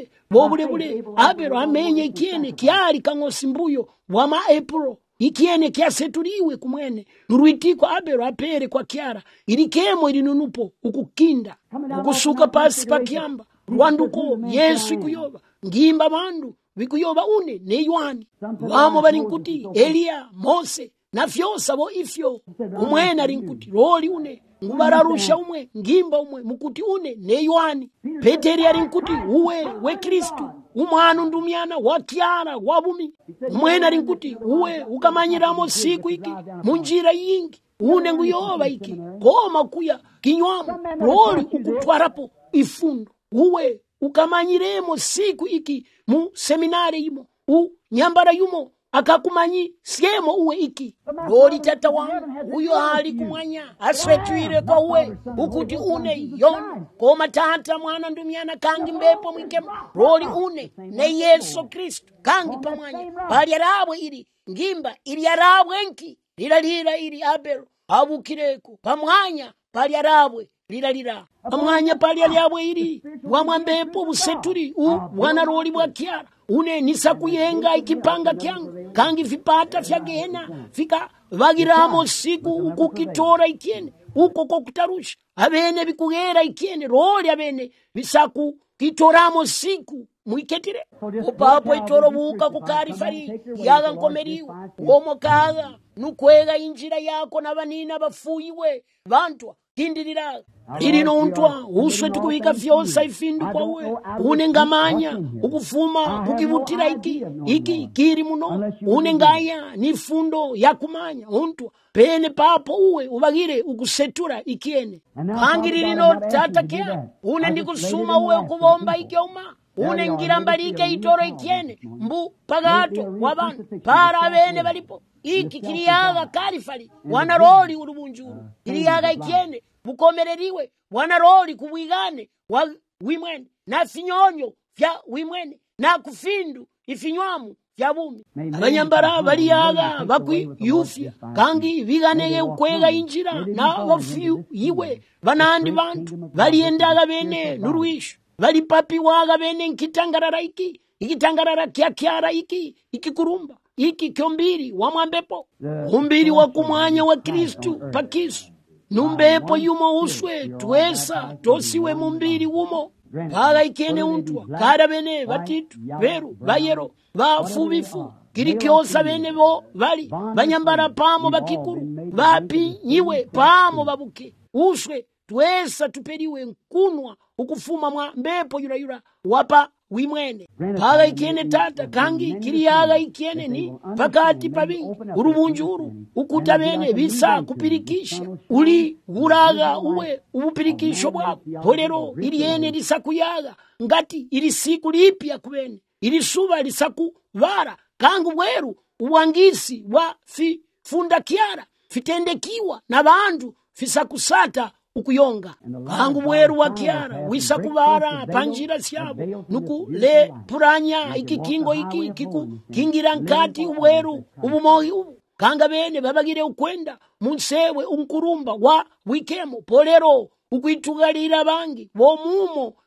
Speaker 1: bulebule abero amenye ikiene kyari kangosi mbuyo wama April ikiene kyaseturiwe kumwene nurwitiko abero apere kwa kyara ilikemo ilinunupo ukukinda ukusuka pasi pakyamba rwanduko Yesu ikuyoba ngimba bandu bikuyoba une ne Yohani wamo balinkuti Elia Mose na fyosa bo ifyo umwene alinkuti roli une ngubararusha umwe ngimba umwe mukuti une ne Yohani Peteri alinkuti we Kristu umwana ndumyana wakyara wabumi umwene alinkuti uwe ukamanyiramo siku iki munjira yingi une nguyoba iki koma kuya kinywamo roli ukutwarapo ifundo uwe ukamanyiremo siku iki mu seminari yimo nyambara yumo akakumanyi siemo uwe iki roli tata wangu uyo hali kumwanya aswetwire kwa uwe ukuti une yono koma tata mwana ndumyana kangi mbepo mwikemo roli une ne Yesu Kristu kangi pamwanya pali yarabwe ili ngimba ili yarabwe nki lira ili abelo abukireko pamwanya pali yarabwe lira amwanya pali yabwe iri wamwambepo buseturi bwana roli bwa kyara une nisakuyenga ikipanga kyangu kangi vipata vya gena fika vagiramo siku ukukitora ikiene uko kokutarusha abene bikugera ikiene roli abene bisaku kitoramo siku mwiketire upapo itoro buka kukarifari yaga nkomeriwe ngomo kaga nukwega injira yako nabanina bafuyiwe bantwa kindirira irino untwa uswe tukubika vyosa ifindu kwa uwe unengamanya ukufuma kukivutira iki kiri muno unengaya ni fundo ya kumanya untwa pene papo uwe ubagire ukusetura ikiene kangiririno tata kea une ndikusuma uwe ukubomba ikioma une ngirambalike itoro ikiene mbu pagato wabana para bene balipo iki kiriyaga karifali wanaroli urubunjuru kiriyaga ikiene bukomereriwe wanaroli kubwigane wa wimwene na finyonyo vya wimwene na kufindu ifinywamu vya bumi abanyambara baliyaga bakwiyufya kangi biganege ukwega injira na wafiyu iwe banandi bantu baliendaga bene nurwishu bali papi waga bene nkitangarara ikitangarara kyara ikikurumba kyombiri wamwambepo umbiri wa kumwanya wa Kristu pakisu numbepo yumo uswe twesa tosiwe mumbiri umo paga ikene untwa kada bene batitu beru bayero bafubifu kirikyosa bene bo bali banyambara pamo bakikuru bapi nyiwe pamo babuke uswe twesa tuperiwe nkunwa ukufuma mwa mbepo yura wapa wimwene paga ikene tata kangi kiriyaga ikene ni pakati pabingi urubunjuru ukuta bene bisa kupirikisha uli guraga uwe ubupirikisho bwako polero iliene lisakuyaga ngati ili siku lipya kubene ili suba lisakubara kangu bweru uwangisi wa funda kyara fitendekiwa na bandu fisakusata ukuyonga kangu bweru wa kyara wisakubara panjira syabo nuku le puranya ikikingo kiku kingira nkati ubweru ubumohi ubu kanga bene babagire ukwenda munsewe unkurumba wa wikemo polero ukwitugalira bangi bomumo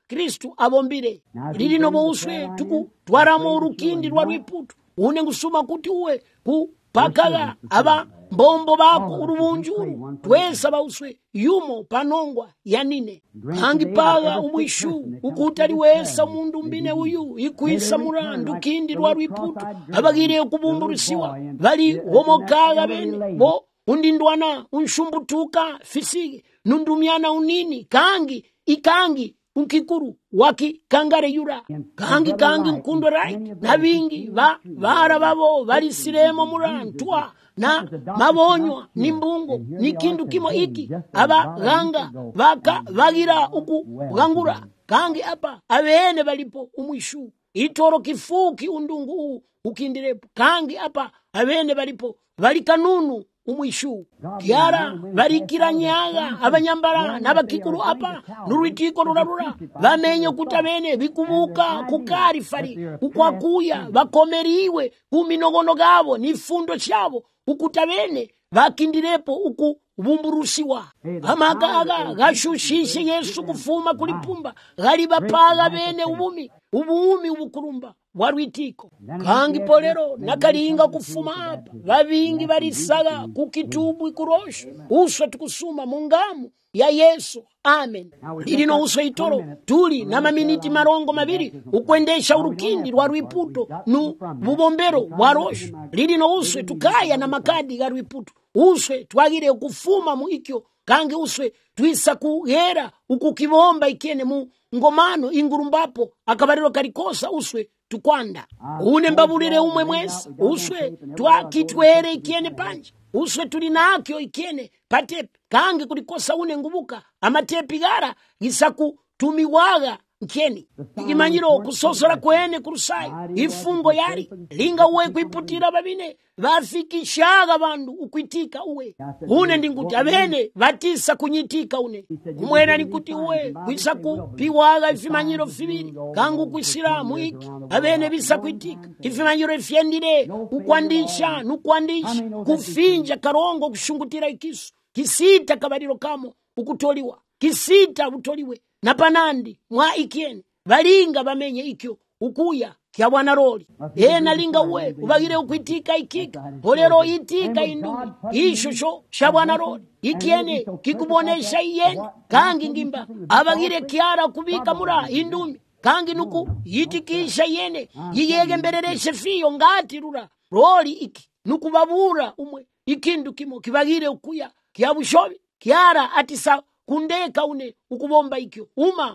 Speaker 1: Kristu abombire lilino bouswe tukutwaramo urukindi rwa rwiputu une ngusuma kuti uwe kupakaga aba mbombo bako urubunjuru twesa bauswe yumo panongwa yanine hangi paga umwishu ukutari wesa mundu mbine uyu ikuisa murandu kindi rwa rwiputu abagire kubumburusiwa bali homokaga bene bo undindwana unshumbutuka fisige nundumyana unini kangi ikangi unkikuru waki kangare yura kangi mkundo right na bingi bara babo bali siremo murantwa na mabonywa nimbungo nikindu kimo iki aba ganga baka bagira uku gangura kangi apa abene balipo umwishu itoro kifuki undungu ukindirepo kangi apa abene balipo bali kanunu umwishu kiara barikira nyaga abanyambara n'abakikuru apa n'urwitiko rurarura bamenye kutabene bikubuka kukari fari ukwakuya bakomeriwe kuminogono gabo nifundo cyabo ukutabene bakindirepo ukubumburusiwa amagaga gashushishe Yesu kufuma kulipumba gali bapaga bene ubumi ubukurumba warwitiko kangi polero nakalinga kufuma apa babingi barisaga kukitubu ikurosho uswe tukusuma mungamu ya Yesu amen lilino uswe itoro tuli na maminiti marongo mabiri ukwendesha urukindi rwa rwiputo nu bubombero warosho lilino uswe tukaya na makadi ga rwiputo uswe twagire kufuma mu ikyo kangi uswe twisa kuhera ukukibomba ikene mu ngomano ingurumbapo akabariro karikosa uswe tukwanda une mbabulire umwe mwesa uswe twakitwere ikiene panje uswe tulinakyo ikiene patepi kangi kulikosa une ngubuka amatepi gara gisaku tumiwaga nkeni ikimanyiro kusosora kwene kurusai ifungo yari linga uwe kuiputira babine bafikishaga bandu ukwitika uwe une ndinguti abene batisa kunyitika une umwena nikuti uwe kwisaku piwaga ifimanyiro fibiri kangu kwisilamu iki abene bisa kwitika ifimanyiro ifyendire ukwandisha nukwandisha kufinja karongo kushungutira ikisu kisita kabariro kamo ukutoliwa kisita utoliwe na panandi mwa ikieni balinga bamenye ikyo ukuya kya bwana roli nalinga uwe ubagire ukwitika ikika olero itika indumi ishusho sha bwana roli ikiene kikubonesha iyeni kangi ngimba abagire kiara kubika mura indumi kangi nuku yitikisha yene yiyege mberereshe fiyo ngati rura roli iki nuku babura umwe ikindu kimo kibagire ukuya kya bushobi kiara atisa kundeka une ukubomba ikyo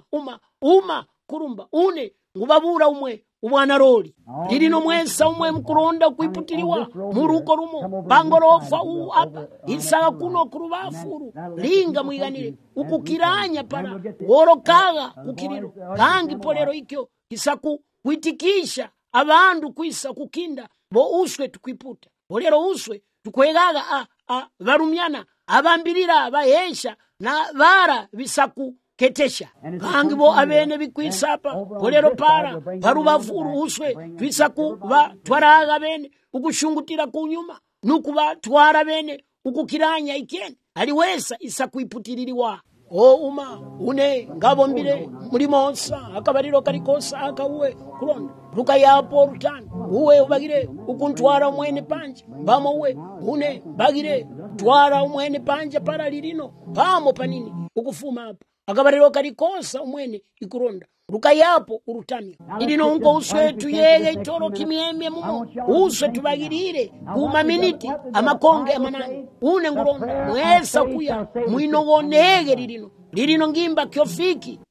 Speaker 1: uma kurumba une ngubabura umwe ubwana roli lilino mwesa umwe mkuronda kuiputiliwa muruko rumo bangorofa apa isaga kuno kurubafuru linga mwiganire ukukiranya para worokaga kukiriro kangi polero ikyo kisaku kwitikisha abandu kwisa kukinda bo uswe tukwiputa polero uswe tukwegaga barumyana abambirira bahesha na bara bisaku ketesha kangi bo abene bikwisapa polero para parubavuru uswe twisaku ba twaraga bene ukushungutira kunyuma nukuba twara bene ukukiranya ikene ali wesa isakuiputiririwa uma une ngabombire muri monsa akabariro karikosa akauwe kulonda ruka yapo rutani uwe ubagire ukuntwara umwene panje bamo uwe une bagire twara umwene panje para lilino pamo panini ukufuma hapa akabariro karikosa umwene ikuronda ruka yapo urutani lilino unko uswe tuyege itoro kimiemye mumo uswe tubagirire kuma miniti amakonge amanani une nguronda mwesa kuya mwinogondege lilino ngimba kyofiki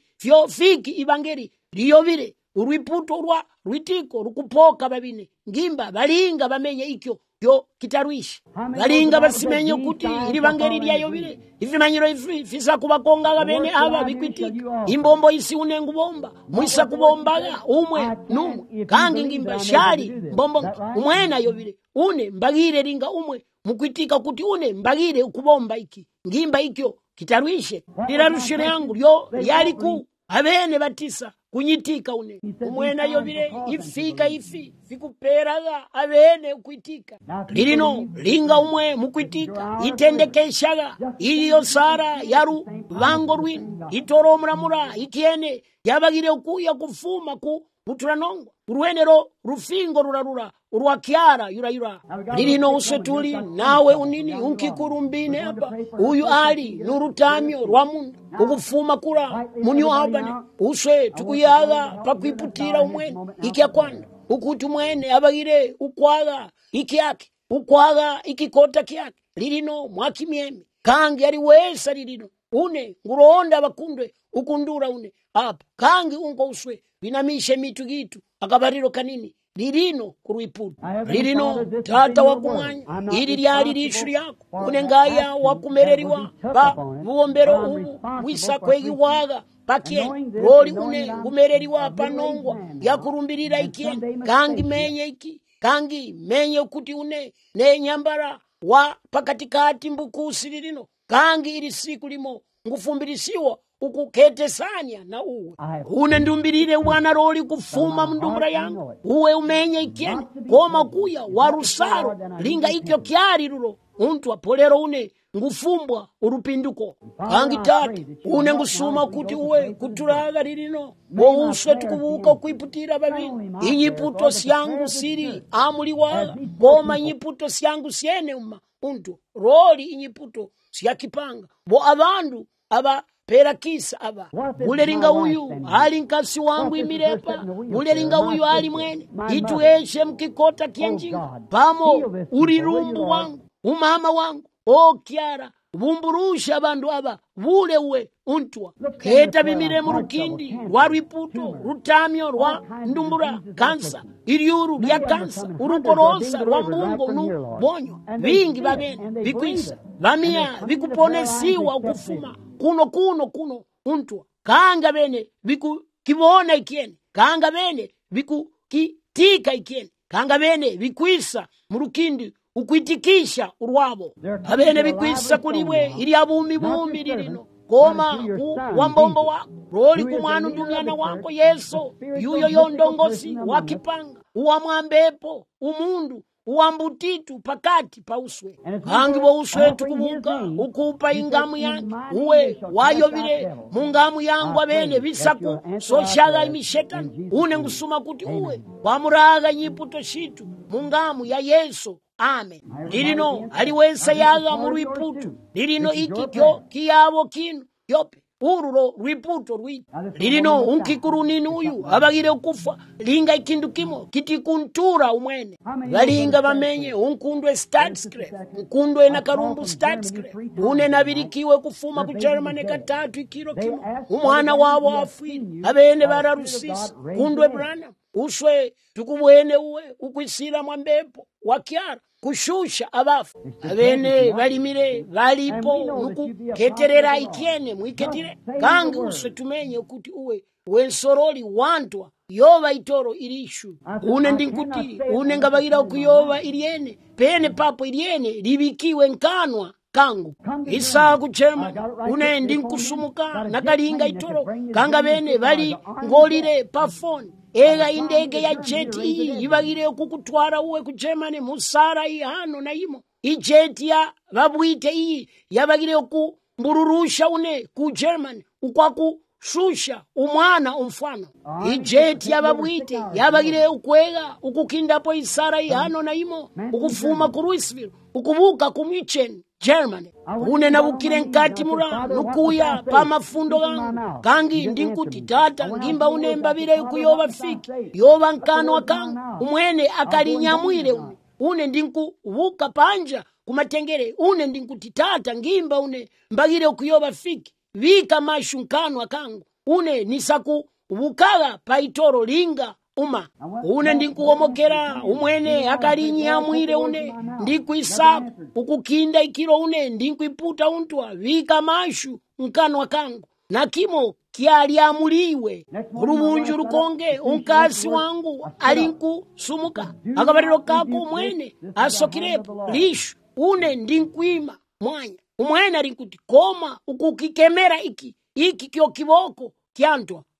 Speaker 1: ibangeri liyobire urwiputo rwa rwitiko rukupoka babine ngimba balinga bamenye ikyo yo kitarwishi balinga basimenye kuti ilibangeri lyayobire ifimanyiro ifisa kubakongaga bene aba bikwitika imbombo isi unengu bomba mwisa kubombaga umwe numwe kangi ngimba shali mbombo umwena yobire une mbagire linga umwe mukwitika kuti une mbagire ukubomba iki ngimba ikyo kitarwishe lirarushire yangu lyo yaliku abene batisa kunyitika une umwena yovile ifika ifi fikuperaga avene ukwitika lilino linga umwe mukwitika itendekeshaga iliyo sara yaru vango rwinu itoro muramura ikiene yabagire ukuya kufuma ku buturanongo urwenero rufingo rurarura urwakiara yurayura lilino uswetuli nawe unini unkikurumbine hapa uyu ali nurutamyo rwa mundu ukufuma kura munyo abane uswe tukuyaga pakwiputira umwene ikyakwanda ukuti umwene abagire ukwaga ikyake ukwaga ikikota kyake lilino mwakimyemi kangi ali wesa lilino une nguronda bakundwe ukundura une apa kangi unko uswe binamishe mitu gitu akabariro kanini lilino kurwipudu lilino tata wakumwanya ili lyali lishu lyako unengaya wakumereriwa ba buombero ubu wisakwegi waga pakien roli une ngumereriwa panongwa yakurumbirira ikieni kangi menye iki kangi menye ukuti une ne nyambara wa pakatikati mbukusi lilino kangi ili siku limo ngufumbirisiwa ukuketesanya na uwe une ndumbirire wana roli kufuma mndumbura yangu uwe umenye ikieni koma kuya warusaro linga ikyo kyari rulo untu apolero une ngufumbwa urupinduko kangi tatu une ngusuma kuti uwe kuturaga lilino bo uswe tukubuka kwiputira babini inyiputo syangu siri amuli waga koma inyiputo syangu siene untu roli inyiputo siyakipanga bo abandu aba perakisa aba uleringa uyu ali nkasi wangu imirepa uleringa uyu ali mwene itueshe mkikota kienjinga pamo urirumbu wangu umama wangu okyara bumburusha abandu aba bule uwe untwa keta bimire mu rukindi rwa rwiputo rutamyo rwa ndumbura kansa iriuru lya kansa urukorosa rwa mbungo nu bonyo vingi babene bikwisa bamia bikuponesiwa ukufuma kuno untwa kanga bene bikukibona ikieni kanga bene bikukitika ikieni kanga bene bikwisa mu rukindi ukwitikisha urwabo abene bikwisa kuliwe ili abumi bumi lilino koma wambombo wako roli kumwana ndumyana wako yeso yuyo yondongosi wakipanga uwamwambepo umundu uwambutitu pakati pa uswe kangi bo uswe tukubuka ukupa ingamu yangu uwe wayovile mungamu yangu abene bisaku soshaga imishetani une ngusuma kuti uwe wamuraga nyiputo shitu mungamu ya yesu amen lilino aliwensa yaga mu rwiputu lilino iki kyo kiyabo kinu yope ururo rwiputo rwi lilino unkikurunini uyu abagire ukufa linga ikindu kimo kitikuntura umwene balinga bamenye unkundwe statscraft unkundwe na karumbu statscraft une nabirikiwe kufuma ku Germany katatu ikiro kimo umwana wabo afwile abene bararusisa kundwe brana uswe tukubwene uwe ukwisira mwambepo wakyara kushusha abafu abene balimire balipo nukuketerera ikiene mwiketire kangi uswe tumenye kuti uwe wensoroli wantwa yoba itoro irishu une ndinkuti une ngabagira okuyoba iliene pene papo iliene libikiwe nkanwa kangu isa kuchema une ndinkusumuka nakalinga itoro kanga bene bali ngolire pa phone ega indege ya jet iyi ibagire kukutwara uwe kuchemane musara ihano na imo ijet ya babwite iyi yabagire kumbururusha une ku German ukwaku shusha umwana umfano ijet ya babwite yabagire ukwega ukukindapo isara ihano na imo ukufuma ku Louisville ukubuka ku München Germany une nabukire nkati mura nukuya pa mafundo gangu kangi ndinkuti tata ngimba unemba bire kuyoba fiki yoba nkano akangu umwene akalinyamwire une ndinku ubuka panja kumatengere une ndinkuti tata ngimba une mbagire kuyoba fiki vika mashu nkano akangu une nisaku ubukaga paitoro linga uma une ndikuomokera umwene akalinyamwire une ndikuisaku ukukinda ikiro une ndikuiputa untwa vika mashu nkano akangu na kimo kyaliamuliwe rubunju rukonge unkasi wangu alinku sumuka akabariro kako umwene asokirepo lishu une ndinkuima mwanya umwene alinkuti koma ukukikemera iki kyo kiboko kyantwa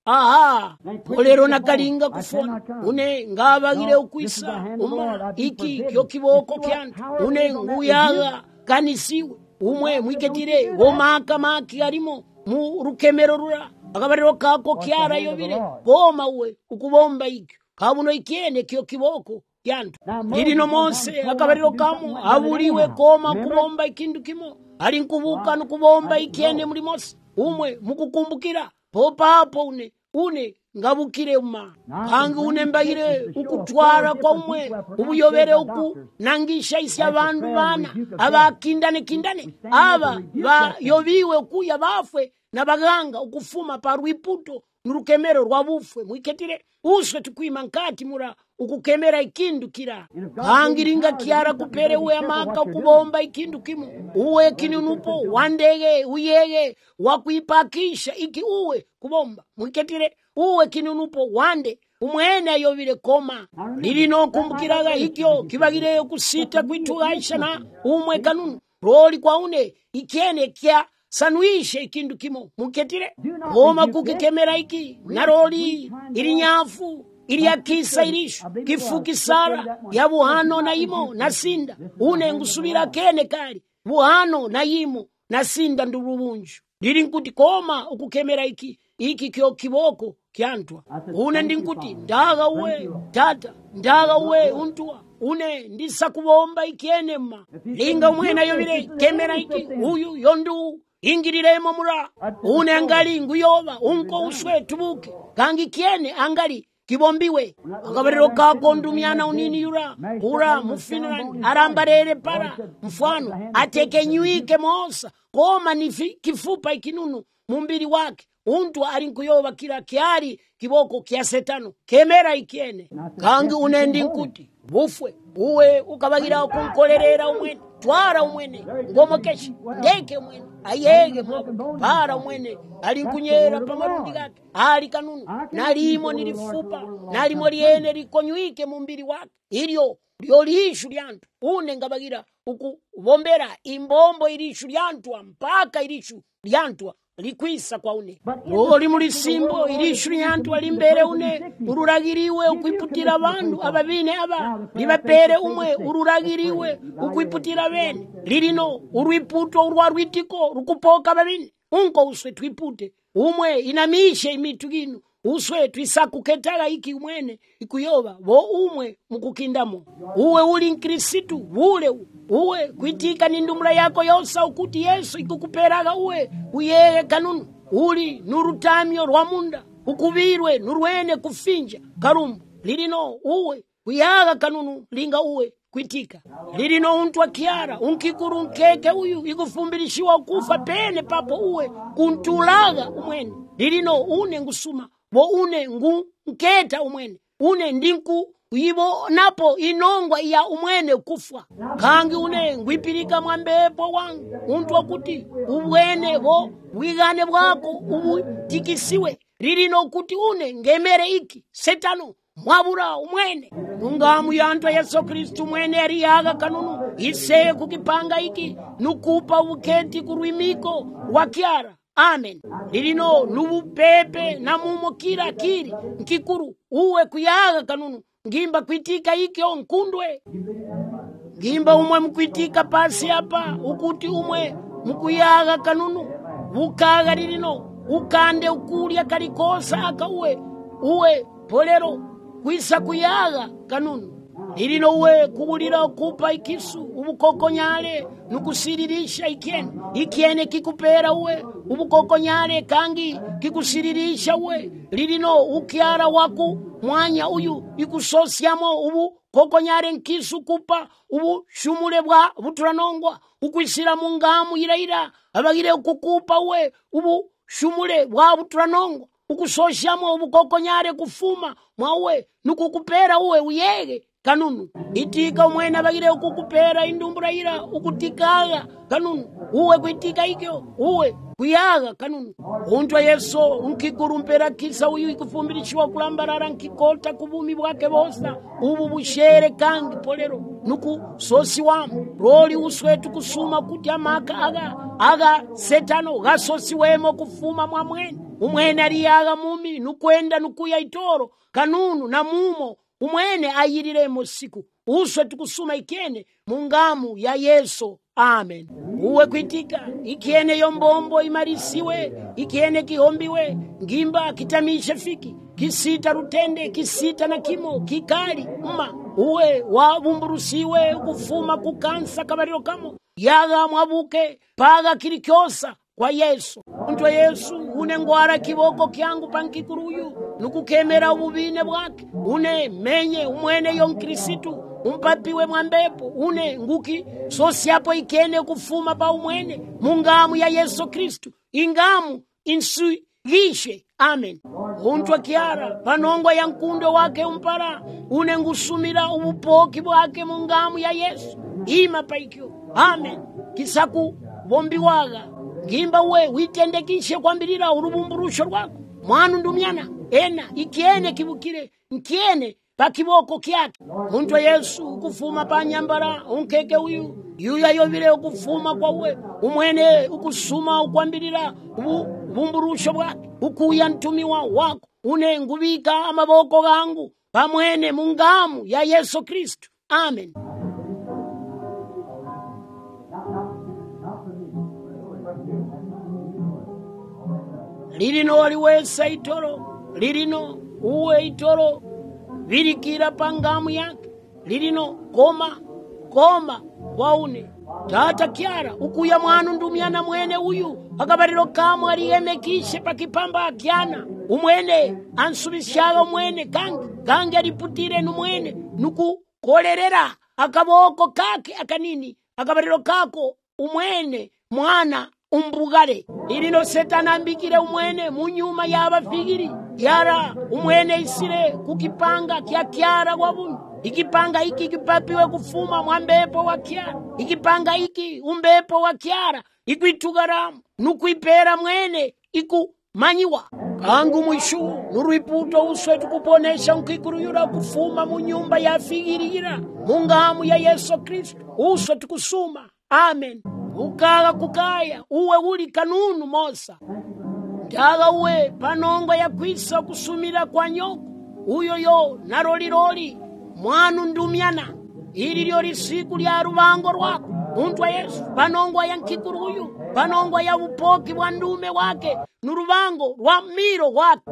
Speaker 1: aha polero nakalinga kufona une ngabagire ukwisa uma iki kyo kiboko kyantu une nguyaga kanisiwe umwe mwiketire womaka maki arimo mu rukemero rura akabariro kako kyara yobire goma uwe ukubomba ikyo kabuno ikiene kyo kiboko kyantu lirino Mose akabariro kamo aburiwe koma kubomba ikindu kimo ali nkubuka nukubomba ikiene muri Mose umwe mukukumbukira popapo une ngabukire uma hangi une mbayire ukutwara kwa umwe ubuyobere uku nangisha isi abantu bana abakindane aba bayobiwe kuya bafwe nabaganga ukufuma parwiputo nurukemero rwabufwe mwiketire uswe tukwima nkati mura ukukemera ikindu kira hangiringa kiara kupere uwe amaka kubomba ikindu kimu uwe kinunupo wandege uyege wakuipakisha iki uwe kubomba mwiketire uwe kinunupo wande umwene ayobire koma lirino kumbukiraga hikyo kibagireyo kusita kwitugaisha na umwe kanunu roli kwa une ikiene kya sanuishe ikindu kimo muketire koma kukikemera iki naroli iri nyafu iri yakisa irishu kifuki sara ya buhano na imo nasinda une ngusubira kene kali buhano na imo nasinda ndurubunju liri nkuti koma ukukemera iki kyo kiboko kyantwa une ndinkuti ndaga uwe tata ndaga uwe untua une ndisa kubomba ikienema linga mwena yobire kemera iki uyu yondu ingiriremo mura une angali nguyoba unko uswe tubuke kangi kiene angali kibombiwe akabariro kako ndumiana unini yura kura mufinland arambarere para mfano atekenyuike mosa koma ni kifupa ikinunu mumbiri wake untu arinkuyoba kila kiari kiboko kia setano kemera ikiene kangi unendi nkuti bufwe uwe ukabagira kunkolerera umwene twara umwene ngomokeshi ndeke umwene ayege mwako para umwene alinkunyera pamarundi gake ali kanunu nalimo nilifupa nalimo liene likonyuike mumbiri wake ilyo lishu lyantu une ngabagira ukubombera imbombo ilishu lyantwa mpaka ilishu lyantwa likwisa kwa une oli mulisimbo ilishu lyantwa limbere une ururagiriwe ukwiputira bantu ababine aba libapere umwe ururagiriwe ukwiputira bene lirino urwiputo urwarwitiko rukupoka babine unko uswe twipute umwe inamishe imitu gino uswe twisakuketaga iki umwene ikuyoba bo umwe mukukindamo uwe uli nkrisitu uwe kwitika ni ndumula yako yosa ukuti Yesu ikukuperaga uwe uyeye kanunu uli nurutamyo rwamunda ukubirwe nurwene kufinja karumbu lirino uwe kuyaga kanunu linga uwe kwitika lirino untwa kiara unkikuru nkeke uyu ikufumbirishiwa kufa pene papo uwe kuntulaga umwene lirino une ngusuma bo une nketa umwene une ndinku ibo napo inongwa ya umwene kufwa kangi une ngwipirika mwambepo wangu untu wakuti ubwene bo wigane bwako ubutikisiwe lirino kuti une ngemere iki setano mwabura umwene ungamu yantwa Yesu Kristu mwene ariyaga kanunu iseye kukipanga iki nukupa uketi kurwimiko wakiara amen lirino nubupepe na mumo kira kiri nkikuru uwe kuyaga kanunu ngimba kwitika ikyo nkundwe ngimba umwe mkwitika pasi hapa ukuti umwe mkuyaga kanunu ukaga lirino ukande ukulya kalikosa aka uwe polero kwisa kuyaga kanunu lirino uwe kubulira kupa ikisu ubukokonyale nukusiririsha ikiene kikupera uwe ubukokonyale kangi kikusiririsha uwe lirino ukiara waku mwanya uyu ikusosyamo ubukokonyale nkisu kupa ubushumule bwa buturanongwa ukwisira mungamu iraira abagire kukupa uwe ubushumule bwa buturanongwa ukusosyamo ubukokonyale kufuma mwawe nukukupera uwe uyege kanunu itika umwene abagire ukukupera indumbura ira ukutikaga kanunu uwe kwitika ikyo uwe kuyaga kanunu untwa Yesu unkikurumpera kisa uyu ikufumbirishiwa kulambarara nkikota kubumi bwake bosa ubu bushere kangi polero nuku sosi wamu roli uswetu kusuma kuti amaka aga setano gasosi wemo kufuma mwamwene umwene aliyaga mumi nukwenda nukuya itoro kanunu na mumo umwene ayiriremo siku uswe tukusuma ikene mungamu ya Yesu. Amen. Uwe kwitika ikene yombombo imarisiwe, ikene kihombiwe, ngimba kitamishe fiki, kisita rutende, kisita na kimo, kikali mma, uwe wabumburusiwe, ukufuma kukansa kabariro kamo, yaga mwabuke, paga kirikyosa kwa Yesu. Untwa Yesu, une ngwara kiboko kyangu pankikuruyu, nukukemera ububine bwake, une menye umwene yonkirisitu, umpapiwe mwambepo, une nguki sosiapo ikene kufuma pa umwene, mungamu ya Yesu Kristu, ingamu insugishe. Amen. Untwa kiara, panongwa ya nkundo wake umpara, une ngusumira ubupoki bwake mungamu ya Yesu, ima paikyo. Amen. Kisaku bombi waga, ngimba we witendekishe kwambirira urubumburusho rwako, mwanu ndumyana, ena, ikiene kibukire, nkiene, pakiboko kyake. Untwa Yesu ukufuma pa nyambara unkeke uyu yuya yovile ukufuma kwa uwe umwene ukusuma ukwambirira ubumburusho bwake ukuya ntumiwa wako une ngubika amaboko gangu pamwene mungamu ya Yesu Kristu. Amen. Lirino waliwesa itoro, lirino uwe itoro virikira pangamu yake, lirino koma waune tata kiara ukuya mwanu ndumyana mwene uyu akabariro kamwe aliyemekishe pakipamba akyana umwene ansubishaga umwene kangi aliputire numwene nukukolerera akaboko kake akanini akabariro kako umwene mwana umbugare. Lirino setana ambikire umwene munyuma yabafigiri kiara umwene isire kukipanga kya kiara wabunyu. Ikipanga iki kipapiwe kufuma mwambepo wa kiara, ikipanga iki umbepo wa kiara ikuitugaramu nukuipera mwene ikumanyiwa kangu mwishu nuruiputo uswe tukuponesha nkikuruyura kufuma munyumba ya figirira mungamu ya Yesu Kristu uswe tukusuma. Amen. Ukaga kukaya uwe uli kanunu mosa ndaga uwe panongo ya kwisa kusumira kwa nyoko uyoyo naroliroli mwanu ndumyana ili lyori siku lya rubango rwako. Untwa Yesu panongwa ya nkikuruyu panongwa ya upoki bwa ndume wake nurubango rwa miro wake.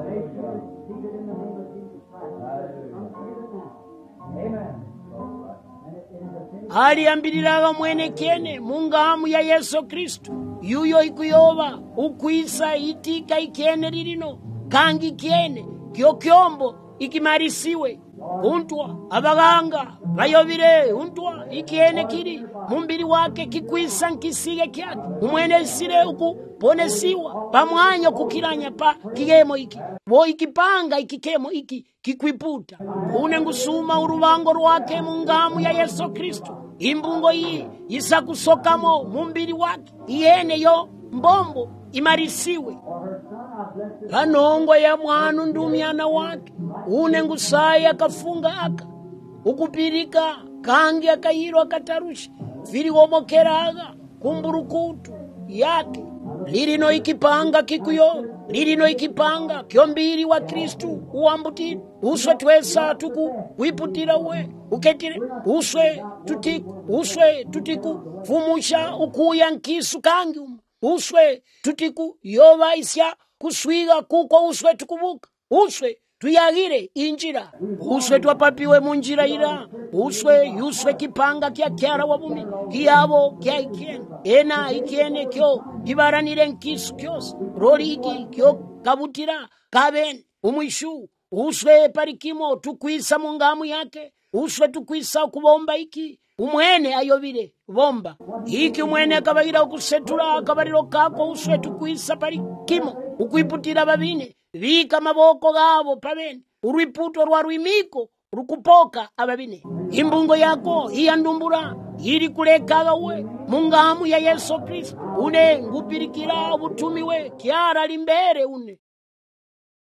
Speaker 1: Aliambiriraga mwene kene mungamu ya Yesu Kristu yuyo ikuyoba ukwisa itika ikene lirino kangi kene kyo kyombo ikimarisiwe. Untwa abaganga bayobire untwa ikiene kiri mumbiri wake kikwisa nkisige kyake umwene sire ukuponesiwa pamwanya kukiranya pa kigemo iki bo ikipanga ikikemo iki kikwiputa une ngusuma urubango rwake mungamu ya Yesu Kristu imbungo yi isakusokamo mumbiri wake iene yo mbombo imarisiwe panongo ya mwanu ndumyana wake une ngusaya akafunga aka ukupirika kangi akayiro akatarusha viliwomokeraga kumburukutu yake lirino ikipanga kikuyo lirino ikipanga kyombiri wa Kristu uambutire uswe twesa tuku wiputira we uketire uswe tutiku fumusha ukuya nkisu kangi uswe tutiku yoba isya kuswiga kuko uswe tukubuka uswe tuyagire injira uswe twapapiwe munjira ira uswe kipanga kya kyara wabumi kiyabo kya ikene ena ikene kyo ibaranire nkisu kyose roli iki kyo kabutira kaben umwishu uswe parikimo tukwisa mungamu yake uswe tukwisa kubomba iki umwene ayobire bomba iki umwene akabagira okusetura akabariro kako uswe tukwisa parikimo ukwiputira babine vika maboko gabo pabene uruiputo rwa ruimiko rukupoka ababine imbungo yako iyandumbura iri kulekaga we mungamu ya Yesu Kristu une ngupirikira ubutumi we kiara limbere une